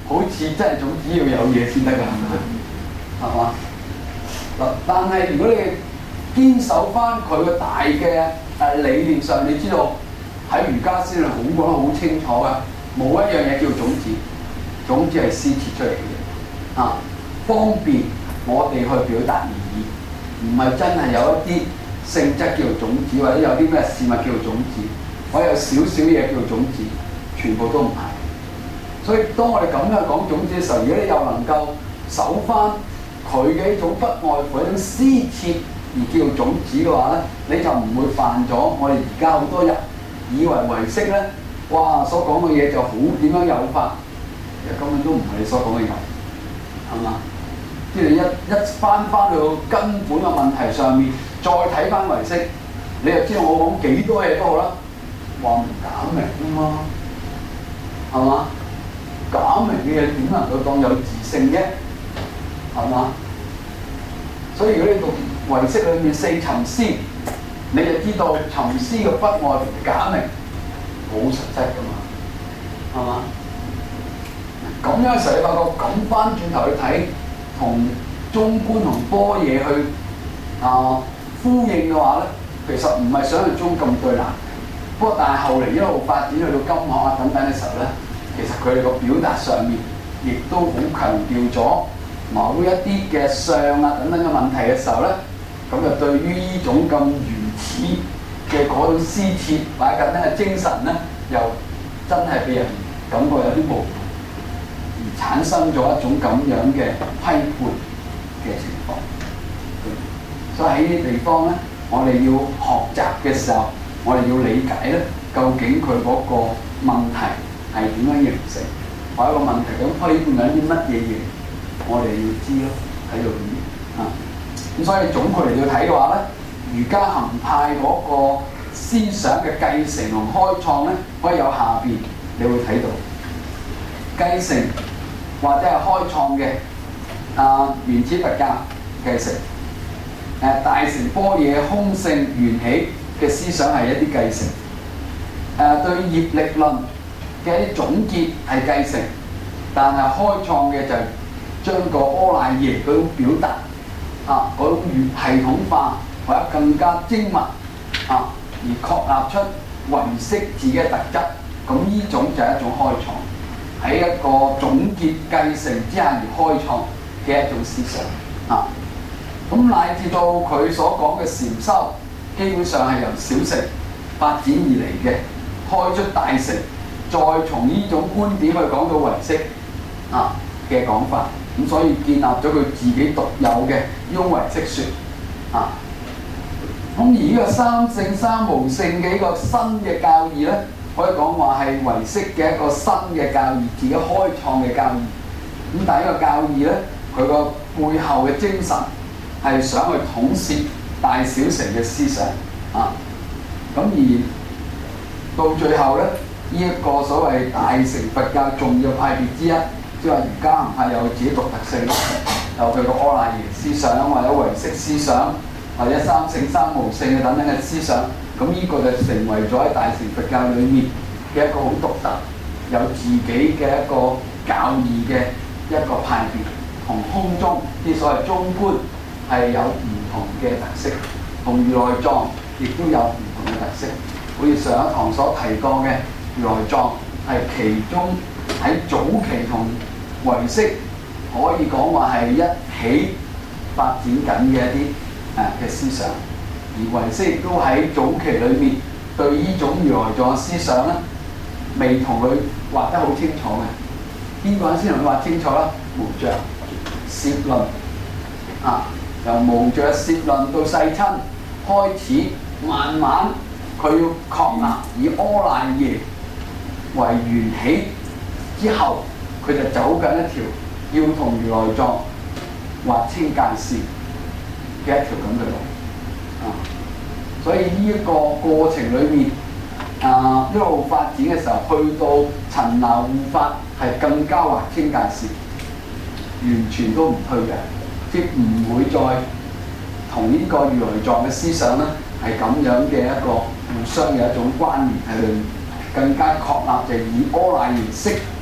好似真係種子要有嘢先得㗎，係咪？係嘛？嗱，但係如果你堅守翻佢個大嘅誒理念上，你知道喺儒家思想好講得好清楚㗎，冇一樣嘢叫種子，種子係施設出嚟嘅，啊，方便我哋去表達而已，唔係真係有一啲性質叫做種子，或者有啲咩事物叫做種子，或者有少少嘢叫做種子，全部都唔係。所以當我哋咁樣講種子嘅時候，如果你又能夠守翻佢嘅一種不外乎一種施設而叫做種子嘅話咧，你就唔會犯咗我哋而家好多人以為唯識咧，哇所講嘅嘢就好點樣有法，其實根本都唔係你所講嘅有，係嘛？即係你一一翻翻去到根本嘅問題上面，再睇翻唯識，你就知道我講幾多嘢都好啦，話唔假名啊嘛，係嘛？假名嘅嘢點能夠當有自性啫？係嘛？所以如果你讀唯識裏面四尋思，你就知道尋思嘅不外乎假名，好實質㗎嘛，係嘛？咁樣嘅時候，你發覺咁翻轉頭去睇，同中觀同般若去啊呼應嘅話咧，其實唔係想象中咁對立。不過但係後嚟一路發展去到金學啊等等嘅時候咧，其實佢哋個表達上面亦都好強調咗某一啲嘅相啊等等嘅問題嘅時候咧，咁就對於呢種咁原始嘅嗰種施設或者等等嘅精神咧，又真係俾人感覺有啲模糊，而產生咗一種咁樣嘅批判嘅情況。所以喺呢啲地方咧，我哋要學習嘅時候，我哋要理解咧，究竟佢嗰個問題係點樣形成，或者個問題咁批判緊啲乜嘢嘢，我哋要知咯，喺度邊啊？咁所以總括嚟到睇嘅話咧，儒家行派嗰個思想嘅繼承同開創咧，可以有下邊你會睇到繼承或者係開創嘅啊原始佛教繼承，誒、啊、大乘般若空性緣起嘅思想係一啲繼承，誒、啊、對業力論嘅一啲總結係繼承，但係開創嘅就係將個阿賴耶嗰種表達啊嗰種越系統化或者更加精密啊，而確立出唯識自己嘅特質，咁呢種就係一種開創，喺一個總結繼承之下而開創嘅一種思想啊。咁乃至到佢所講嘅禪修，基本上係由小乘發展而嚟嘅，開出大乘，再從呢種觀點去講到唯識啊嘅講法，咁所以建立咗佢自己獨有嘅呢種唯識說啊。咁而呢個三性三無性嘅一個新嘅教義咧，可以講話係唯識嘅一個新嘅教義，自己開創嘅教義。咁但係呢個教義咧，佢個背後嘅精神係想去統攝大小乘嘅思想啊。咁而到最後咧，呢、這、一個所謂大乘佛教重要派別之一，即係話儒家行派有自己獨特性，有佢個阿賴耶思想或者唯識思想，或者三性三無性嘅等等嘅思想，咁呢個就成為咗喺大乘佛教裏面嘅一個好獨特，有自己嘅一個教義嘅一個派別，同空中啲所謂中觀係有唔同嘅特色，同如來藏亦都有唔同嘅特色。好似上一堂所提過嘅如來藏係其中喺早期同唯識可以講話係一起發展緊嘅一啲誒嘅思想，而唯識亦都喺早期裏面對呢種如來藏嘅思想咧，未同佢畫得好清楚嘅。邊個人先同佢畫清楚啦？無著攝論啊，由無著攝論到世親開始，慢慢佢要確立以阿賴耶為緣起之後，佢就走緊一條要同如來藏劃清界線嘅一條咁嘅路啊。所以呢一個過程裏面啊，一路發展嘅時候，去到陳那護法係更加劃清界線，完全都唔退讓，即唔會再同呢個如來藏嘅思想咧係咁樣嘅一個互相嘅一種關聯喺裏面，更加確立就以阿賴耶識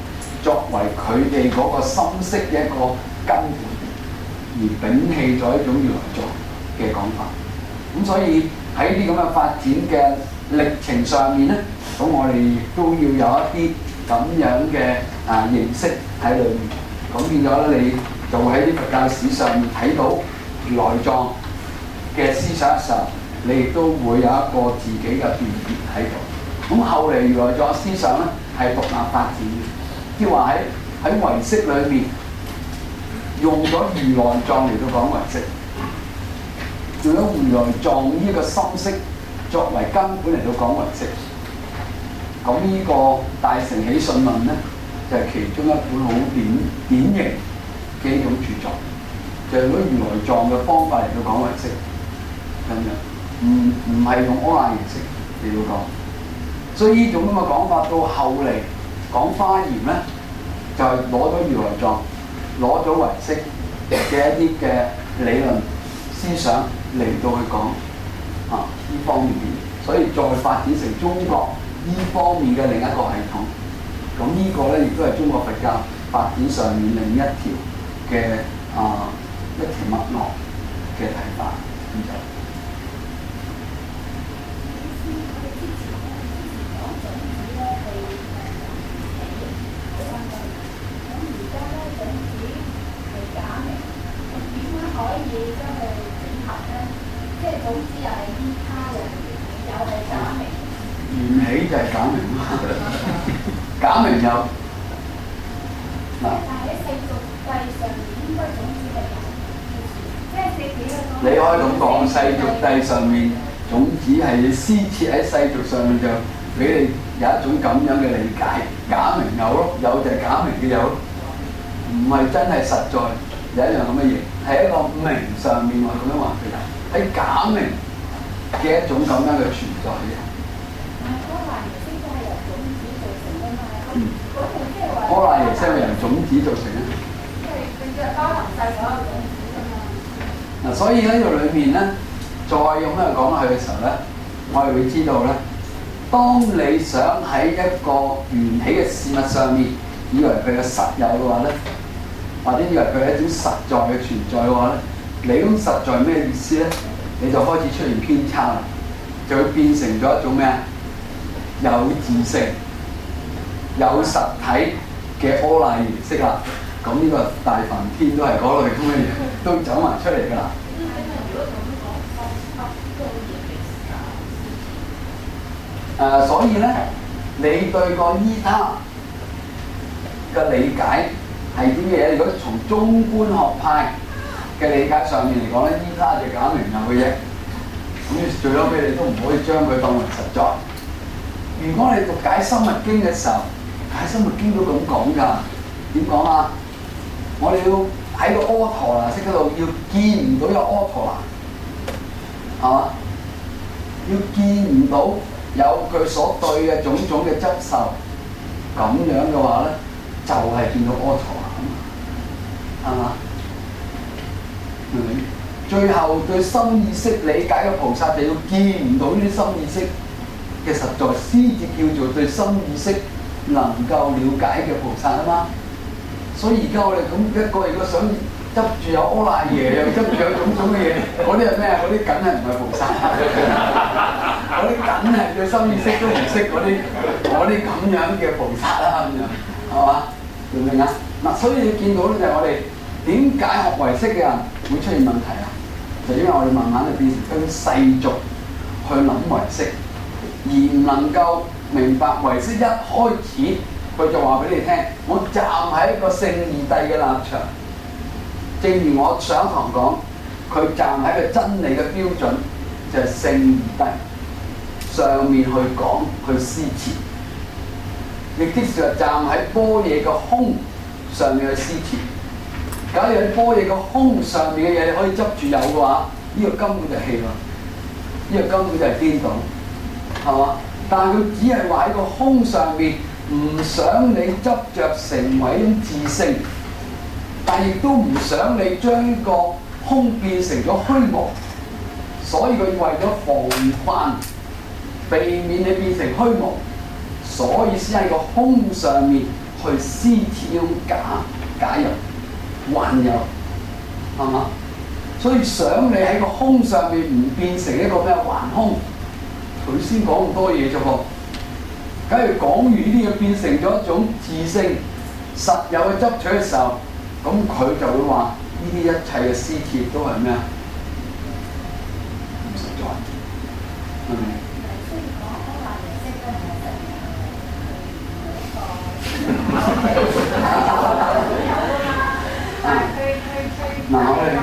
作為佢哋嗰個心識嘅一個根本，而摒棄咗一種如來藏嘅講法。咁所以喺啲咁嘅發展嘅歷程上面咧，咁我哋都要有一啲咁樣嘅啊認識喺裏面。咁變咗咧，你就會喺啲佛教史上面睇到如來藏嘅思想嘅時候，你亦都會有一個自己嘅辨別喺度。咁後嚟如來藏思想咧係獨立發展嘅，即係話喺喺唯識裏面用咗如來藏嚟到講唯識，用咗如來藏呢個心識作為根本嚟到講唯識。咁呢個《大乘起信論》咧就係、是、其中一本好典典型嘅一種著作，就係、用咗如來藏嘅方法嚟到講唯識咁樣，唔唔係用阿賴耶識嚟到講。所以呢種咁嘅講法到後嚟講華嚴咧，就係攞咗如來藏，攞咗唯識嘅一啲嘅理論思想嚟到去講啊呢方面嘅嘢，所以再發展成中國呢方面嘅另一個系統。咁呢個咧亦都係中國佛教發展上面另一條嘅啊一條脈絡嘅睇法咁就。 可以將佢整合咧，即係總之又係依他嘅，又係假名。 緣起就係假名啦，假名有嗱。 但係喺世俗諦上面應該總之係有，即係四幾個。 你可以咁講，世俗諦上面種子係施設喺世俗上面，就俾你有一種咁樣嘅理解。假名有咯，有就係假名嘅有咯，唔係真係實在。有一樣咁嘅嘢，係一個名上面我咁樣話佢，喺假名嘅一種咁樣嘅存在嘅。 阿賴耶識都係由種子造成㗎嘛？ 嗯。 嗰條即係話。 阿賴耶識係由種子造成啊。 即係佢就包含晒所有種子㗎嘛。 嗱，所以喺度裏面咧，再用咩講落去嘅時候咧，我哋會知道咧，當你想喺一個緣起嘅事物上面，以為佢嘅實有嘅話咧。或者以為佢係一種實在嘅存在嘅話咧，你咁實在咩意思咧？你就開始出現偏差啦，就會變成咗一種咩啊？有自性、有實體嘅阿賴耶識啦。咁呢個大梵天都係嗰類咁嘅嘢，都走埋出嚟㗎啦。誒、呃，所以咧，你對個依他嘅理解係啲咩嘢？如果從中觀學派嘅理解上面嚟講咧，依他就假名有嘅嘢，咁最後尾你都唔可以將佢當為實在。如果你讀解深密經嘅時候，解深密經都咁講㗎，點講啊？我哋要喺個阿陀羅識嗰度要見唔到有阿陀羅，係嘛？要見唔到有佢所對嘅種種嘅執受，咁樣嘅話咧，就係、是、見到阿陀羅。係嘛？明唔明？最後對心意識理解嘅菩薩就要見唔到呢啲心意識嘅實在，先至叫做對心意識能夠了解嘅菩薩啊嘛。所以而家我哋咁一個，如果想執住有阿賴耶，又執住有種種嘅嘢，嗰啲係咩？嗰啲梗係唔係菩薩？嗰啲梗係對心意識都唔識嗰啲，嗰啲咁樣嘅菩薩啦，咁樣係嘛？明唔明啊？嗱，所以你見到咧，就係我哋點解學唯識嘅人會出現問題啊？就因為我哋慢慢就變成跟世俗去諗唯識，而唔能夠明白唯識一開始佢就話俾你聽，我站喺一個聖義諦嘅立場，正如我上一堂講，佢站喺個真理嘅標準就係聖義諦上面去講去施設，亦即是話站喺般若嘅空上面去施設。假如喺般若嘅空上面嘅嘢你可以執住有嘅話，呢、這個根本就係戲咯，呢、這個根本就係顛倒，係嘛？但係佢只係話喺個空上面，唔想你執着成為一種自性，但亦都唔想你將呢個空變成咗虛無，所以佢為咗防範避免你變成虛無，所以先喺個空上面去撕鐵呢種假假有幻有，係嘛？所以想你喺個空上面唔變成一個咩幻空，佢先講咁多嘢啫噃。假如講完呢啲嘢變成咗一種自性實有嘅執取嘅時候，咁佢就會話呢啲一切嘅撕鐵都係咩啊？唔實在，係咪？嗱，我哋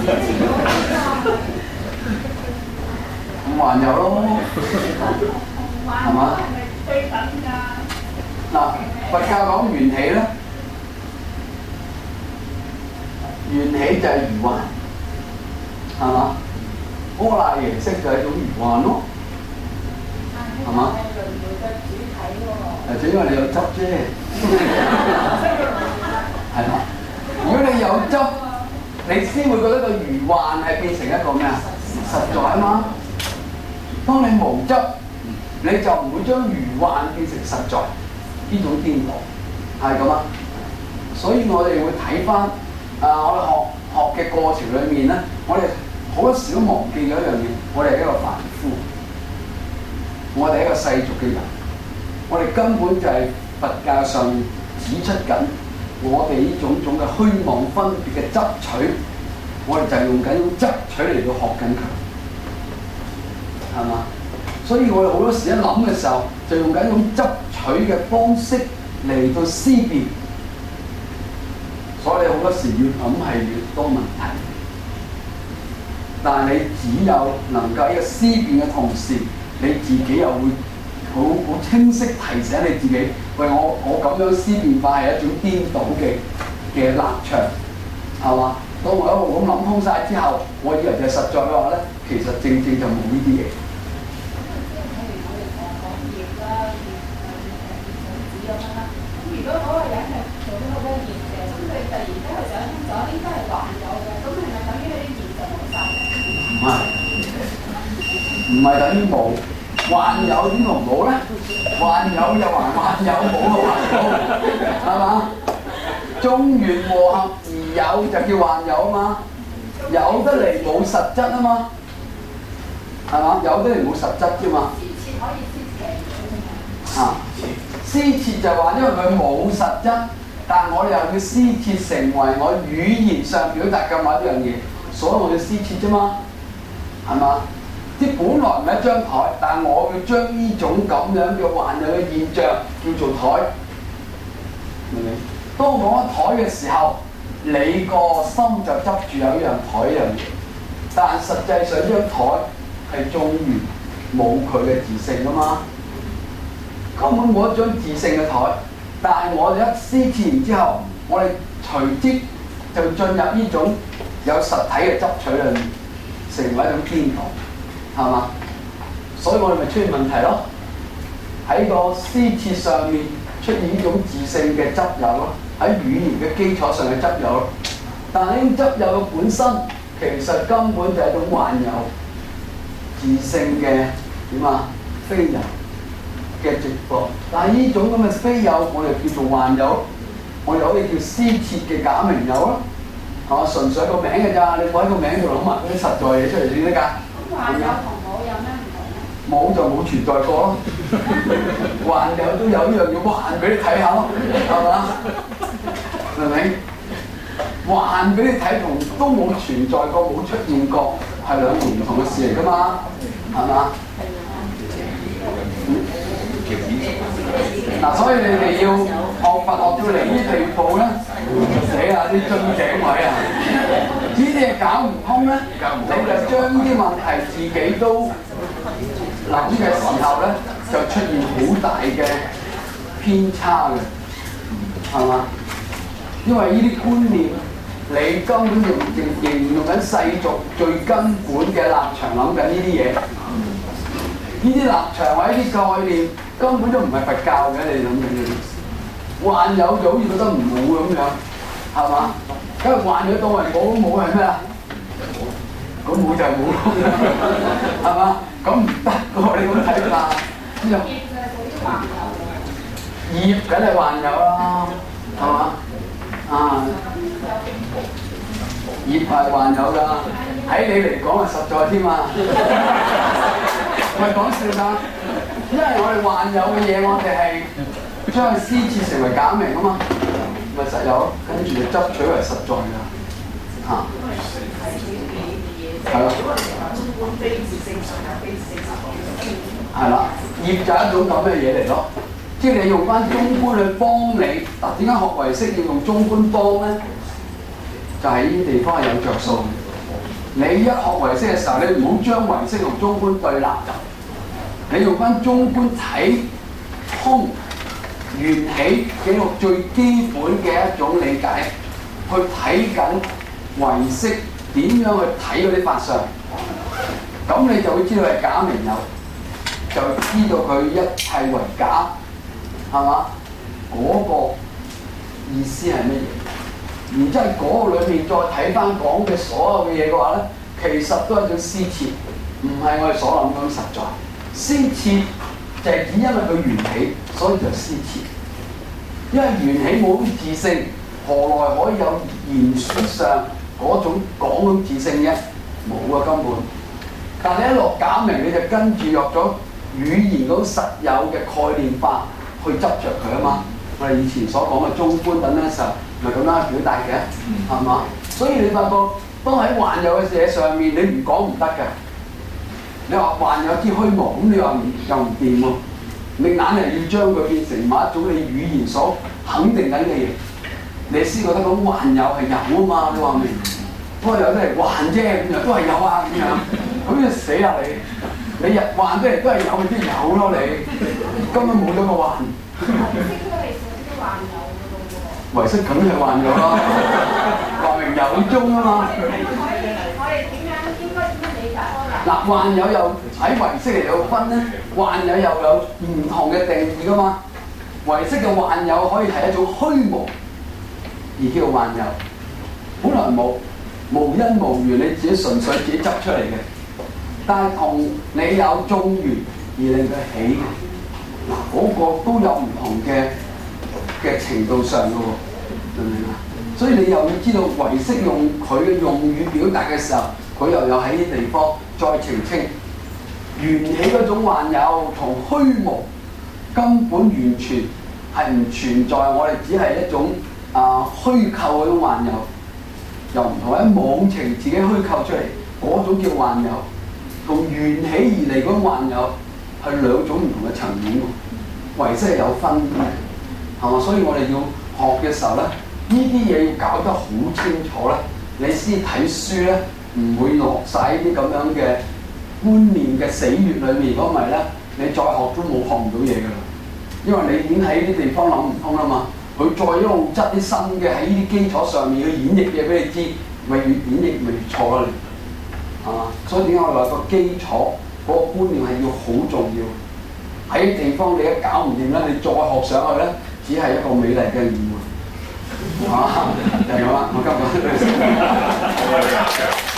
咁還有咯，係嘛？嗱，佛教講緣起咧，緣起就係如幻，係嘛？阿賴耶識就係一種如幻咯，係嘛？誒，只因為你有執啫，係嘛？如果你有執，你先會覺得個如幻係變成一個咩啊？實在啊嘛。當你無執，你就唔會將如幻變成實在，呢種顛倒係咁啊。所以我哋會睇翻啊，我哋學學嘅過程裏面咧，我哋好多時都忘記咗一樣嘢，我哋係一個凡夫，我哋係一個世俗嘅人，我哋根本就係佛教上指出緊。我哋呢種種嘅虛妄分別嘅執取，我哋就係用緊種執取嚟到學緊佢，係嘛？所以我哋好多時一諗嘅時候，就用緊種執取嘅方式嚟到思辨，所以好多時越諗係越多問題。但係你只有能夠喺個思辨嘅同時，你自己又會好好清晰提醒你自己，喂，我我咁樣思辨法係一種顛倒嘅嘅立場，係嘛？當我一路咁諗通晒之後，我以為就係實在嘅話咧，其實正正就冇呢啲嘢。 咁如果嗰個人係做咗好多業嘅，咁佢突然間佢想通咗，應該係還有嘅，咁係咪等於佢啲業就冇晒？ 唔係，唔係等於冇。還有點同冇咧？還有又還還有，冇就還冇，係嘛？眾緣和合而有就叫還有啊嘛，有得嚟冇實質啊嘛，係嘛？有得嚟冇實質啫嘛。 施設可以施設。 啊，施設就話因為佢冇實質，但我哋又要施設成為我語言上表達嘅某一樣嘢，所以我要施設啫嘛，係嘛？即本來唔係一張台，但係我要將呢種咁樣嘅幻有嘅現象叫做台，明唔明？當我講台嘅時候，你個心就執住有一樣台一樣嘢，但實際上張台係眾緣冇佢嘅自性噶嘛，根本冇一張自性嘅台。但係我哋一施設完之後，我哋隨即就進入呢種有實體嘅執取裏面，成為一種顛倒。係嘛？所以我哋咪出現問題咯。喺個施設上面出現呢種自性嘅執有咯，喺語言嘅基礎上嘅執有咯。但係呢種執有嘅本身，其實根本就係一種幻有自性嘅點啊非有嘅直播。但係呢種咁嘅非有，我哋叫做幻有，我哋可以叫施設嘅假名有咯。係嘛？純粹個名嘅咋，你冇喺個名度諗埋嗰啲實在嘢出嚟先得㗎。 幻有同冇有咩唔同咧？ 冇就冇存在過咯，幻有都有一樣嘢幻俾你睇下咯，係嘛？明唔明？幻俾你睇同都冇存在過、冇出現過係兩件唔同嘅事嚟㗎嘛，係嘛？嗱、嗯，所以你哋要學佛學到嚟呢地步咧，寫下啲樽頸位啊！呢啲嘢搞唔通咧，你就將啲問題自己都諗嘅時候咧，就出現好大嘅偏差嘅，係嘛？因為呢啲觀念，你根本用仍仍用緊世俗最根本嘅立場諗緊呢啲嘢，呢啲立場或者啲概念根本都唔係佛教嘅，你諗緊嘅。幻有就好似覺得唔冇咁樣，係嘛？咁幻有當為冇，冇係咩啊？咁冇就係冇咯，係嘛？咁唔得嘅喎，你咁睇法。呢就業梗係還有啦，係嘛？啊，業係還有㗎，喺你嚟講係實在添啊！唔係講笑㗎，因為我哋還有嘅嘢，我哋係將佢施設成為假名啊嘛，咪實有，跟住就執取為實在㗎，嚇、啊。係咯。係啦，業就係一種咁嘅嘢嚟咯，即係你用翻中觀去幫你。嗱，點解學唯識要用中觀幫咧？就係呢啲地方係有着數。你一學唯識嘅時候，你唔好將唯識同中觀對立，你用翻中觀睇空緣起嘅一個最基本嘅一種理解，去睇緊唯識點樣去睇嗰啲法相，咁你就會知道係假名有。就知道佢一切為假，係嘛？嗰、那個意思係乜嘢？然之後嗰個裏面再睇翻講嘅所有嘅嘢嘅話咧，其實都係一種施設，唔係我哋所諗咁實在。施設就係只因為佢緣起，所以就施設。因為緣起冇自性，何來可以有言說上嗰種講咁自性嘅？冇啊，根本。但係你一落假名，你就跟住落咗語言嗰實有嘅概念化去執着佢啊嘛！我哋以前所講嘅中觀等等嘅時候，咪咁樣表達嘅，係嘛？所以你發覺，當喺還有嘅嘢上面，你唔講唔得嘅。你話還有啲虛無，咁你話又唔掂喎。你硬係要將佢變成某一種你語言所肯定緊嘅嘢，你先覺得講還有係有啊嘛？你話明？不過有啲係還啫，咁又都係有啊咁樣，咁就死啦你！你日還出嚟都係有，咪即係有咯你，根本冇咗個還。唯識梗係還有啦，話明有中啊嘛。 我哋點樣應該點樣理解開？ 嗱，還有又喺唯識嚟有分咧，還有又有唔同嘅定義噶嘛。唯識嘅還有可以係一種虛無，而叫做還有，本來冇無因無緣，你自己純粹自己執出嚟嘅。但係同你有眾緣而令佢起嘅，嗱、那、嗰個都有唔同嘅嘅程度上嘅喎，明唔明啊？所以你又要知道唯識用佢嘅用語表達嘅時候，佢又有喺啲地方再澄清，緣起嗰種還有同虛無根本完全係唔存在，我哋只係一種啊虛構嗰種還有，又唔同喺妄情自己虛構出嚟嗰種叫還有。同緣起而嚟嗰種還有係兩種唔同嘅層面喎，唯識係有分嘅，係嘛？所以我哋要學嘅時候咧，呢啲嘢要搞得好清楚咧，你先睇書咧唔會落晒呢啲咁樣嘅觀念嘅死穴裏面。如果唔係咧，你再學都冇學唔到嘢㗎啦，因為你已經喺呢啲地方諗唔通啦嘛。佢再一路執啲新嘅喺呢啲基礎上面去演繹嘢俾你知，咪越演繹咪越錯啦你。啊，所以點解我話個基礎嗰、那個觀念係要好重要？喺地方你一搞唔掂咧，你再學上去咧，只係一個美麗嘅誤會。啊，就係咁啦，我今日。